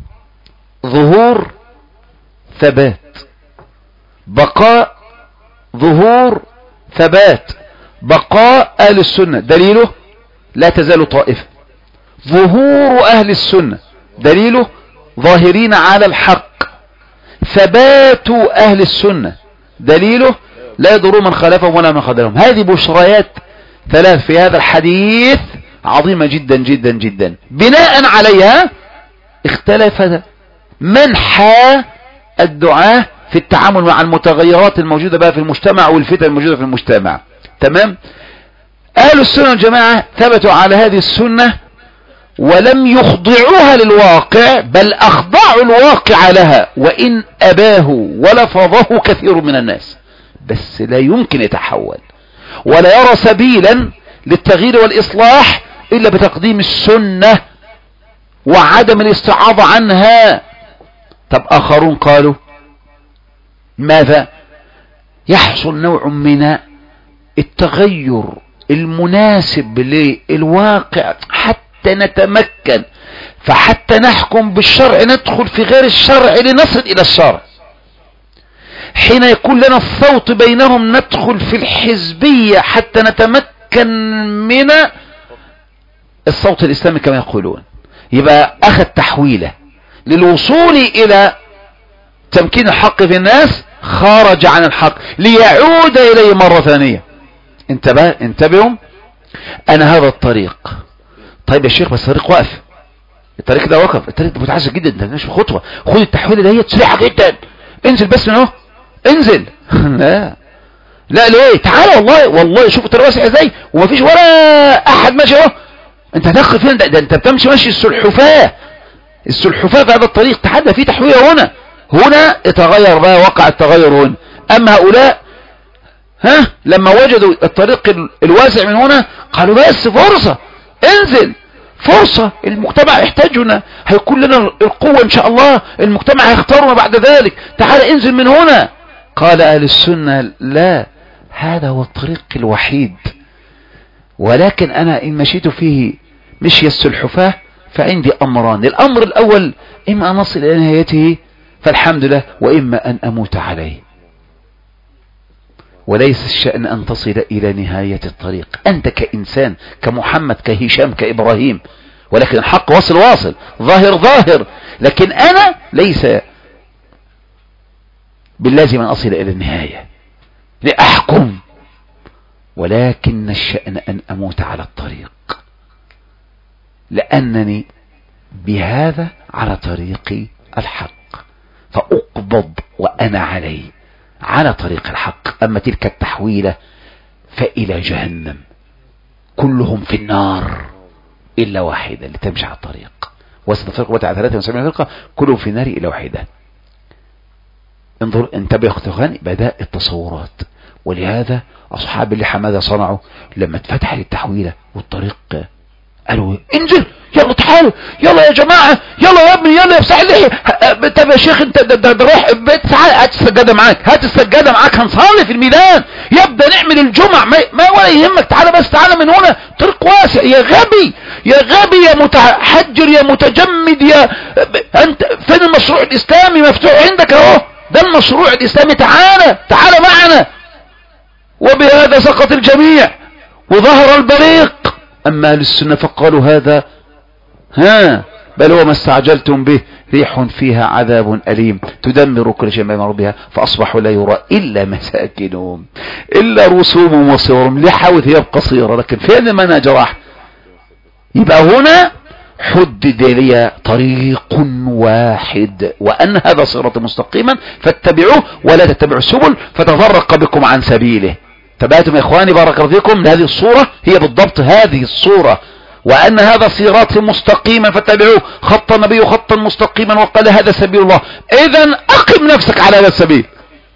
ظهور، ثبات. بقاء، ظهور، ثبات. بقاء أهل السنة دليله لا تزال طائفة. ظهور أهل السنة دليله ظاهرين على الحق. ثبات أهل السنة دليله لا يضر من خالفهم ولا من خذلهم. هذه بشريات ثلاث في هذا الحديث عظيمة جدا جدا جدا. بناء عليها اختلف منحى الدعاة في التعامل مع المتغيرات الموجودة بقى في المجتمع والفتن الموجودة في المجتمع. تمام. أهل السنة والجماعة ثبتوا على هذه السنة ولم يخضعوها للواقع، بل أخضعوا الواقع لها، وإن أباه ولفظه كثير من الناس، بس لا يمكن يتحول ولا يرى سبيلا للتغيير والإصلاح إلا بتقديم السنة وعدم الاستعاضة عنها. طب آخرون قالوا ماذا؟ يحصل نوع من التغير المناسب للواقع حتى نتمكن، فحتى نحكم بالشرع ندخل في غير الشرع لنصل إلى الشرع. حين يكون لنا الصوت بينهم ندخل في الحزبية حتى نتمكن من الصوت الإسلامي كما يقولون. يبقى أخذ تحويله للوصول إلى تمكين الحق في الناس، خرج عن الحق ليعود إليه مرة ثانية. انتبهوا، أنا هذا الطريق. طيب يا شيخ بس الطريق وقف، الطريق ده وقف، الطريق ده متعسر جدا، ده مش خطوة، خد التحويلة دي سريعة جدا، انزل بس من اهو، انزل. لا لا ليه؟ تعالى والله شوف الطريق واسع ازاي ومفيش ولا احد ماشي اهو. انت هتدخل فين؟ ده انت بتمشي ماشي السلحفاة، السلحفاة في هذا الطريق تحدى فيه تحوية هنا يتغير بقى، وقع التغير هنا. أما هؤلاء لما وجدوا الطريق الواسع من هنا قالوا بس فرصة، انزل، فرصة، المجتمع يحتاجنا، هيكون لنا القوة ان شاء الله، المجتمع هيختارنا بعد ذلك، تعال انزل من هنا. قال اهل السنة لا، هذا هو الطريق الوحيد، ولكن انا ان مشيت فيه مشي السلحفاة فعندي امران، الامر الاول اما ان اصل الى نهايته فالحمد لله، واما ان اموت عليه. وليس الشأن أن تصل إلى نهاية الطريق أنت كإنسان، كمحمد، كهشام، كإبراهيم، ولكن الحق واصل، ظاهر، لكن أنا ليس باللازم أن أصل إلى النهاية لأحكم، ولكن الشأن أن أموت على الطريق، لأنني بهذا على طريق الحق، فأقبض وأنا على طريق الحق. أما تلك التحويلة فإلى جهنم، كلهم في النار إلا واحدة اللي تمشي على الطريق. وستفرق وتع 73 فرقة كلهم في النار إلا واحدة. انتبه يا اخواني، بدأ التصورات. ولهذا أصحاب اللي حماده صنعوا لما اتفتح للتحويلة والطريق قالوا انزل، يلا تعالوا، يلا يا جماعة، يلا يا ابني، يلا يا بساع اللحية، طب يا شيخ انت ده روح البيت، تعال هات السجادة معاك، هنصلي في الميدان، يبدأ نعمل الجمع، ما ولا يهمك، تعال بس، تعال من هنا، طريق واسع. يا غبي يا متحجر يا متجمد، يا انت فين المشروع الاسلامي؟ مفتوح عندك اهو، ده المشروع الاسلامي، تعال معنا. وبهذا سقط الجميع وظهر البريق. أما أهل السنة فقالوا هذا بل هو ما استعجلتم به، ريح فيها عذاب أليم تدمر كل شيء بأمر ربها فأصبحوا لا يرى إلا مساكنهم إلا رسومهم وصورهم، لحاوث هي قصيرة لكن فين المنهج راح. يبقى هنا حدد لي طريق واحد، وأن هذا صراط مستقيما فاتبعوه ولا تتبعوا السبل فتفرق بكم عن سبيله. تبعتم يا إخواني بارك الله فيكم، هذه الصورة هي بالضبط هذه الصورة، وأن هذا صراط مستقيما فاتبعوه، خط النبي خطا مستقيما وقال هذا سبيل الله، إذن أقم نفسك على هذا السبيل.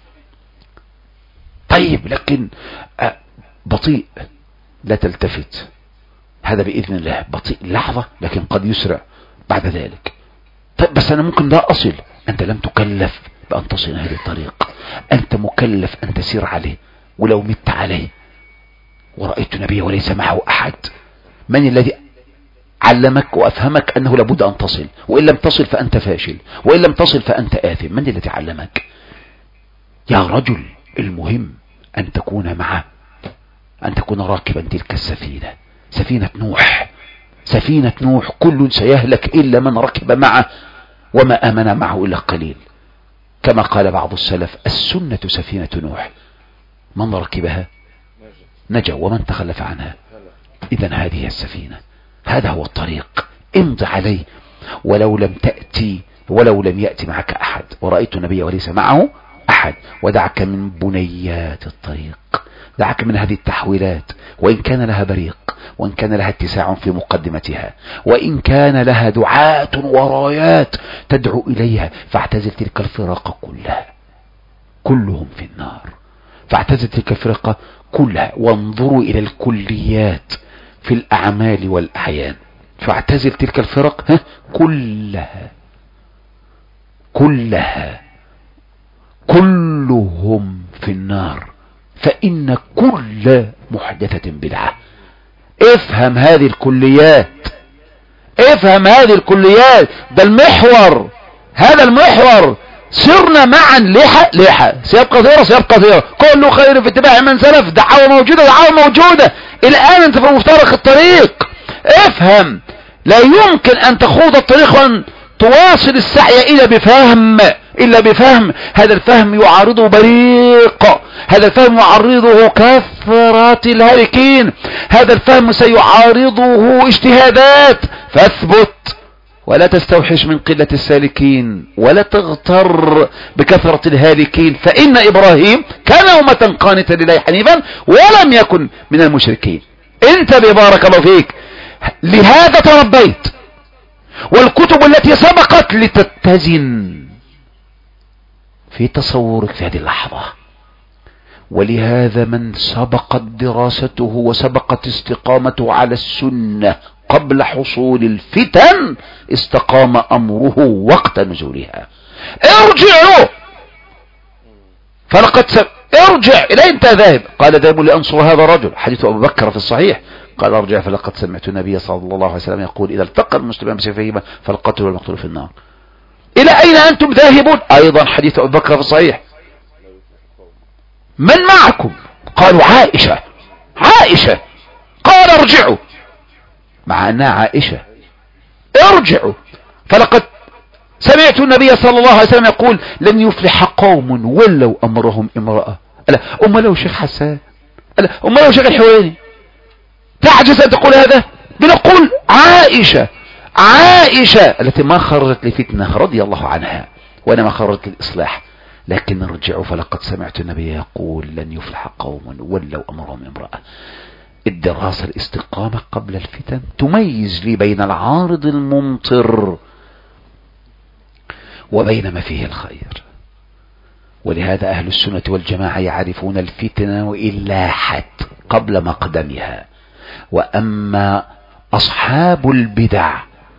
طيب لكن بطيء، لا تلتفت، هذا بإذن الله بطيء لحظة لكن قد يسرع بعد ذلك. طيب بس أنا ممكن لا أصل، أنت لم تكلف بأن تصل هذه الطريق، أنت مكلف أن تسير عليه، ولو مت عليه. ورأيت نبي وليس معه أحد، من الذي علمك وأفهمك أنه لابد أن تصل، وإن لم تصل فأنت فاشل، وإن لم تصل فأنت آثم؟ من الذي علمك؟ يا رجل المهم أن تكون معه، أن تكون راكبا تلك السفينة، سفينة نوح، كل سيهلك إلا من ركب معه وما آمن معه إلا قليل، كما قال بعض السلف السنة سفينة نوح، من ركبها نجا ومن تخلف عنها. إذن هذه السفينة، هذا هو الطريق، امض عليه ولو لم يأتي معك أحد. ورأيت النبي وليس معه أحد. ودعك من بنيات الطريق، دعك من هذه التحويلات، وإن كان لها بريق، وإن كان لها اتساع في مقدمتها، وإن كان لها دعاة ورايات تدعو إليها، فاعتزل تلك الفرق كلها، كلهم في النار، فاعتزل تلك الفرقة كلها، وانظروا إلى الكليات في الأعمال والأحيان، فاعتزل تلك الفرق كلها كلهم في النار، فإن كل محدثة بدعة. افهم هذه الكليات، ده المحور، هذا المحور. سرنا معا لحى سياب قصيرة، كل خير في اتباع من سلف، دعوة موجودة الآن أنت في مفترق الطريق. افهم، لا يمكن أن تخوض الطريق وأن تواصل السعي إلا بفهم. هذا الفهم يعارضه بريق، هذا الفهم يعارضه كثرة الهالكين، هذا الفهم سيعارضه اجتهادات. فاثبت ولا تستوحش من قلة السالكين، ولا تغتر بكثرة الهالكين، فإن إبراهيم كان أمة قانتا لله حنيفا ولم يكن من المشركين. انت ببارك الله فيك لهذا تربيت، والكتب التي سبقت لتتزن في تصورك في هذه اللحظة. ولهذا من سبقت دراسته وسبقت استقامته على السنة قبل حصول الفتن استقام أمره وقت نزولها. ارجعوا فلقد ارجع إلى أنت ذاهب؟ قال ذهب لأنصر هذا الرجل، حديث أبو بكر في الصحيح. قال ارجع فلقد سمعت النبي صلى الله عليه وسلم يقول إذا التقى المسلمان بسيفيهما فالقاتل والمقتول في النار. إلى أين أنتم ذاهبون؟ أيضا حديث أبو بكر في الصحيح. من معكم؟ قالوا عائشة. عائشة. قال ارجعوا، مع أنها عائشة. ارجعوا فلقد سمعت النبي صلى الله عليه وسلم يقول لن يفلح قوم ولوا أمرهم امرأة. ألا أم لو شيخ حسان، ألا أم لو شيخ الحويني، تعجز أن تقول هذا؟ بنقول عائشة. عائشة التي ما خرجت لفتنة رضي الله عنها وأنا خرجت للإصلاح. لكن ارجعوا فلقد سمعت النبي يقول لن يفلح قوم ولوا أمرهم امرأة. الدراسة الاستقامة قبل الفتن تميز لي بين العارض الممطر وبين ما فيه الخير. ولهذا أهل السنة والجماعة يعرفون الفتن وإن لاحت قبل مقدمها. وأما أصحاب البدع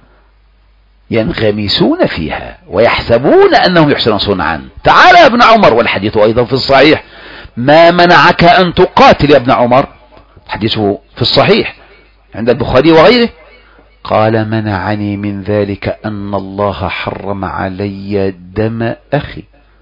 ينغمسون فيها ويحسبون أنهم يحسنون صنعا. تعال يا ابن عمر، والحديث أيضا في الصحيح، ما منعك أن تقاتل يا ابن عمر؟ حديثه في الصحيح عند البخاري وغيره. قال منعني من ذلك أن الله حرم علي دم أخي.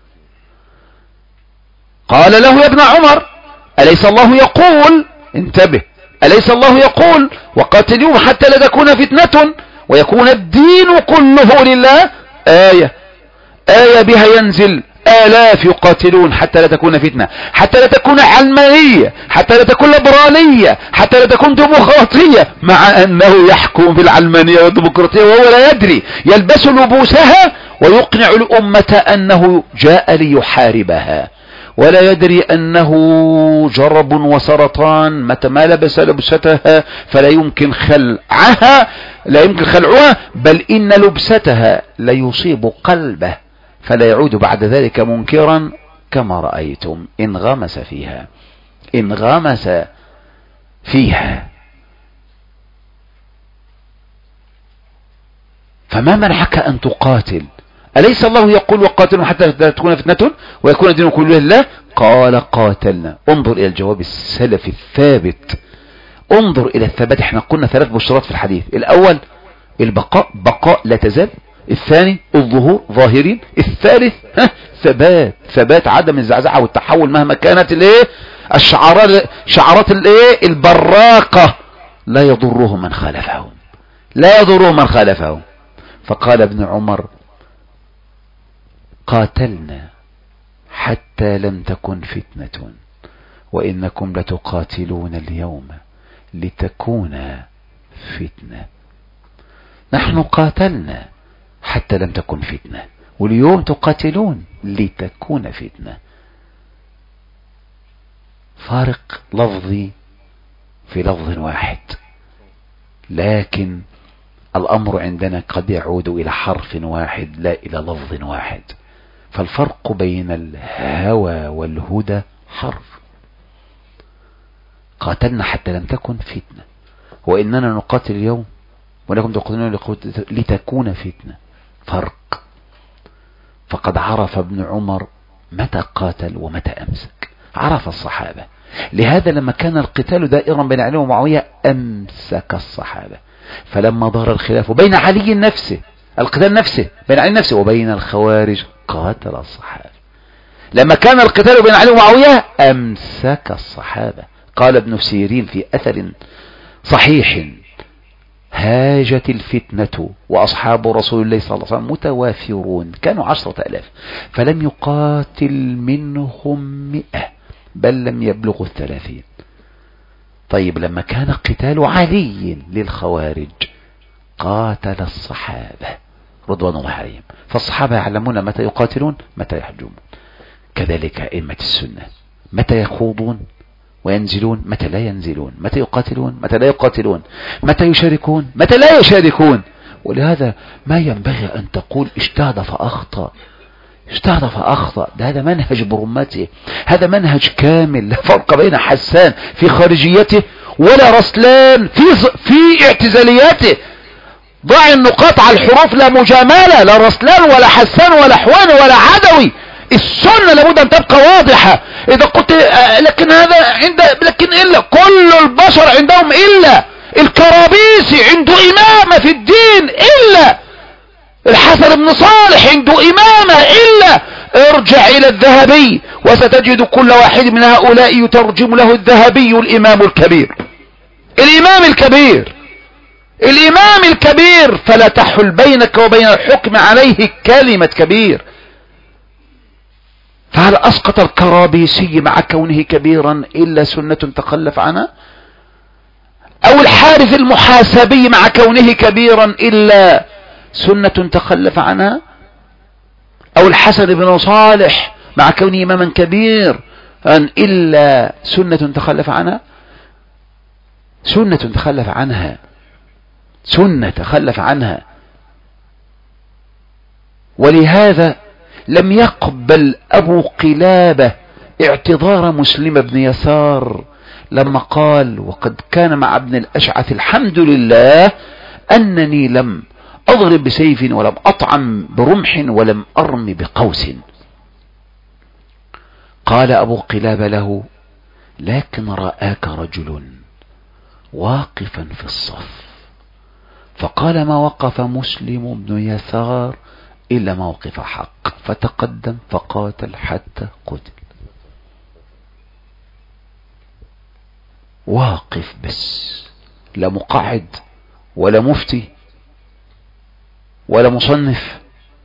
قال له يا ابن عمر أليس الله يقول، انتبه، أليس الله يقول وقاتلوهم حتى لا تكون فتنة ويكون الدين كله لله؟ آية بها ينزل آلاف يقاتلون حتى لا تكون فتنة، حتى لا تكون علمانية، حتى لا تكون ليبرالية، حتى لا تكون ديمقراطية، مع أنه يحكم في العلمانية والديمقراطية وهو لا يدري، يلبس لبوسها ويقنع الأمة أنه جاء ليحاربها ولا يدري أنه جرب وسرطان. متى ما لبس لبستها فلا يمكن خلعها، لا يمكن خلعها، بل إن لبستها ليصيب قلبه فلا يعود بعد ذلك منكرا كما رأيتم انغمس فيها. انغمس فيها. فما منعك أن تقاتل؟ أليس الله يقول وقاتلوا حتى لا تكون فتنة ويكون الدين كله لله؟ قال قاتلنا. انظر إلى الجواب السلفي الثابت، انظر إلى الثبات. احنا قلنا 3 بشرات في الحديث. الأول البقاء، بقاء لا تزال. الثاني الظهور، ظاهرين. الثالث ثبات، ثبات عدم الزعزعة والتحول مهما كانت شعارات البراقة. لا يضرهم من خالفهم، لا يضرهم من خالفهم. فقال ابن عمر قاتلنا حتى لم تكن فتنة وإنكم لتقاتلون اليوم لتكون فتنة. نحن قاتلنا حتى لم تكن فتنة واليوم تقاتلون لتكون فتنة. فارق لفظي في لفظ واحد، لكن الأمر عندنا قد يعود إلى حرف واحد لا إلى لفظ واحد. فالفرق بين الهوى والهدى حرف. قاتلنا حتى لم تكن فتنة وإننا نقاتل اليوم ولكم تقاتلون لتكون فتنة. فرق. فقد عرف ابن عمر متى قاتل ومتى أمسك، عرف الصحابة. لهذا لما كان القتال دائرا بين علي ومعاوية أمسك الصحابة. فلما ظهر الخلاف بين علي نفسه، القتال نفسه بين علي نفسه وبين الخوارج، قاتل الصحابة. لما كان القتال بين علي ومعاوية أمسك الصحابة. قال ابن سيرين في أثر صحيح هاجت الفتنة وأصحاب رسول الله صلى الله عليه وسلم متوافرون، كانوا 10,000 فلم يقاتل منهم 100 بل لم يبلغوا 30. طيب لما كان قتال علي للخوارج قاتل الصحابة رضوان الله عليهم. فالصحابة يعلمون متى يقاتلون متى يحجمون. كذلك أئمة السنة متى يخوضون وينزلون متى لا ينزلون، متى يقاتلون متى لا يقاتلون، متى يشاركون متى لا يشاركون. ولهذا ما ينبغي أن تقول اجتهد فأخطأ، اجتهد فأخطأ. ده هذا منهج برمته، هذا منهج كامل، لا فرق بين حسان في خارجيته ولا رسلان في اعتزالياته. ضع النقاط على الحروف، لا مجاملة، لا رسلان ولا حسان ولا حواني ولا عدوي. السنة لابد أن تبقى واضحة. إذا قلت لكن هذا لكن إلا كل البشر عندهم إلا الكرابيسي عنده إمامة في الدين، إلا الحسن بن صالح عنده إمامة، إلا ارجع إلى الذهبي وستجد كل واحد من هؤلاء يترجم له الذهبي الإمام الكبير، الإمام الكبير، الإمام الكبير. فلا تحل بينك وبين الحكم عليه كلمة كبير. فهل أسقط الكرابيسي مع كونه كبيرا إلا سنة تخلف عنها؟ أو الحارث المحاسبي مع كونه كبيرا إلا سنة تخلف عنها؟ أو الحسن بن صالح مع كونه إماما كبير إلا سنة تخلف عنها؟ سنة تخلف عنها، سنة تخلف عنها. ولهذا لم يقبل أبو قلابة اعتذار مسلم بن يسار لما قال وقد كان مع ابن الأشعث الحمد لله أنني لم أضرب بسيف ولم أطعم برمح ولم أرم بقوس. قال أبو قلابة له لكن رآك رجل واقفا في الصف، فقال ما وقف مسلم بن يسار إلا موقف حق، فتقدم فقاتل حتى قتل. واقف بس، لا مقعد ولا مفتي ولا مصنف.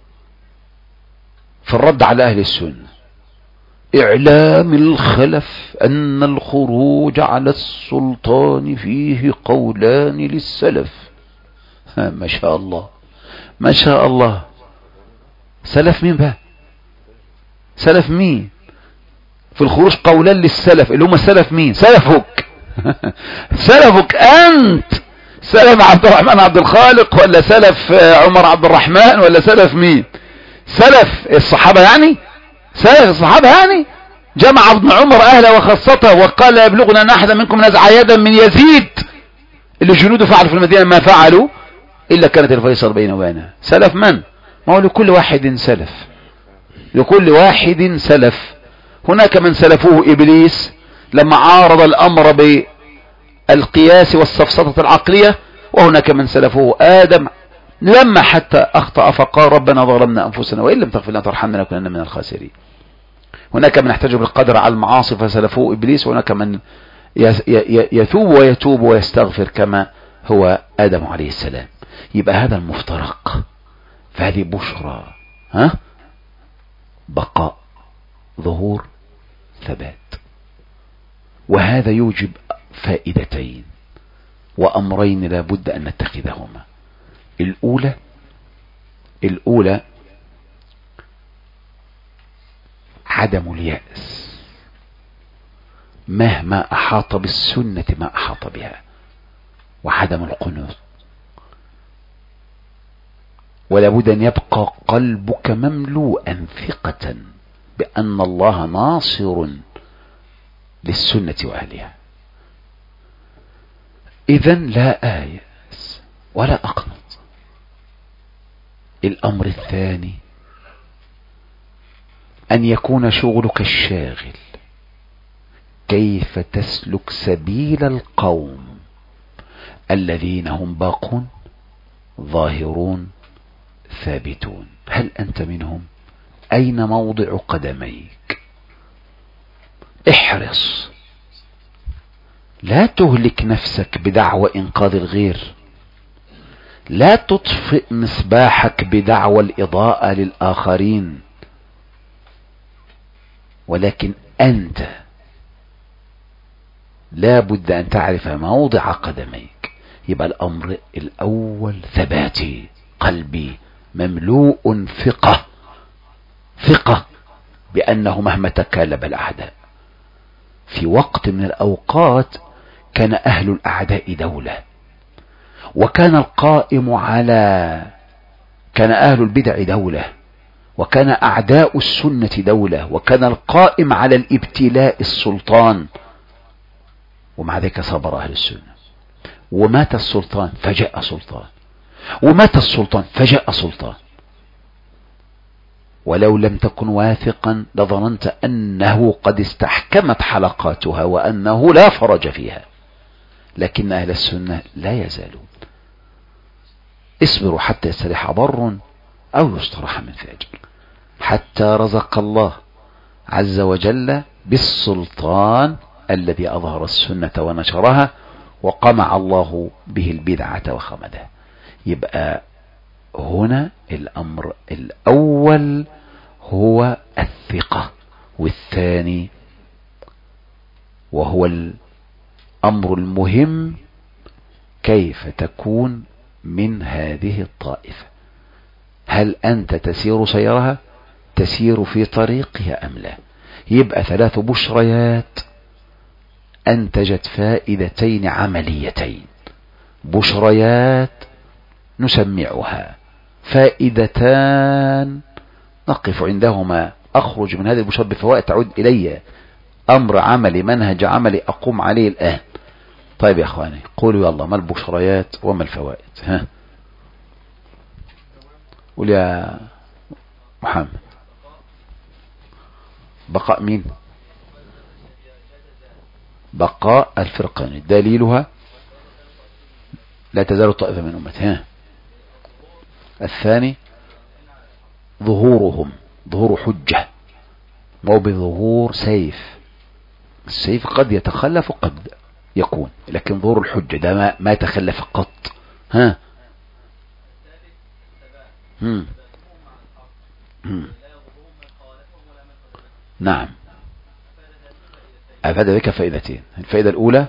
في الرد على أهل السنة إعلام الخلف أن الخروج على السلطان فيه قولان للسلف. ما شاء الله ما شاء الله. سلف مين بقى؟ سلف مين؟ في الخروج قولان للسلف اللي هم السلف مين؟ سلفك سلفك أنت، سلف عبد الرحمن عبد الخالق ولا سلف عمر عبد الرحمن ولا سلف مين؟ سلف الصحابة يعني؟ سلف الصحابة يعني؟ جمع ابن عمر أهله وخاصته وقال لا يبلغنا أن أحد منكم نزع يدا من يزيد اللي جنوده فعلوا في المدينة ما فعلوا إلا كانت الفيصل بينه وبينها. سلف من؟ ما هو لكل واحد سلف، لكل واحد سلف. هناك من سلفوه إبليس لما عارض الأمر بالقياس والسفسطة العقلية، وهناك من سلفوه آدم لما حتى أخطأ فقال ربنا ظلمنا أنفسنا وإن لم تغفر لنا ترحمنا لنكونن من الخاسرين. هناك من احتج بالقدر على المعاصي فسلفوه إبليس، وهناك من يتوب ويتوب ويستغفر كما هو آدم عليه السلام. يبقى هذا المفترق، فهذه بشرى بقاء ظهور ثبات. وهذا يوجب فائدتين وأمرين لا بد أن نتخذهما. الأولى عدم اليأس مهما أحاط بالسنة ما أحاط بها، وعدم القنوط. ولا بد أن يبقى قلبك مملوءا ثقة بأن الله ناصر للسنة وأهلها. إذن لا آيس ولا أقنط. الأمر الثاني أن يكون شغلك الشاغل كيف تسلك سبيل القوم الذين هم باقون ظاهرون ثابتون. هل أنت منهم؟ أين موضع قدميك؟ احرص، لا تهلك نفسك بدعوى إنقاذ الغير، لا تطفئ مصباحك بدعوى الإضاءة للآخرين، ولكن أنت لا بد أن تعرف موضع قدميك. يبقى الأمر الأول ثباتي، قلبي مملوء ثقة بأنه مهما تكالب الأعداء. في وقت من الأوقات كان أهل الأعداء دولة، وكان القائم على، كان أهل البدع دولة، وكان أعداء السنة دولة، وكان القائم على الابتلاء السلطان، ومع ذلك صبر أهل السنة. ومات السلطان فجاء سلطان، ومات السلطان فجاء سلطان. ولو لم تكن واثقا لظننت أنه قد استحكمت حلقاتها وأنه لا فرج فيها، لكن أهل السنة لا يزالون. اصبروا حتى يستريح بر أو يستراح من فاجر، حتى رزق الله عز وجل بالسلطان الذي أظهر السنة ونشرها، وقمع الله به البدعة وخمدها. يبقى هنا الأمر الأول هو الثقة، والثاني وهو الأمر المهم كيف تكون من هذه الطائفة. هل أنت تسير سيرها، تسير في طريقها أم لا؟ يبقى 3 بشريات أنتجت فائدتين عمليتين، بشريات نسمعها، فائدتان نقف عندهما، أخرج من هذه البشرات بفوائد تعود إلي، أمر عملي، منهج عملي أقوم عليه الآن. طيب يا أخواني قولوا يلا، ما البشريات وما الفوائد؟ ها قول يا محمد. بقاء مين؟ بقاء الفرقان، دليلها لا تزال طائفة من أمتها. الثاني ظهورهم، ظهور حجة، مو بظهور سيف. السيف قد يتخلف وقد يكون، لكن ظهور الحجة ده ما يتخلف قط. ها نعم، أفاد بك فائدتين. الفائدة الأولى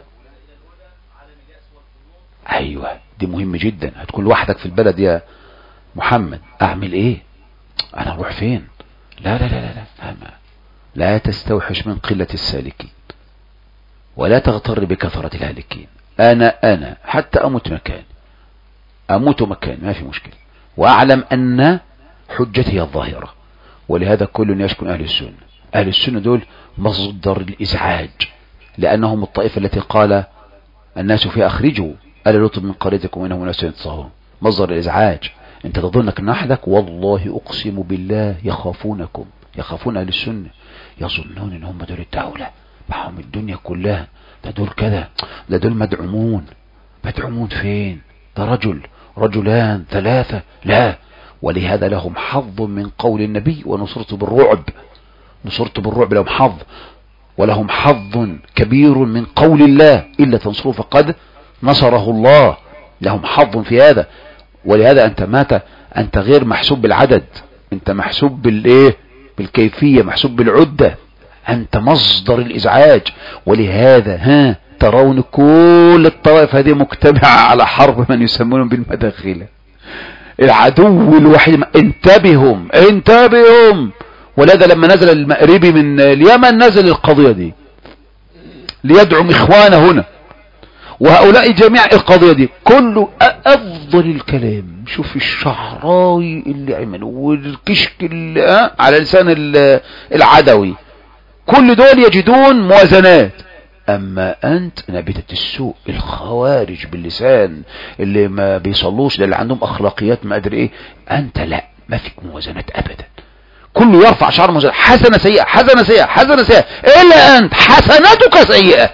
أيوة دي مهم جدا. هتكون لوحدك في البلد يا محمد، أعمل إيه؟ أنا أروح فين؟ لا لا لا لا لا, لا تستوحش من قلة السالكين، ولا تغتر بكثرة الهالكين. أنا حتى أموت مكاني، أموت مكاني ما في مشكلة، وأعلم أن حجتي الظاهرة. ولهذا كل يشكن أهل السنة. أهل السنة دول مصدر الإزعاج، لأنهم الطائفة التي قال الناس فيها أخرجوا ألا لوط من قريتكم إنهم ناس ينتصرون. مصدر الإزعاج. أنت تظنك نحدك، والله أقسم بالله يخافونكم، يخافون أهل السنة، يظنون إن هم دول الدولة، معهم الدنيا كلها، ده دول كذا، ده دول مدعومون. مدعومون فين؟ ده رجل، رجلان، 3، لا. ولهذا لهم حظ من قول النبي ونصرت بالرعب، نصرت بالرعب لهم حظ، ولهم حظ كبير من قول الله إلا تنصروا فقد نصره الله، لهم حظ في هذا. ولهذا أنت غير محسوب بالعدد، أنت محسوب بالإيه؟ بالكيفية، محسوب بالعدة، أنت مصدر الإزعاج. ولهذا ترون كل الطوائف هذه مجتمعة على حرب من يسمونهم بالمداخلة، العدو الوحيد. انتبههم. ولهذا لما نزل المأربي من اليمن نزل القضية دي ليدعم إخوانه هنا، وهؤلاء جميع القضية دي كله أفضل الكلام. شوف الشعراوي اللي عمله، والكشك اللي على لسان العدوي، كل دول يجدون موازنات. أما أنت نبتة السوء، الخوارج باللسان اللي ما بيصلوش، ده اللي عندهم أخلاقيات ما أدري إيه، أنت لا، ما فيك موازنات أبدا. كله يرفع شعر موازنة، حسنة سيئة، حسنة سيئة، حسنة سيئة، إلا أنت حسناتك سيئة.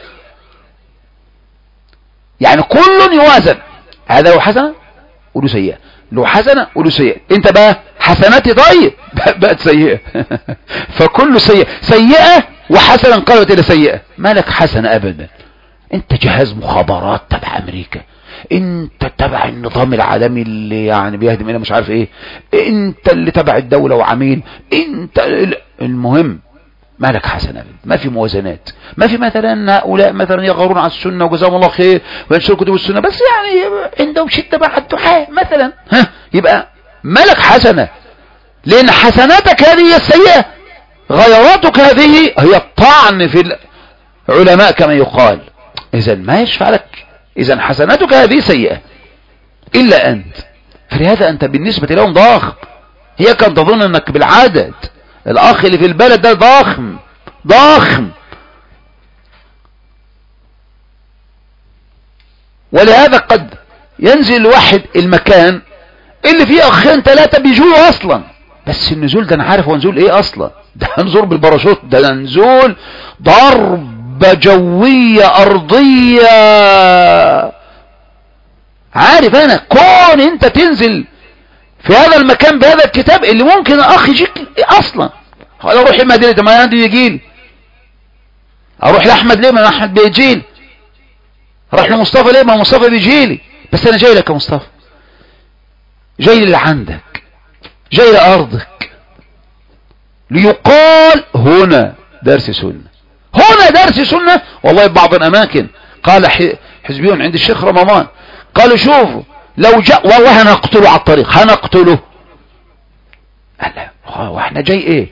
يعني كل يوازن، هذا له حسنة وله سيئة، له حسنة وله سيئة. انت بقى حسناتي طيب بقت سيئة فكل سيئة وحسنة انقلبت الى سيئة. ما لك حسنة ابدا. انت جهاز مخابرات تبع امريكا، انت تبع النظام العالمي اللي يعني بيهدم الى مش عارف ايه، انت اللي تبع الدولة وعميل، انت المهم ما لك حسنة، ما في موازنات، ما في مثلا هؤلاء مثلا يغارون على السنة وجزاهم الله خير وينشروا كتب السنة، بس يعني عندهم شدة مع الدحاء مثلا، يبقى ما لك حسنة، لأن حسناتك هذه هي السيئة، غيراتك هذه هي الطعن في العلماء كما يقال. إذا ما يشفع لك، إذا حسناتك هذه سيئة، إلا أنت، فلهذا أنت بالنسبة لهم ضخم. هي كانت تظن أنك بالعدد، الأخ اللي في البلد ده ضخم ضخم. ولهذا قد ينزل واحد المكان اللي فيه أخين 3 بيجوا أصلا، بس النزول ده أنا عارف هو نزول إيه أصلا، ده نزول بالباراشوت، ده نزول ضربة جوية أرضية. عارف أنا كون أنت تنزل في هذا المكان بهذا الكتاب اللي ممكن الأخ يجيك أصلا. هل أروح لمدينة ليه؟ ما عندي يجيلي. أروح لأحمد ليه؟ ما أحمد بيجيلي. أروح لمصطفى ليه؟ ما مصطفى بيجيلي. بس أنا جاي لك يا مصطفى، جاي اللي عندك، جاي لأرضك، ليقال هنا درس سنة، هنا درس سنة. والله بعض الأماكن قال حزبيون عند الشيخ رمضان، قالوا شوفوا لو جاء والله هنقتله على الطريق، هنقتله. قال لا واحنا جاي ايه؟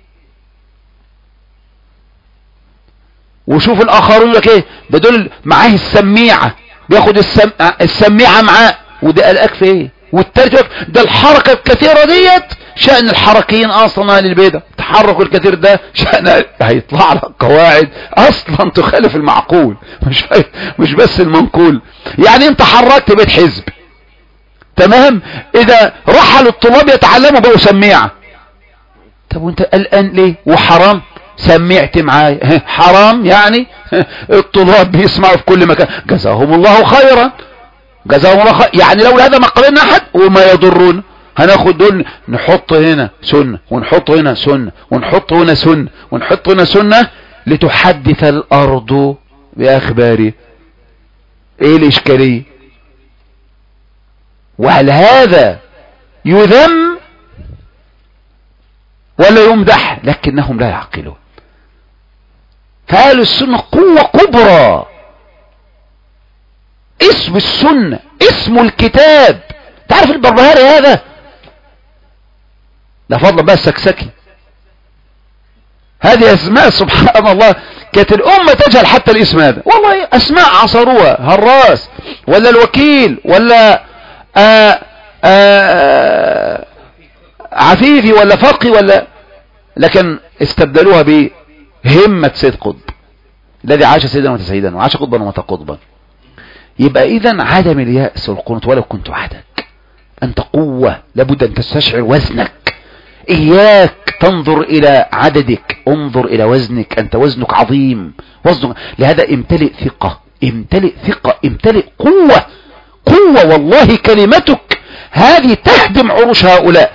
وشوف الآخرون لك ايه؟ بدول معاه السميعة، بياخد السميعة معاه، وده قال اكفي ايه؟ والتالت ده الحركة الكثيرة ديت شأن الحركيين اصلا للبيدة، التحرك الكثير ده شأن هيطلع لك قواعد اصلا تخالف المعقول، مش بس المنقول. يعني انت حركت بيت حزب تمام، اذا رحل الطلاب يتعلموا بقوا سميعة. طب وانت قلقان ليه؟ وحرام سمعت معايا، حرام يعني الطلاب بيسمعوا في كل مكان، جزاهم الله خيرا، جزاهم الله خيرا. يعني لو هذا ما قبلنا احد وما يضرون، هناخد دول نحط هنا سنة، ونحط هنا سنة، ونحط هنا سنة، ونحط هنا سنة، لتحدث الارض باخباره. ايه الاشكالية؟ وهل هذا يذم ولا يمدح؟ لكنهم لا يعقلون. فأهل السنة قوة كبرى. اسم السنة، اسم الكتاب. تعرف البربهاري هذا لا فضل بقى السكسكي، هذه اسماء سبحان الله كانت الامة تجهل حتى الاسم هذا. والله اسماء عصروها، هراس ولا الوكيل ولا عفيفي ولا فقي ولا، لكن استبدلوها بهمة سيد قطب الذي عاش سيدا وتسيدا وعاش قطبا ومتقطبا. يبقى اذا عدم اليأس والقنوط ولو كنت وحدك، انت قوة، لابد ان تستشعر وزنك. اياك تنظر الى عددك، انظر الى وزنك، انت وزنك عظيم، وزنك. لهذا امتلئ ثقة، امتلئ ثقة، امتلئ قوة، قوة. والله كلمتك هذه تهدم عروش هؤلاء.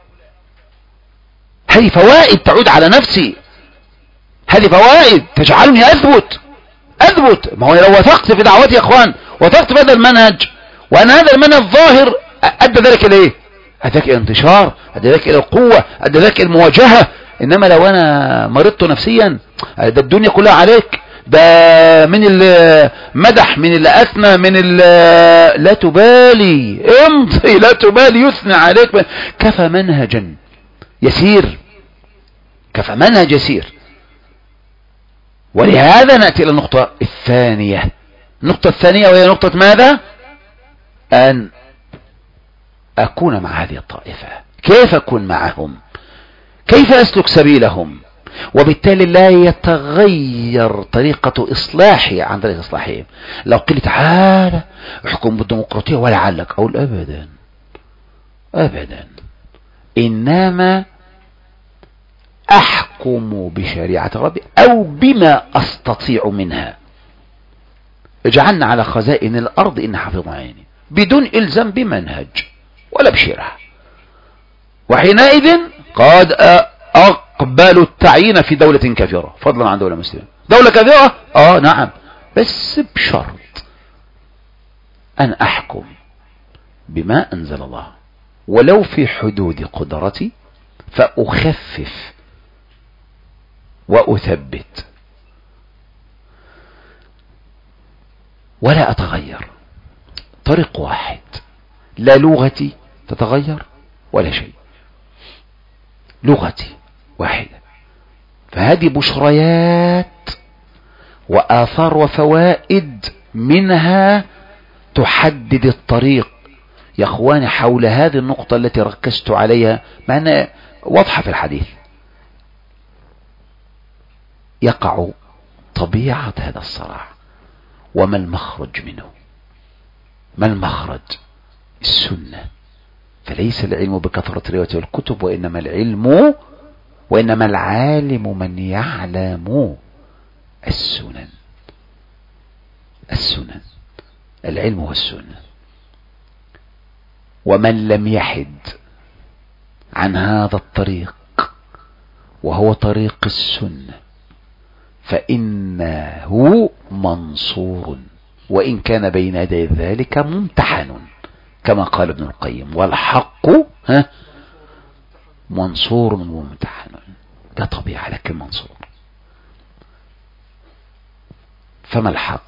هذه فوائد تعود على نفسي، هذه فوائد تجعلني اثبت. ما هو لو وثقت في دعوتي يا اخوان، وثقت في هذا المنهج، وان هذا المنهج ظاهر، ادى ذلك الى ايه؟ ادى ذلك الى انتشار، ادى ذلك الى القوة، ادى ذلك الى المواجهة. انما لو انا مرضت نفسيا، ده الدنيا كلها عليك، ده من اللي مدح، من اللي اثنى، من اللي لا تبالي، امضي لا تبالي، يثنى عليك. كفى منهجا يسير، كفى منهج يسير. ولهذا نأتي إلى النقطة الثانية. النقطة الثانية وهي نقطة ماذا؟ أن أكون مع هذه الطائفة. كيف أكون معهم؟ كيف أسلك سبيلهم؟ وبالتالي لا يتغير طريقة إصلاحي عن طريقة إصلاحهم. لو قلت تعالى احكم بالديمقراطية ولعلك، أقول أبدا أبدا، إنما أحكم بشريعة ربي أو بما أستطيع منها. اجعلنا على خزائن الأرض إن حفظ عيني، بدون إلزام بمنهج ولا بشرع. وحينئذ قد أقبل التعيين في دولة كافرة فضلا عن دولة مسلمة. دولة كافرة نعم، بس بشرط أن أحكم بما أنزل الله، ولو في حدود قدرتي، فأخفف وأثبت ولا أتغير. طريق واحد، لا لغتي تتغير ولا شيء، لغتي واحدة. فهذه بشريات وآثار وفوائد منها تحدد الطريق، يا اخواني حول هذه النقطة التي ركزت عليها مع أنها واضحة في الحديث، يقع طبيعة هذا الصراع. وما المخرج منه؟ ما المخرج؟ السنة. فليس العلم بكثرة رواية الكتب، وإنما العالم من يعلم السنن. العلم والسنة. ومن لم يحد عن هذا الطريق وهو طريق السنة فإنه منصور، وإن كان بين يدي ذلك ممتحن، كما قال ابن القيم: والحق منصور وممتحن. ده طبيعة، لكن منصور. فما الحق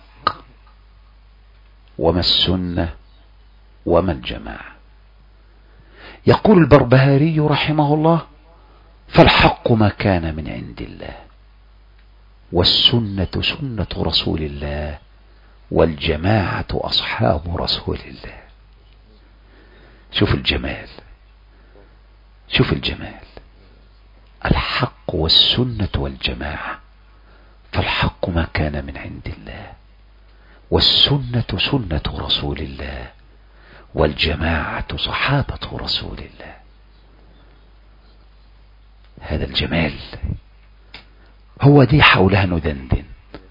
وما السنة وما الجماعة؟ يقول البربهاري رحمه الله: فالحق ما كان من عند الله، والسنة سنة رسول الله، والجماعة أصحاب رسول الله. شوف الجمال، شوف الجمال. الحق والسنة والجماعة. فالحق ما كان من عند الله، والسنة سنة رسول الله، والجماعة صحابة رسول الله. هذا الجمال، هو دي حولها ندندن.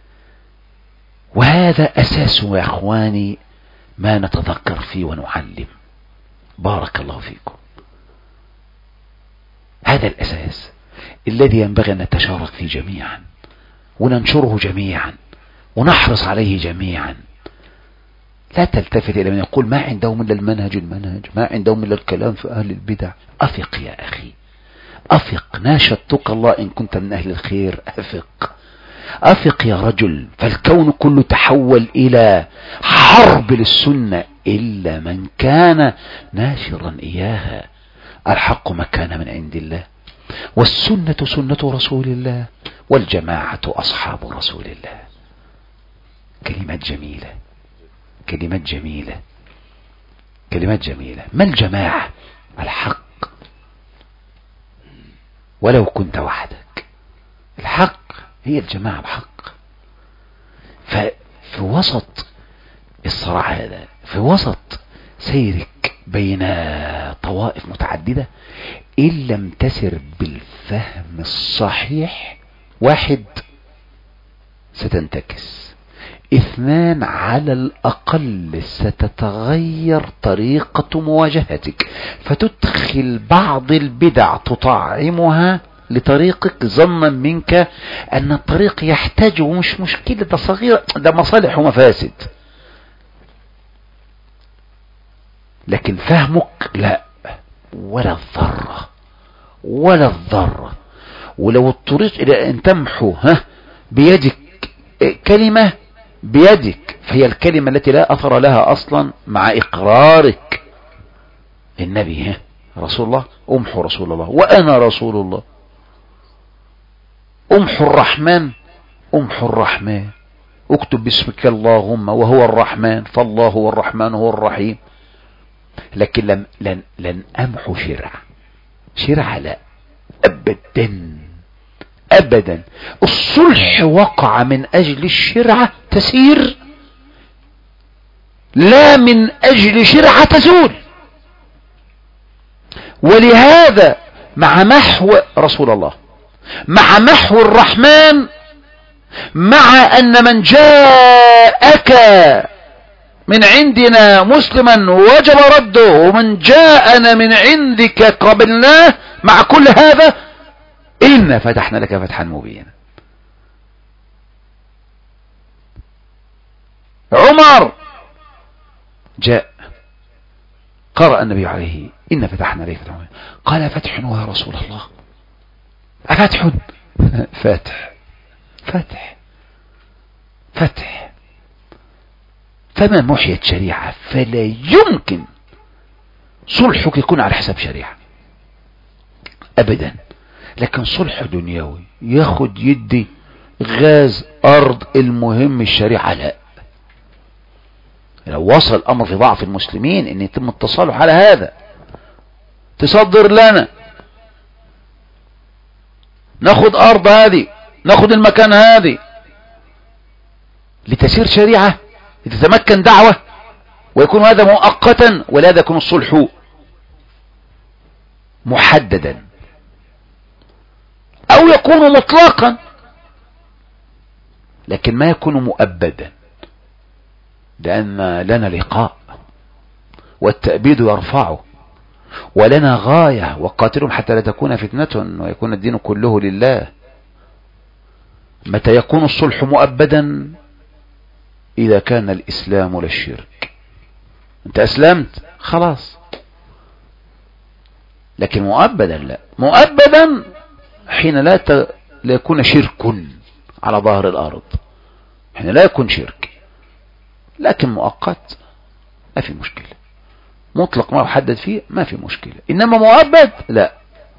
وهذا أساس يا أخواني ما نتذكر فيه ونعلم. بارك الله فيكم. هذا الأساس الذي ينبغي أن نتشارك فيه جميعا، وننشره جميعا، ونحرص عليه جميعا. لا تلتفت إلى من يقول ما عندهم إلا المنهج، ما عندهم إلا الكلام في أهل البدع. أفق يا أخي، أفق. ناشدتك الله إن كنت من أهل الخير، أفق، أفق يا رجل. فالكون كله تحول إلى حرب للسنة إلا من كان ناشرا إياها. الحق ما كان من عند الله، والسنة سنة رسول الله، والجماعة أصحاب رسول الله. كلمات جميلة، كلمات جميلة، كلمات جميلة. ما الجماعة؟ الحق، ولو كنت وحدك. الحق هي الجماعة، الحق. ففي وسط الصراع هذا، في وسط سيرك بين طوائف متعددة، إن لم تسر بالفهم الصحيح، واحد، ستنتكس. اثنان، على الأقل ستتغير طريقة مواجهتك، فتدخل بعض البدع تطعمها لطريقك ظنا منك أن الطريق يحتاج، ومش مشكلة، ده صغيرة، ده مصالح ومفاسد. لكن فهمك لا، ولا الذرة، ولا الذرة. ولو اضطريت إلى أن تمحو بيدك كلمة بيدك، فهي الكلمة التي لا أثر لها أصلا مع إقرارك. النبي رسول الله، أمحو رسول الله، وأنا رسول الله. أمحو الرحمن، أمحو الرحمن. اكتب باسمك اللهم وهو الرحمن، فالله هو الرحمن هو الرحيم. لكن لن أمحو شرع لا، أبدا أبدا. الصلح وقع من أجل الشرعة تسير، لا من أجل شرعة تزول. ولهذا مع محو رسول الله، مع محو الرحمن، مع أن من جاءك من عندنا مسلما وجب رده، ومن جاءنا من عندك قبلناه، مع كل هذا إنا فتحنا لك فتحا مبينا. عمر جاء قرأ النبي عليه إنا فتحنا لك فتحا مبينا، قال فتح يا رسول الله؟ أفتح؟ فتح فتح فتح. فما محيت شريعة فلا يمكن صلحك يكون على حساب شريعة أبدا. لكن صلح دنيوي ياخد يدي، غاز أرض، المهم الشريعة لا. لو وصل الأمر في ضعف المسلمين ان يتم التصالح على هذا، تصدر لنا، ناخد أرض هذه، ناخد المكان هذه، لتسير شريعة، لتتمكن دعوة، ويكون هذا مؤقتا، ولهذا يكون الصلح محددا أو يكون مطلقا، لكن ما يكون مؤبدا، لأن لنا لقاء والتأبيد يرفعه، ولنا غاية وقاتلهم حتى لا تكون فتنة ويكون الدين كله لله. متى يكون الصلح مؤبدا؟ إذا كان الإسلام للشرك. أنت أسلمت خلاص، لكن مؤبدا لا. مؤبدا حين لا يكون شرك على ظهر الأرض، حين لا يكون شرك، لكن مؤقت ما في مشكلة، مطلق ما يحدد فيه ما في مشكلة. إنما مؤبد لا،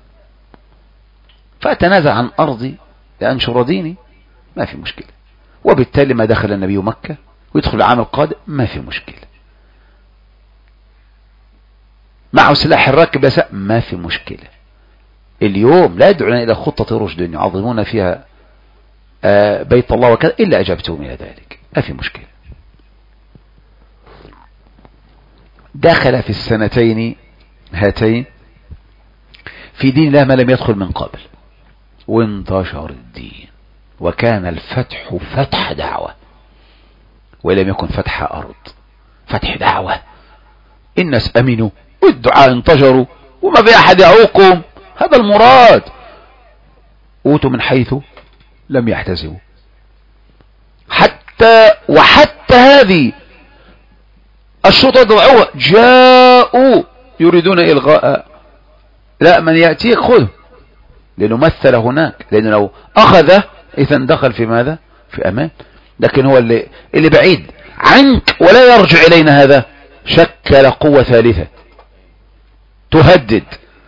فأتنازع عن أرضي لأنشر ديني ما في مشكلة، وبالتالي ما دخل النبي مكة ويدخل العام القادم ما في مشكلة، معه سلاح الراكب يساء ما في مشكلة. اليوم لا يدعون إلى خطة رشد يعظمون فيها بيت الله وكذا إلا أجبتهم إلى ذلك ما في مشكلة. دخل في السنتين هاتين في دين الله ما لم يدخل من قبل، وانتشر الدين، وكان الفتح فتح دعوة ولم يكن فتح أرض، فتح دعوة. الناس أمنوا والدعاء انتشروا وما في أحد يعوقهم، هذا المراد. أوتوا من حيث لم يحتسبوا، وحتى هذه الشرطة ضعوها جاءوا يريدون إلغاء، لا من يأتيك خذه، لأنه مثل هناك، لأنه لو أخذه إذا دخل في ماذا؟ في أمان. لكن هو اللي بعيد عنك ولا يرجع إلينا، هذا شكل قوة ثالثة تهدد،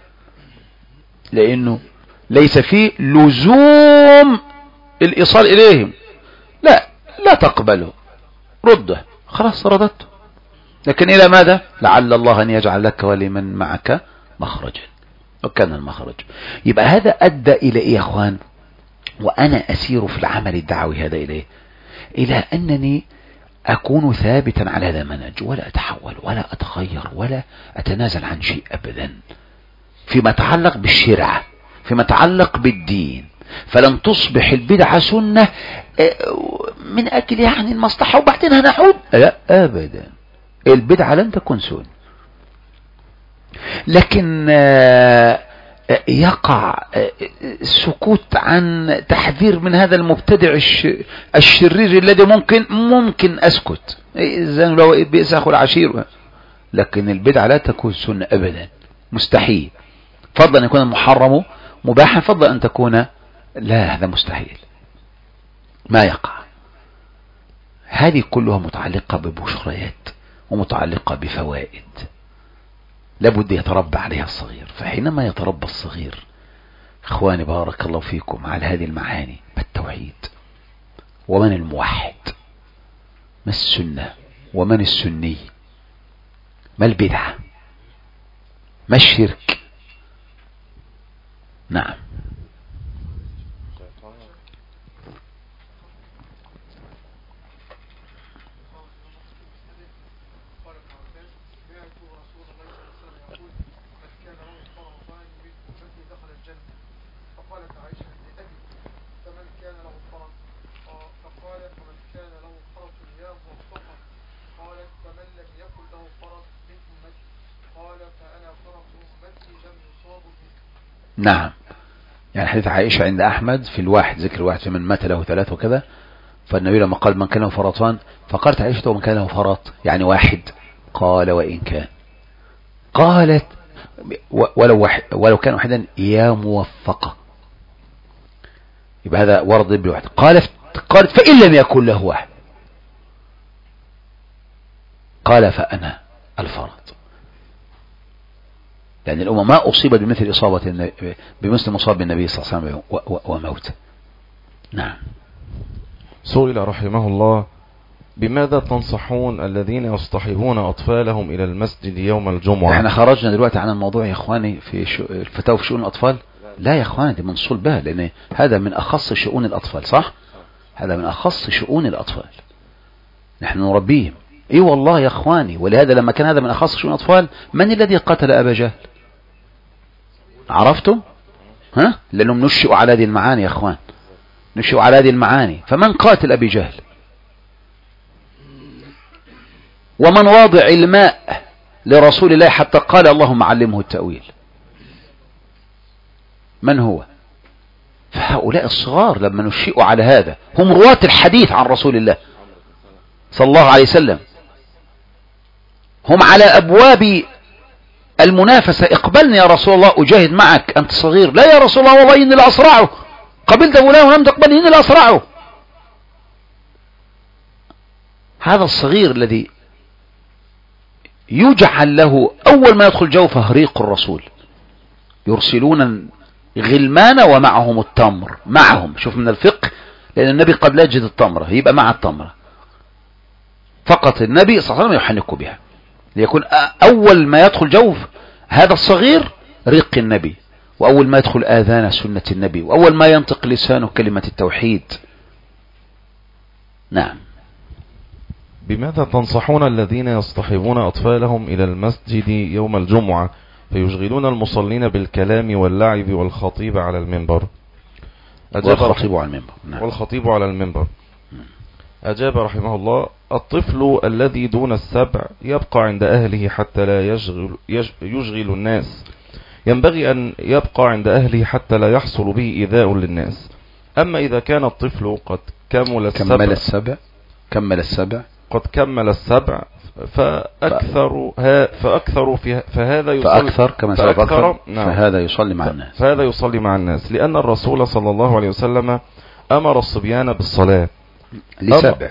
لأنه ليس فيه لزوم الإيصال إليهم، لا تقبله، رده، خلاص رددته. لكن إلى ماذا؟ لعل الله أن يجعل لك ولمن معك مخرجا، وكان المخرج. يبقى هذا أدى إلى إيه يا أخوان؟ وأنا أسير في العمل الدعوي هذا إليه، إلى أنني أكون ثابتا على هذا المنهج، ولا أتحول ولا أتغير ولا أتنازل عن شيء أبدا فيما يتعلق بالشرع، فيما يتعلق بالدين. فلن تصبح البدعة سنة من أجل يعني المصلحة وبعدين هنعود، لا أبدا، البدعة لن تكون سنة. لكن يقع سكوت عن تحذير من هذا المبتدع الشرير الذي ممكن أسكت، إذن لو بئس أخو العشير. لكن البدعة لا تكون سنة أبدا، مستحيل. فضلا أن يكون المحرم مباحا، فضلا أن تكون لا، هذا مستحيل، ما يقع. هذه كلها متعلقة ببشريات ومتعلقة بفوائد لابد يتربى عليها الصغير. فحينما يتربى الصغير اخواني بارك الله فيكم على هذه المعاني، التوحيد، ومن الموحد، ما السنة، ومن السني، ما البدعة، ما الشرك. نعم. نعم، يعني حديث عائشة عند أحمد في الواحد، ذكر واحد في من مات له 3 وكذا، فالنبي لما قال من كان له فرطان، فقالت عائشة ومن كان له فرط يعني واحد، قال وإن كان، قالت ولو كان واحدا يا موفقة، يبقى هذا ورد بالواحد. قالت فإن لم يكن له واحد، قال فأنا الفرط، لأن الأمة ما أصيبت بمثل إصابة بمثل مصاب بالنبي صلى الله عليه وسلم وموت. نعم. سئل رحمه الله بماذا تنصحون الذين يصطحبون أطفالهم إلى المسجد يوم الجمعة؟ احنا خرجنا دلوقتي عن الموضوع يا اخواني في الفتاوى في شؤون الاطفال. لا يا اخواني، دي منصول بها، لان هذا من اخص شؤون الاطفال. صح، هذا من اخص شؤون الاطفال، نحن نربيهم. اي والله يا اخواني، ولهذا لما كان هذا من اخص شؤون الاطفال، من الذي قتل ابا جهل؟ عرفتم؟ ها، لانهم نشئوا على هذه المعاني يا اخوان، نشئوا على هذه المعاني. فمن قاتل ابي جهل؟ ومن واضع الماء لرسول الله حتى قال اللهم علمه التأويل؟ من هو؟ فهؤلاء الصغار لما نشئوا على هذا هم رواة الحديث عن رسول الله صلى الله عليه وسلم، هم على أبواب المنافسة. اقبلني يا رسول الله أجاهد معك، أنت صغير. لا يا رسول الله والله إني لأصرعه. قبلت فلان ولم تقبلني إني لأصرعه. هذا الصغير الذي يجعل له أول ما يدخل جوفه ريق الرسول، يرسلون غلمان ومعهم التمر. معهم، شوف من الفقه، لأن النبي قد لا يجد التمرة، يبقى مع التمرة فقط. النبي صلى الله عليه وسلم يحنك بها ليكون أول ما يدخل جوف هذا الصغير ريق النبي، وأول ما يدخل آذان سنة النبي، وأول ما ينطق لسانه كلمة التوحيد. نعم. بماذا تنصحون الذين يصطحبون أطفالهم إلى المسجد يوم الجمعة فيشغلون المصلين بالكلام واللعب والخطيب على المنبر؟ والخطيب على المنبر. نعم. والخطيب على المنبر. أجاب رحمه الله: الطفل الذي دون السبع يبقى عند أهله حتى لا يشغل الناس. ينبغي أن يبقى عند أهله حتى لا يحصل به إيذاء للناس. أما إذا كان الطفل قد كمل السبع قد كمل السبع فأكثر فهذا يصلي مع الناس، لأن الرسول صلى الله عليه وسلم أمر الصبيان بالصلاة لسبع.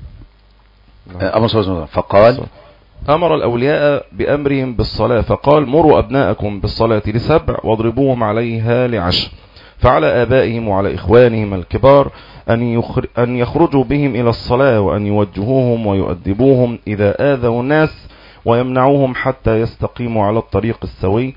فقال أمر الأولياء بأمرهم بالصلاة، فقال: مروا أبناءكم بالصلاة لسبع واضربوهم عليها لعشر. فعلى آبائهم وعلى إخوانهم الكبار أن يخرجوا بهم إلى الصلاة، وأن يوجهوهم ويؤدبوهم إذا آذوا الناس، ويمنعوهم حتى يستقيموا على الطريق السوي،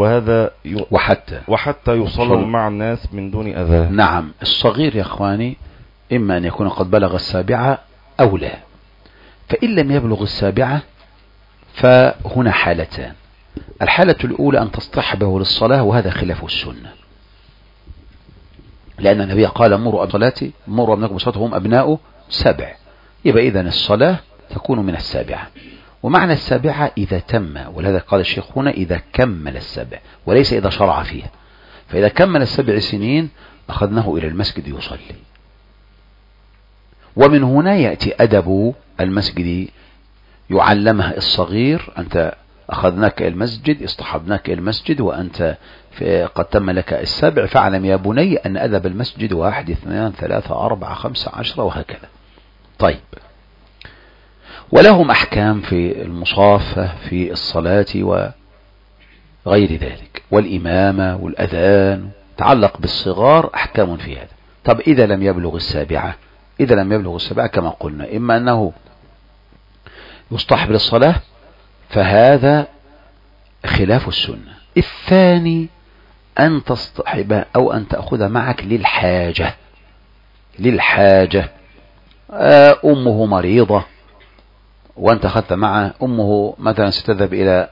وحتى يصلوا مع الناس من دون أذى. نعم. الصغير يا أخواني إما أن يكون قد بلغ السابعة أو لا. فإن لم يبلغ السابعة فهنا حالتان. الحالة الأولى أن تصطحبه للصلاة، وهذا خلاف السنة، لأن النبي قال: مروا أبناءكم بالصلاة وهم أبناء سبع. يبقى إذن الصلاة تكون من السابعة، ومعنى السابعة إذا تم، ولهذا قال الشيخ هنا إذا كمل السبع، وليس إذا شرع فيها. فإذا كمل السبع سنين أخذناه إلى المسجد يصلي. ومن هنا يأتي أدب المسجد، يعلمها الصغير: أنت أخذناك إلى المسجد، اصطحبناك إلى المسجد، وأنت قد تم لك السبع، فاعلم يا بني أن أدب المسجد 1 2 3 4 5 10 وهكذا. طيب، ولهم أحكام في المصافة في الصلاة وغير ذلك، والإمامة والأذان، تعلق بالصغار أحكام في هذا. طب إذا لم يبلغ السابعة كما قلنا، إما أنه يصطحب للصلاة، فهذا خلاف السنة. الثاني أن تصطحبه أو أن تأخذ معك للحاجة. أمه مريضة وأنت أخذت معه، أمه مثلا ستذهب إلى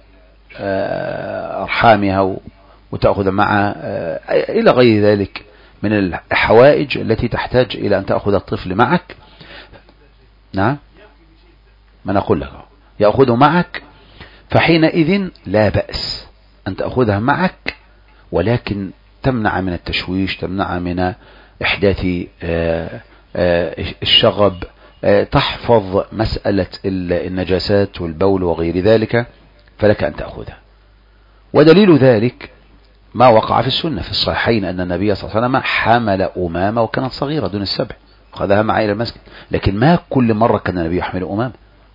أرحامها وتأخذ معه إلى غير ذلك من الحوائج التي تحتاج إلى أن تأخذ الطفل معك. نعم، ما نقول لك يأخذه معك، فحينئذ لا بأس أن تأخذها معك، ولكن تمنع من التشويش، تمنع من إحداث الشغب، تحفظ مسألة النجاسات والبول وغير ذلك، فلك أن تأخذها. ودليل ذلك ما وقع في السنة في الصحيحين أن النبي صلى الله عليه وسلم حمل أمامة وكانت صغيرة دون السبع، أخذها معه إلى المسجد، لكن ما كل مرة كان النبي يحمل أمامة.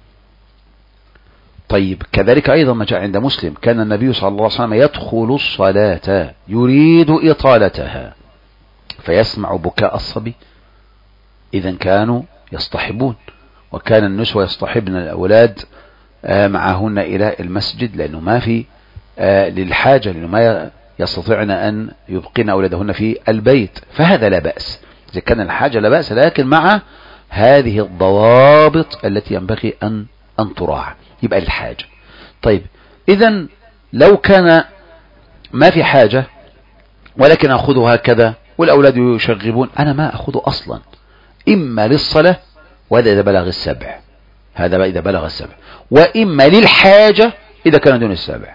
طيب، كذلك أيضا ما جاء عند مسلم: كان النبي صلى الله عليه وسلم يدخل الصلاة يريد إطالتها فيسمع بكاء الصبي، إذا كانوا يصطحبون. وكان النسوة يصطحبن الأولاد معهن إلى المسجد، لأنه ما في للحاجة، لأنه ما يستطيعن أن يبقين أولادهن في البيت، فهذا لا بأس إذا كان الحاجة لا بأس، لكن مع هذه الضوابط التي ينبغي أن تراعى، يبقى الحاجة. طيب إذن لو كان ما في حاجة ولكن أخذه هكذا والأولاد يشغبون، أنا ما أخذه أصلا، إما للصلاة وهذا إذا بلغ السبع، هذا بقى إذا بلغ السبع، وإما للحاجة إذا كان دون السبع.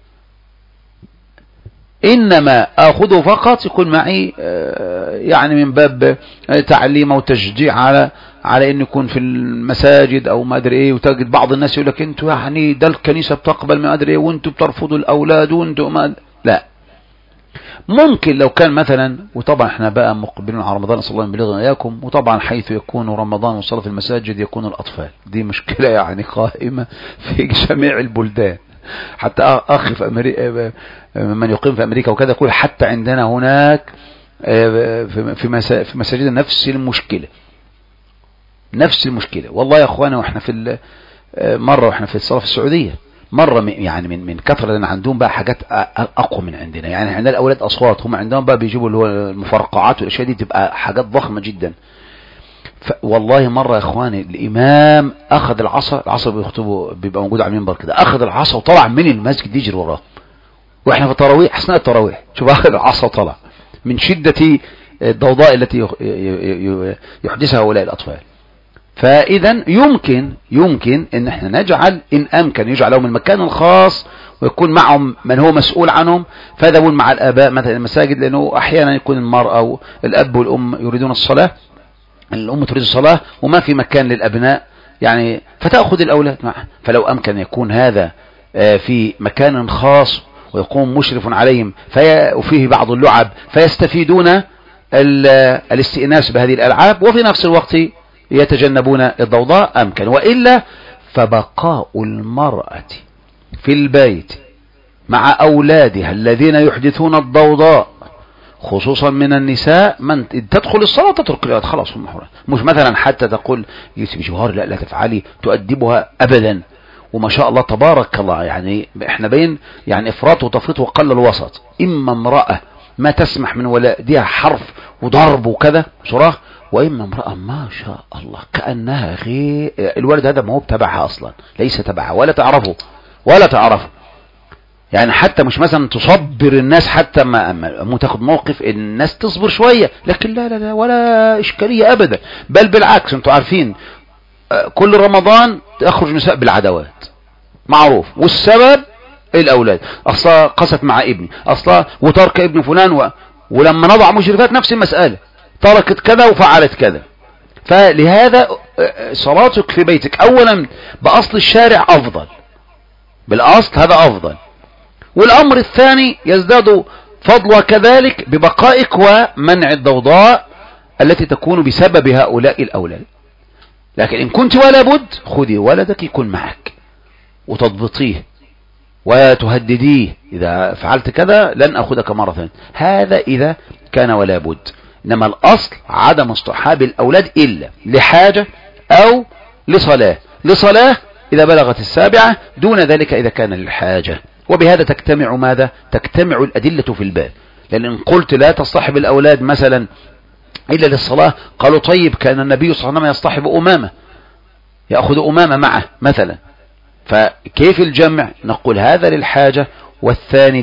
إنما أخذه فقط يكون معي يعني من باب تعليم وتشجيع على أن يكون في المساجد أو ما أدري إيه، وتجد بعض الناس يقول لك أنتوا يعني ده الكنيسة بتقبل ما أدري إيه وأنتوا بترفضوا الأولاد وأنتوا ما، لا. ممكن لو كان مثلا، وطبعا احنا بقى مقبلين على رمضان صلى الله عليه وسلم إياكم، وطبعا حيث يكون رمضان والصلاة في المساجد يكون الأطفال، دي مشكلة يعني قائمة في جميع البلدان. حتى أخي في أمريكا من يقيم في أمريكا وكذا يقول حتى عندنا هناك في مساجد نفس المشكلة، نفس المشكلة. والله يا أخوانا، وإحنا في مرة وإحنا في الصلاة في السعودية، مرة يعني من كثرة لأن عندهم بقى حاجات أقوى من عندنا، يعني عندنا الأولاد أصوات، هم عندهم بقى بيجيبوا اللي هو المفرقعات والأشياء دي، تبقى حاجات ضخمة جدا. والله مرة يا اخواني الامام اخذ العصا بيخطبوا، بيبقى موجود على المنبر كده، اخذ العصا وطلع من المسجد يجري وراه، واحنا في التراويح اثناء التراويح، شوف اخذ العصا وطلع من شدة الضوضاء التي يحدثها هؤلاء الاطفال. فاذا يمكن ان احنا نجعل، ان امكن يجعل لهم المكان الخاص ويكون معهم من هو مسؤول عنهم، فيذهبون مع الاباء مثلا المساجد، لانه احيانا يكون المرأة او الاب والام يريدون الصلاة، الأم تريد الصلاة وما في مكان للأبناء يعني، فتأخذ الأولاد معه. فلو أمكن يكون هذا في مكان خاص ويقوم مشرف عليهم وفيه بعض اللعب فيستفيدون الاستئناس بهذه الألعاب، وفي نفس الوقت يتجنبون الضوضاء، أمكن. وإلا فبقاء المرأة في البيت مع أولادها الذين يحدثون الضوضاء، خصوصا من النساء، من تدخل الصلاة تترك الأولاد خلاص هم حرام، مش مثلا حتى تقول يوسف جوهر لا تفعلي، تؤدبها أبدا. وما شاء الله تبارك الله، يعني احنا بين يعني افراط وتفريط وقل الوسط. اما امرأة ما تسمح من ولادها حرف وضرب وكذا صراخ، واما امرأة ما شاء الله كأنها غير الولد هذا، ما هو تبعها اصلا، ليس تبعها ولا تعرفه يعني، حتى مش مثلا تصبر الناس، حتى ما تاخد موقف الناس تصبر شوية، لكن لا ولا إشكالية أبدا، بل بالعكس. انتوا عارفين كل رمضان تخرج نساء بالعدوات معروف، والسبب الأولاد، أصلا قست مع ابني، أصلا وترك ابن فلان ولما نضع مشرفات نفس المسألة، تركت كذا وفعلت كذا. فلهذا صلاتك في بيتك أولا بأصل الشارع أفضل، بالأصل هذا أفضل، والأمر الثاني يزداد فضل كذلك ببقائك ومنع الضوضاء التي تكون بسبب هؤلاء الأولاد. لكن إن كنت ولا بد، خذي ولدك يكون معك وتضبطيه وتهدديه، إذا فعلت كذا لن أخذك مرة ثانية، هذا إذا كان ولا بد. إنما الأصل عدم اصطحاب الأولاد إلا لحاجة أو لصلاة إذا بلغت السابعة، دون ذلك إذا كان للحاجة. وبهذا تجتمع ماذا؟ تجتمع الأدلة في الباب. لأن إن قلت لا تصطحب الأولاد مثلا إلا للصلاة، قالوا طيب كان النبي صلى الله عليه وسلم يصطحب أمامة، يأخذ أمامة معه مثلا، فكيف الجمع؟ نقول هذا للحاجة والثاني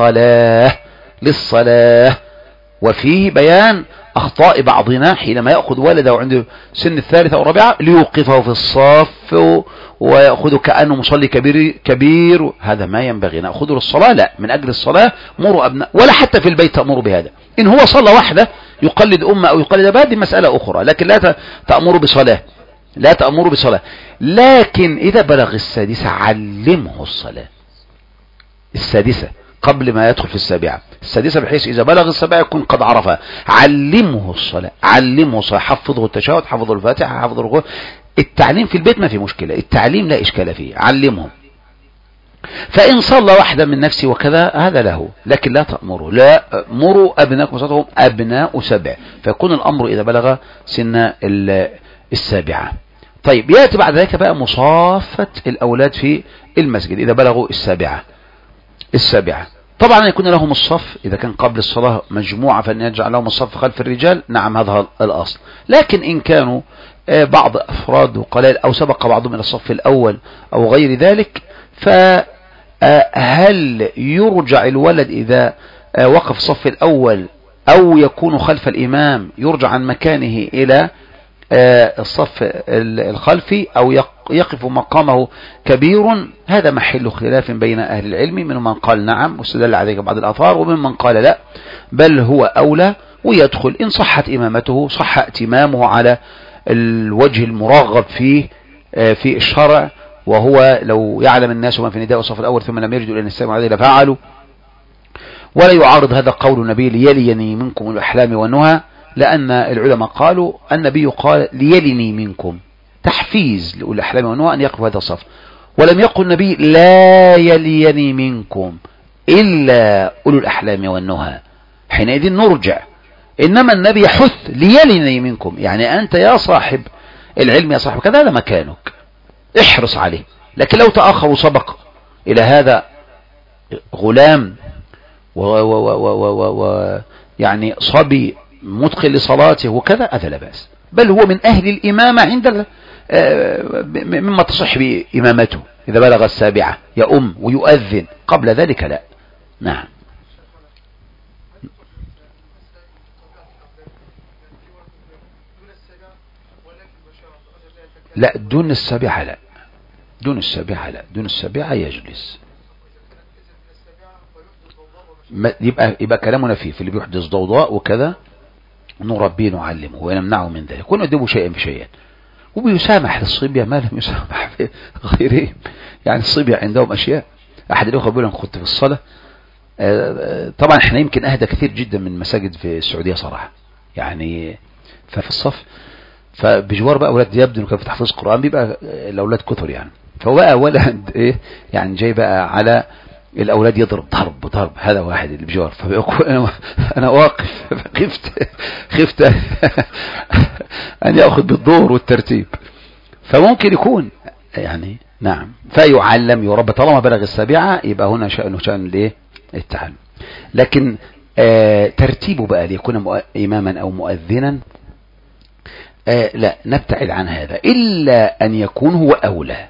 للصلاة. وفيه بيان أخطاء بعضنا حينما يأخذ ولده عنده سن الثالثة أو الرابعة ليوقفه في الصف ويأخذه كأنه مصلي كبير، هذا ما ينبغي. نأخذه للصلاة لا، من أجل الصلاة مروا أبناء، ولا حتى في البيت تأمر بهذا. إن هو صلى وحده يقلد أمه أو يقلد أباه دي مسألة أخرى، لكن لا تأمر بصلاة. لكن إذا بلغ السادسة علمه الصلاة، السادسة قبل ما يدخل في السابعة، السادسة بحيث إذا بلغ السابعة يكون قد عرفها، علمه الصلاة، حفظه التشهد، حفظه الفاتحة، حفظه الركوع. التعليم في البيت ما في مشكلة، التعليم لا إشكال فيه، علمهم. فإن صلى واحدة من نفسه وكذا هذا له، لكن لا تأمره، لا مروا أبناءكم صلاتهم أبناء 7، فيكون الأمر إذا بلغ سن السابعة. طيب يأتي بعد ذلك بقى مصافة الأولاد في المسجد إذا بلغوا السابعة. طبعا يكون لهم الصف إذا كان قبل الصلاة مجموعة فإن يجعل لهم الصف خلف الرجال، نعم هذا الأصل. لكن إن كانوا بعض أفراد وقليل أو سبق بعضهم إلى الصف الأول أو غير ذلك، فهل يرجع الولد إذا وقف الصف الأول أو يكون خلف الإمام يرجع عن مكانه إلى الصف الخلفي أو يقف مقامه كبير؟ هذا محل خلاف بين أهل العلم، من من قال نعم واستدل عليه بعض الآثار، ومن من قال لا بل هو أولى ويدخل إن صحت إمامته، صح اتمامه على الوجه المرغب فيه في الشرع، وهو لو يعلم الناس من في نداء الصف الأول ثم لم يجدوا إلى السلام عليه لفعلوا. ولا يعارض هذا قول النبي ليليني منكم الأحلام والنهى، لأن العلماء قالوا النبي قال ليلني منكم، تحفيز لأولي الأحلام والنهى أن يقف هذا الصف، ولم يقل النبي لا يليني منكم إلا أولو الأحلام والنهى، حينئذ نرجع. إنما النبي يحث ليلني منكم، يعني أنت يا صاحب العلم يا صاحب كذا هذا مكانك احرص عليه. لكن لو تأخر وسبق إلى هذا غلام يعني صبي متقن لصلاته وكذا، هذا لا بأس، بل هو من أهل الإمامة عند مما تصح بإمامته إذا بلغ السابعة يؤم ويؤذن، قبل ذلك لا. نعم. لا دون السابعة لا، دون السابعة لا، دون السابعة يجلس. يبقى كلامنا فيه في اللي بيحدث ضوضاء وكذا نربيه نعلمه ونمنعه من ذلك ونؤدبه شيئا بشيئا، وبيسامح للصبية ما لم يسامح في غيرهم. يعني الصبية عندهم أشياء. أحد الأخوة بيقول أنا كنت في الصلاة، طبعا احنا يمكن أهدى كثير جدا من مساجد في السعودية صراحة، يعني ففي الصف فبجوار بقى أولاد يبدو إنه كان في تحفيظ القرآن بيبقى الأولاد كثر يعني، فهو بقى ولد إيه يعني جاي بقى على الأولاد يضرب ضرب هذا واحد اللي بجوار، فبيقول أنا واقف خفت أن يأخذ بالدور والترتيب، فممكن يكون يعني نعم فيعلم يربى طالما بلغ السابعة، يبقى هنا شأن ليه التعلم. لكن ترتيبه بقى ليكون إماما أو مؤذنا لا نبتعد عن هذا، إلا أن يكون هو أولى،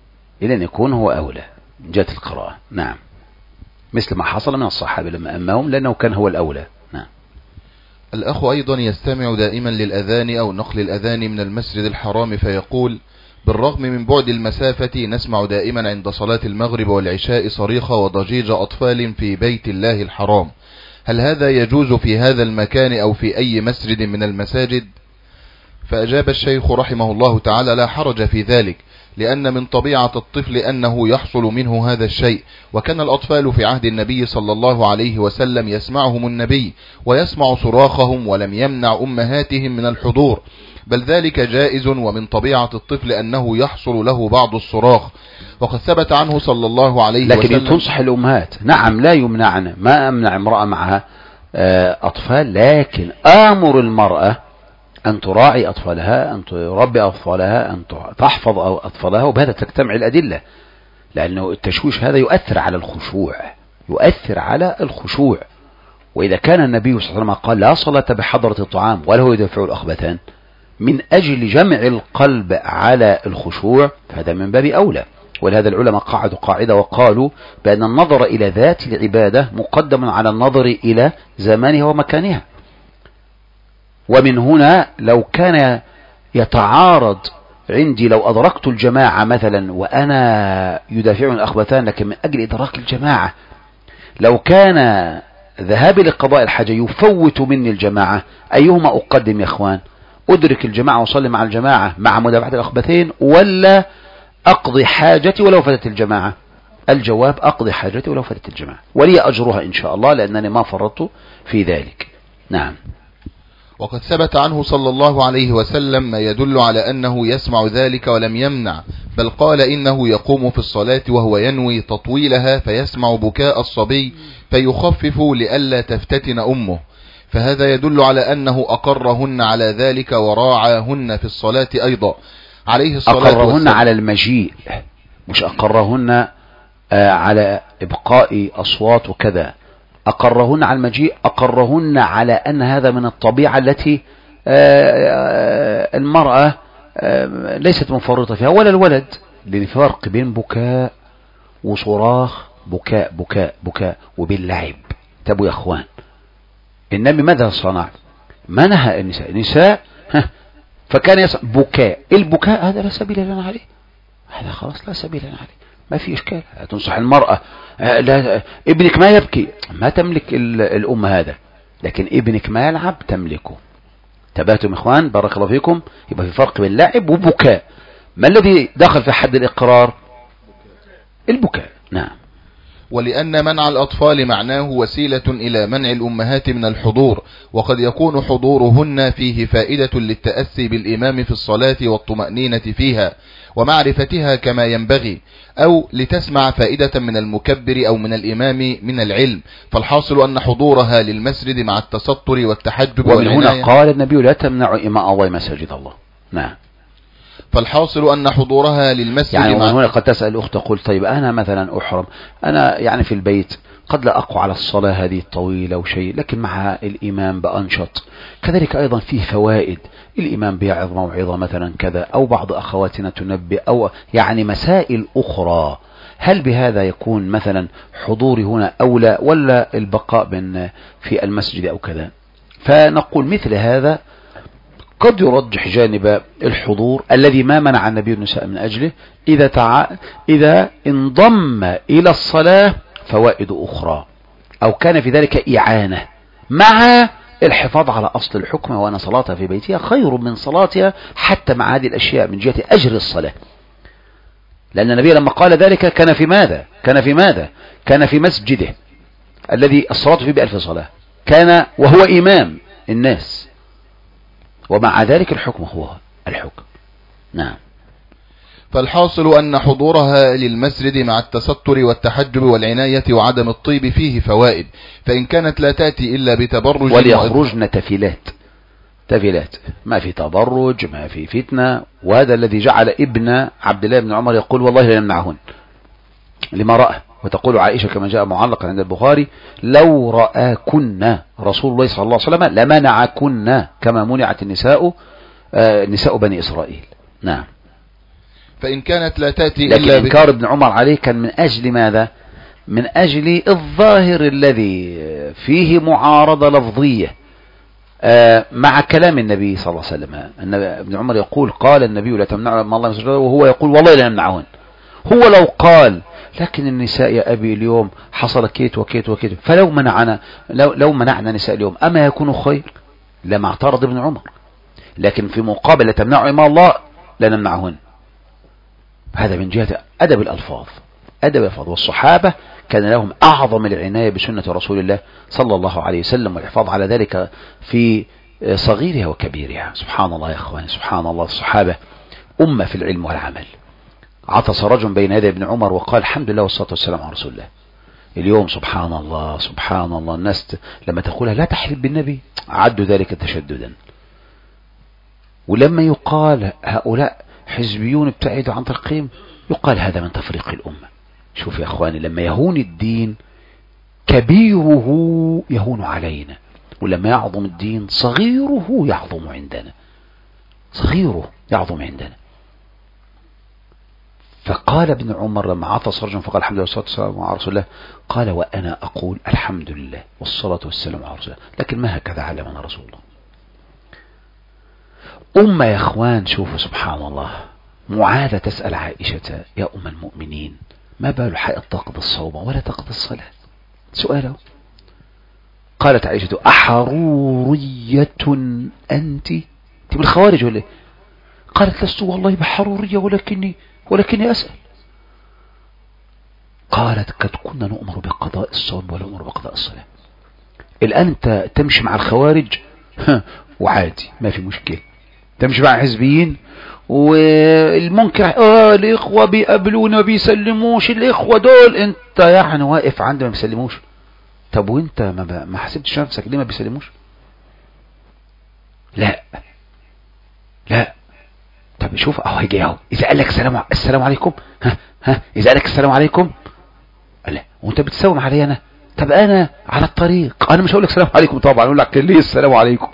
من جهة القراءة. نعم، مثل ما حصل من الصحابة لما أمهم لأنه كان هو الأولى. نعم. الأخ أيضا يستمع دائما للأذان أو نقل الأذان من المسجد الحرام فيقول بالرغم من بعد المسافة نسمع دائما عند صلاة المغرب والعشاء صريخ وضجيج أطفال في بيت الله الحرام، هل هذا يجوز في هذا المكان أو في أي مسجد من المساجد؟ فأجاب الشيخ رحمه الله تعالى لا حرج في ذلك، لأن من طبيعة الطفل أنه يحصل منه هذا الشيء، وكان الأطفال في عهد النبي صلى الله عليه وسلم يسمعهم النبي ويسمع صراخهم ولم يمنع أمهاتهم من الحضور، بل ذلك جائز، ومن طبيعة الطفل أنه يحصل له بعض الصراخ، وقد ثبت عنه صلى الله عليه وسلم. لكن تنصح الأمهات نعم لا يمنعن، ما أمنع امرأة معها أطفال، لكن آمر المرأة أن تراعي أطفالها، أن تربي أطفالها، أن تحفظ أطفالها، وبهذا تجتمع الأدلة، لأنه التشويش هذا يؤثر على الخشوع. وإذا كان النبي صلى الله عليه وسلم قال لا صلاة بحضرة الطعام ولا هو يدفع الأخبثان من أجل جمع القلب على الخشوع، فهذا من باب أولى. ولهذا العلماء قعدوا قاعدة وقالوا بأن النظر إلى ذات العبادة مقدم على النظر إلى زمانها ومكانها. ومن هنا لو كان يتعارض عندي لو أدركت الجماعة مثلا وأنا يدافعني الأخبثان، لكن من أجل إدراك الجماعة لو كان ذهابي لقضاء الحاجة يفوت مني الجماعة، أيهما أقدم يا أخوان؟ أدرك الجماعة وصلي مع الجماعة مع مدافعة الأخبثين، ولا أقضي حاجتي ولو فاتت الجماعة؟ الجواب أقضي حاجتي ولو فاتت الجماعة، ولي أجرها إن شاء الله لأنني ما فرطت في ذلك. نعم. وقد ثبت عنه صلى الله عليه وسلم ما يدل على أنه يسمع ذلك ولم يمنع، بل قال إنه يقوم في الصلاة وهو ينوي تطويلها فيسمع بكاء الصبي فيخفف لئلا تفتتن أمه، فهذا يدل على أنه أقرهن على ذلك وراعاهن في الصلاة أيضا. عليه الصلاة والسلام. أقرهن على المجيء، مش أقرهن على إبقاء أصوات وكذا، أقرهن على المجيء، أقرهن على أن هذا من الطبيعة التي المرأة ليست منفرطة فيها ولا الولد، للفرق بين بكاء وصراخ، بكاء بكاء بكاء وبين لعب. تبوا يا أخوان، النبي ماذا صنع؟ منها النساء فكان يصنع بكاء، البكاء هذا لا سبيل لنا عليه، هذا خلاص لا سبيل لنا عليه، ما في إشكال. تنصح المرأة لا ابنك ما يبكي، ما تملك الأم هذا، لكن ابنك ما يلعب تملكه. تباتم إخوان بارك الله فيكم. يبقى في فرق بين لعب وبكاء. ما الذي دخل في حد الإقرار؟ البكاء. نعم. ولأن منع الأطفال معناه وسيلة إلى منع الأمهات من الحضور، وقد يكون حضورهن فيه فائدة للتأسي بالإمام في الصلاة والطمأنينة فيها ومعرفتها كما ينبغي، أو لتسمع فائدة من المكبر أو من الإمام من العلم. فالحاصل أن حضورها للمسجد مع التستر والتحجب ومن هنا قال النبي لا تمنع إماء الله مساجد الله. نعم. فالحاصل أن حضورها للمسجد يعني من هنا قد تسأل أخت تقول طيب أنا مثلا أحرم، أنا يعني في البيت قد لا أقوى على الصلاة هذه الطويلة وشيء، لكن مع الإمام بأنشط. كذلك أيضا فيه فوائد، الإمام بيعظ موعظة مثلا كذا، أو بعض أخواتنا تنبئ، أو يعني مسائل أخرى. هل بهذا يكون مثلا حضوري هنا أولى ولا البقاء في المسجد أو كذا؟ فنقول مثل هذا قد يرجح جانب الحضور الذي ما منع النبي النساء من أجله، إذا انضم إلى الصلاة فوائد أخرى، أو كان في ذلك إعانة، مع الحفاظ على أصل الحكم، وأن صلاتها في بيتها خير من صلاتها حتى مع هذه الأشياء من جهة أجر الصلاة. لأن النبي لما قال ذلك كان في ماذا؟ كان في مسجده الذي الصلاة فيه ب1000 صلاة، كان وهو إمام الناس، ومع ذلك الحكم هو الحكم. نعم. فالحاصل أن حضورها للمسجد مع التستر والتحجب والعناية وعدم الطيب فيه فوائد، فإن كانت لا تأتي إلا بتبرج، وليخرجن تفلات، ما في تبرج، ما في فتنة. وهذا الذي جعل ابن عبد الله بن عمر يقول والله لا يمنعهن لما رأى. وتقول عائشة كما جاء معلقا عند البخاري لو رآكن رسول الله صلى الله عليه وسلم لمنعكن كما منعت نساء بني إسرائيل. نعم. فإن كانت لا تأتي لكن إلا إنكار ابن عمر عليه كان من أجل ماذا؟ من أجل الظاهر الذي فيه معارضة لفظية مع كلام النبي صلى الله عليه وسلم. أن ابن عمر يقول قال النبي لا تمنعوا ما الله مسجدا، وهو يقول والله لا يمنعهن. هو لو قال لكن النساء يا أبي اليوم حصل كيت وكيت وكيت، فلو منعنا نساء اليوم أما يكون خير؟ لما اعترض ابن عمر. لكن في مقابل تمنعوا إماء الله لا نمنعهن. هذا من جهة أدب الألفاظ. والصحابة كان لهم أعظم العناية بسنة رسول الله صلى الله عليه وسلم، والحفاظ على ذلك في صغيرها وكبيرها. سبحان الله يا أخواني، سبحان الله. الصحابة أمة في العلم والعمل. عطس رجل بين يدي ابن عمر وقال الحمد لله والصلاة والسلام على رسول الله. اليوم سبحان الله الناس لما تقولها لا تحلف بالنبي عدوا ذلك تشددا. ولما يقال هؤلاء حزبيون ابتعدوا عن ترقيم يقال هذا من تفريق الأمة. شوف يا أخواني، لما يهون الدين كبيره يهون علينا، ولما يعظم الدين صغيره يعظم عندنا. فقال ابن عمر لما عطس رجل فقال الحمد لله والصلاة والسلام على رسول الله، قال وأنا أقول الحمد لله والصلاة والسلام على رسول الله، لكن ما هكذا علمنا رسول الله. أمة يا أخوان، شوفوا سبحان الله. معاذة تسأل عائشة يا أم المؤمنين ما بال حائض تقضي الصوم ولا تقضي الصلاة؟ سؤاله. قالت عائشة أحرورية أنت بالخوارج ولا؟ قالت لست والله بحرورية ولكني أسأل. قالت قد كنا نؤمر بقضاء الصوم ولا نؤمر بقضاء الصلاة. الآن أنت تمشي مع الخوارج وعادي ما في مشكلة، تمشي مع حزبيين والمنكر الإخوة بيقابلونا ما بيسلموش، الإخوة دول أنت يعني واقف عند ما بيسلموش. طب وانت ما حسبتش نفسك ليه ما بيسلموش؟ لا طب شوف اهو هيجي اهو، اذا قال لك السلام عليكم، اذا قال لك السلام عليكم، لا وانت بتساوم علي انا؟ طب انا على الطريق، انا مش هقول لك السلام عليكم طبعا، اقول لك ليه السلام عليكم؟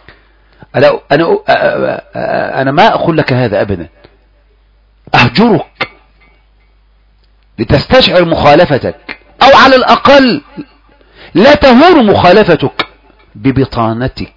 انا ما اقول لك هذا ابدا، اهجرك لتستشعر مخالفتك، او على الاقل لا تهور مخالفتك ببطانتك.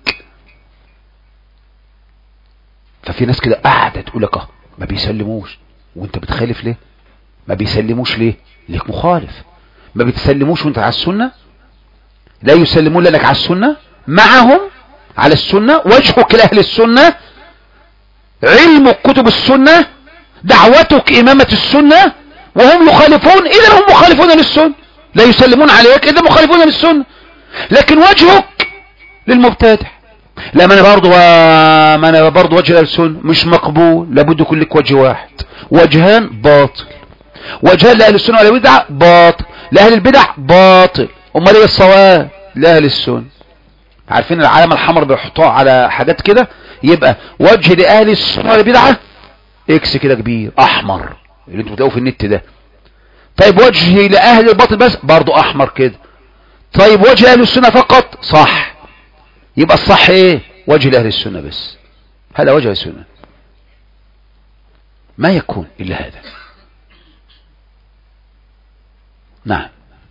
ففي ناس كده قاعده تقول لك ما بيسلموش، وانت بتخالف ليه؟ ما بيسلموش ليه؟ ليك مخالف. ما بتسلموش وانت على السنه، لا يسلمون لك على السنه، معهم على السنه، وجهك لاهل السنه، علمك كتب السنه، دعوتك امامه السنه، وهم يخالفون، اذا هم مخالفون للسنه. لا يسلمون عليك اذا مخالفون للسنه، لكن وجهك للمبتدع. لا ما انا برضو وجه السنه مش مقبول، لابد يكون لك وجه واحد، وجهان باطل، وجهان لاهل السنه والبدع باطل، لاهل البدع باطل. امال ايه الصواب؟ لاهل السنه. عارفين العلامه الحمراء بيحطوها على حاجات كده، يبقى وجه لاهل السنه والبدع اكس كده كبير احمر اللي انتوا بتلاقوه في النت ده. طيب وجه لاهل الباطل بس برضو احمر كده. طيب وجه اهل السنه فقط، صح. يبقى الصح ايه؟ وجه لاهل السنه بس، هذا وجه السنه، ما يكون الا هذا. نعم.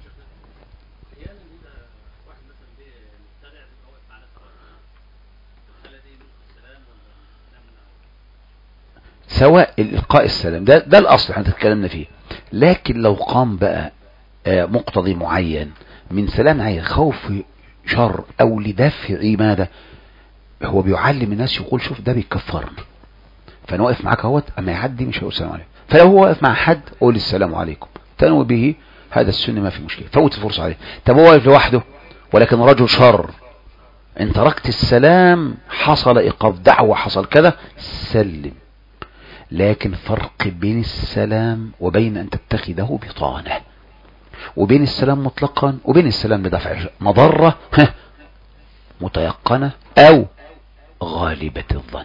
سواء الإلقاء السلام ده الأصل احنا تتكلمنا فيه، لكن لو قام بقى مقتضي معين من سلام عين خوف شر أو لدفع ماذا، هو بيعلم الناس يقول شوف ده بيكفرنا، فأنا واقف معاك اهوت، أما يعدي مش هيقول السلام عليكم. فلو هو واقف مع حد قول السلام عليكم، تنوي به هذا السنة، ما في مشكلة، فوت الفرصة عليه. طب هو واقف لوحده ولكن رجل شر، ان تركت السلام حصل إيقاف دعوة، حصل كذا، سلم. لكن فرق بين السلام وبين أن تتخذه بطانة، وبين السلام مطلقا وبين السلام لدفع مضرة متيقنة أو غالبة الظن.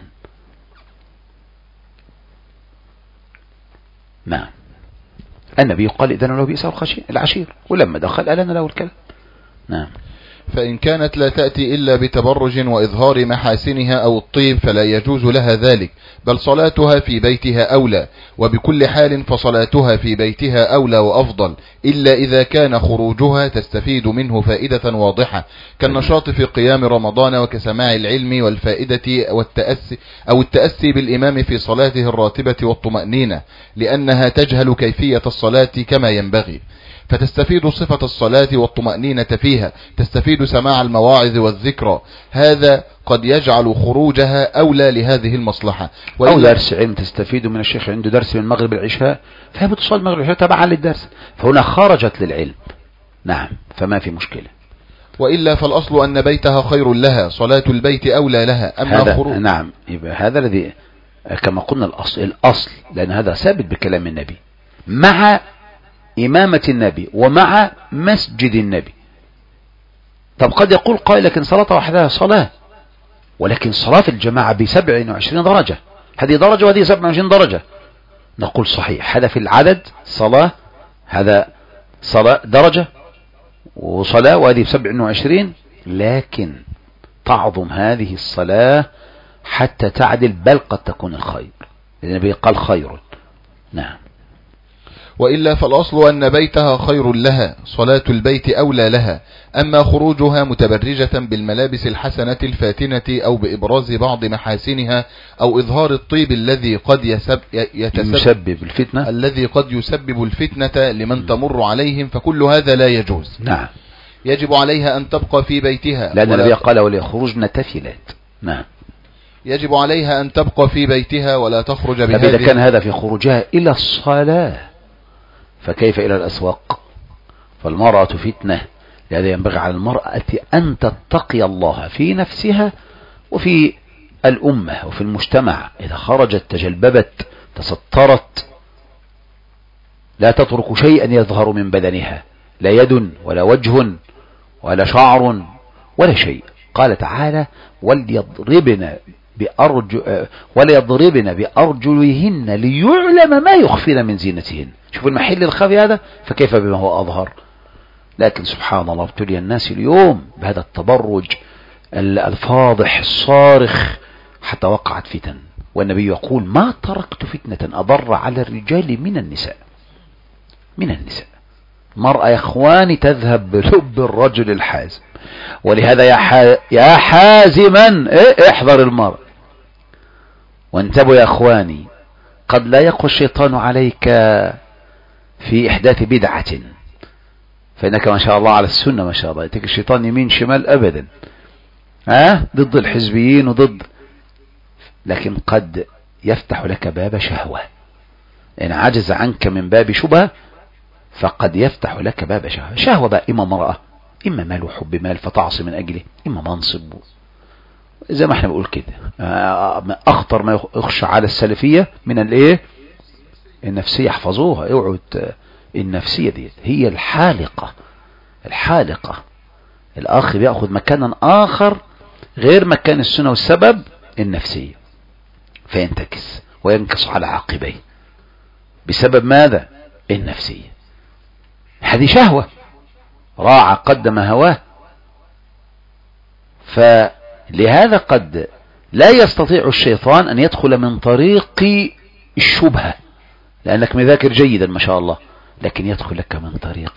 نعم. النبي قال إذن له بئس العشير، ولما دخل ألن له الكلام. نعم. فإن كانت لا تأتي إلا بتبرج وإظهار محاسنها أو الطيب فلا يجوز لها ذلك، بل صلاتها في بيتها أولى، وبكل حال فصلاتها في بيتها أولى وأفضل، إلا إذا كان خروجها تستفيد منه فائدة واضحة كالنشاط في قيام رمضان وكسماع العلم والفائدة والتأسي بالإمام في صلاته الراتبة والطمأنينة، لأنها تجهل كيفية الصلاة كما ينبغي، فتستفيد صفة الصلاة والطمأنينة فيها، تستفيد سماع المواعظ والذكرى. هذا قد يجعل خروجها أولى لهذه المصلحة. أو درس علم تستفيد من الشيخ عنده درس من المغرب العشاء، فهي بتصلي المغرب العشاء تبعا للدرس، فهنا خرجت للعلم. نعم، فما في مشكلة. وإلا فالأصل أن بيتها خير لها، صلاة البيت أولى لها. أما خروج. نعم، يبقى هذا الذي كما قلنا الأصل، لأن هذا ثابت بكلام النبي مع إمامة النبي ومع مسجد النبي. طب قد يقول قائل لكن صلاة وحدها صلاة، ولكن صلاة في الجماعة ب27 درجة، هذه درجة وهذه 27 درجة. نقول صحيح، هذا في العدد صلاة، هذا صلاة درجة وصلاة، وهذه ب27، لكن تعظم هذه الصلاة حتى تعدل، بل قد تكون الخير، النبي قال خير. نعم. وإلا فالأصل أن بيتها خير لها، صلاة البيت أولى لها. أما خروجها متبرجة بالملابس الحسنة الفاتنة أو بإبراز بعض محاسنها أو إظهار الطيب الذي قد يسبب الفتنة، الذي قد يسبب الفتنة لمن تمر عليهم، فكل هذا لا يجوز. نعم. يجب عليها أن تبقى في بيتها، لأن النبي قال وليخرجن تفلات. نعم. يجب عليها أن تبقى في بيتها ولا تخرج بهذه. إذا كان هذا في خروجها إلى الصلاة، فكيف إلى الأسواق؟ فالمرأة فتنة، لهذا ينبغي على المرأة أن تتقي الله في نفسها وفي الأمة وفي المجتمع. إذا خرجت تجلببت تسترت، لا تترك شيئا يظهر من بدنها، لا يد ولا وجه ولا شعر ولا شيء. قال تعالى وليضربن ولا يضربن بأرجلهن ليعلم ما يخفين من زينتهن. شوف المحل الخفي هذا، فكيف بما هو أظهر. لكن سبحان الله ابتلي الناس اليوم بهذا التبرج الفاضح الصارخ حتى وقعت فتن. والنبي يقول ما تركت فتنة أضر على الرجال من النساء. المرأة يا اخواني تذهب بلب الرجل الحازم. ولهذا يا حازما احذر المرء وانتبهوا يا اخواني، قد لا يقوى الشيطان عليك في احداث بدعة، فانك ما شاء الله على السنة ما شاء الله يتك الشيطان يمين شمال ابدا ضد الحزبيين وضد، لكن قد يفتح لك باب شهوة ان عجز عنك من باب شبهة، فقد يفتح لك باب شهوة بقى، اما امرأة اما مال وحب مال فتعصي من اجله، اما منصب زي ما احنا بنقول كده. اخطر ما يخشى على السلفية من الايه النفسية. احفظوها اوعوا، النفسية دي هي الحالقة. الاخ بيأخذ مكانا اخر غير مكان السنة، والسبب النفسية، فينتكس وينكس على عقبيه بسبب ماذا؟ النفسية. هذه شهوة، راعى قدم هواه. فلهذا قد لا يستطيع الشيطان أن يدخل من طريق الشبهة، لأنك مذاكر جيدا ما شاء الله، لكن يدخل لك من طريق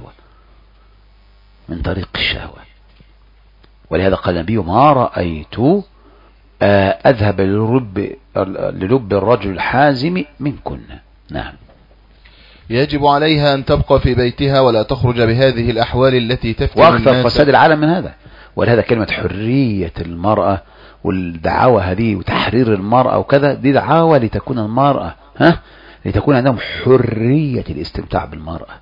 الشهوة. ولهذا قال النبي ما رأيت أذهب للب الرجل الحازم منكن. نعم. يجب عليها أن تبقى في بيتها ولا تخرج بهذه الأحوال التي تفتن الناس. وأكثر فساد العالم من هذا. ولهذا كلمة حرية المرأة والدعاوى هذه وتحرير المرأة وكذا، دي دعاوى لتكون المرأة لتكون عندهم حرية الاستمتاع بالمرأة،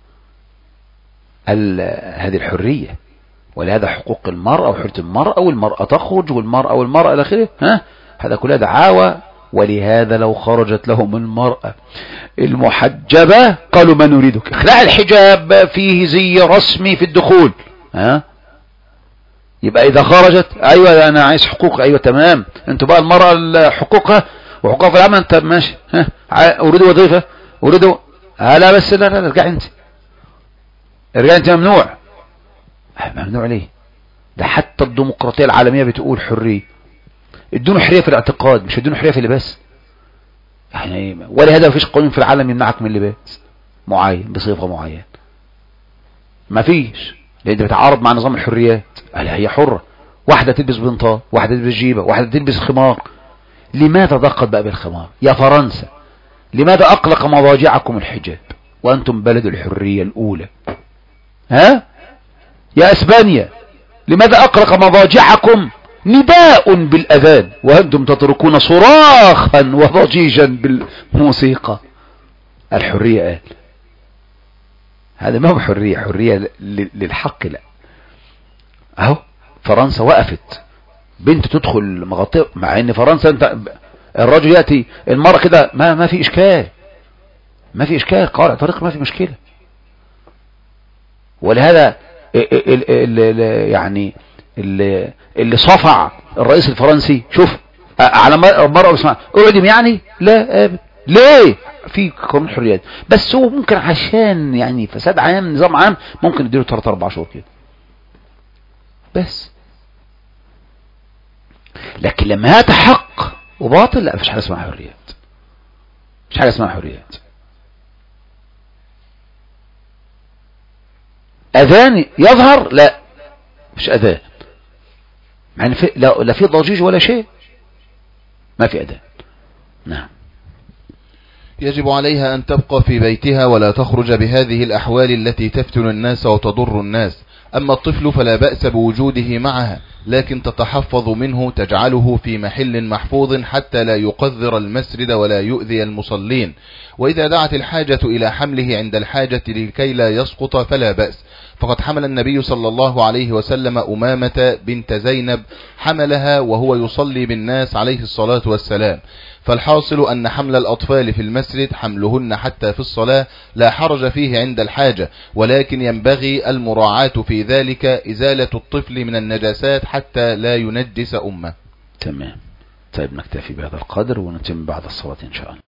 هذه الحرية. ولهذا حقوق المرأة وحرية المرأة، والمرأة تخرج والمرأة إلى آخره، هذا كلها دعاوى. ولهذا لو خرجت لهم المرأة المحجبة قالوا ما نريدك، اخلع الحجاب فيه زي رسمي في الدخول. يبقى إذا خرجت أيوة أنا عايز حقوق، أيوة تمام، أنتوا بقى المرأة حقوقها وحقوقها في العمل، طب ماشي، أريد وظيفة، أريد لا بس لا ارجع أنت ممنوع. ممنوع ليه؟ ده حتى الديمقراطية العالمية بتقول حرية، ادوني حرية في الاعتقاد، مش ادوني حرية في اللباس يعني. ولهذا مفيش قانون في العالم يمنعك من لباس معين بصفة معينة، مفيش، لان انت بتعارض مع نظام الحريات. هي حرة، واحدة تلبس بنطال، واحدة تلبس جيبة، واحدة تلبس خمار. لماذا ضاقت بقى بالخمار يا فرنسا؟ لماذا اقلق مضاجعكم الحجاب وانتم بلد الحرية الاولى؟ يا اسبانيا لماذا اقلق مضاجعكم نداء بالاذان وانتم تتركون صراخا وضجيجا بالموسيقى؟ الحرية قال هذا ما هو حرية للحق، لا. اهو فرنسا وقفت، بنت تدخل مغطية، مع ان فرنسا انت الرجل يأتي المرأة كده ما في اشكال، قارع طريق ما في مشكلة. ولهذا يعني اللي صفع الرئيس الفرنسي، شوف على مرة بسمع اقعدم يعني، لا ليه؟ في قانون حريات، بس هو ممكن عشان يعني فساد عام، نظام عام، ممكن يديله 3-4 شهور كده بس. لكن لما هات حق وباطل، لا، مفيش حاجة اسمها حريات. اذان يظهر، لا مش اذان، يعني لا في ضجيج ولا شيء، ما في اذان. نعم. يجب عليها أن تبقى في بيتها ولا تخرج بهذه الأحوال التي تفتن الناس وتضر الناس. أما الطفل فلا بأس بوجوده معها، لكن تتحفظ منه، تجعله في محل محفوظ حتى لا يقذر المسجد ولا يؤذي المصلين. وإذا دعت الحاجة إلى حمله عند الحاجة لكي لا يسقط فلا بأس، فقد حمل النبي صلى الله عليه وسلم أمامة بنت زينب، حملها وهو يصلي بالناس عليه الصلاة والسلام. فالحاصل أن حمل الأطفال في المسجد حملهن حتى في الصلاة لا حرج فيه عند الحاجة، ولكن ينبغي المراعاة في ذلك إزالة الطفل من النجاسات حتى لا ينجس أمه. تمام. طيب نكتفي بهذا القدر ونتم بعد الصلاة إن شاء الله.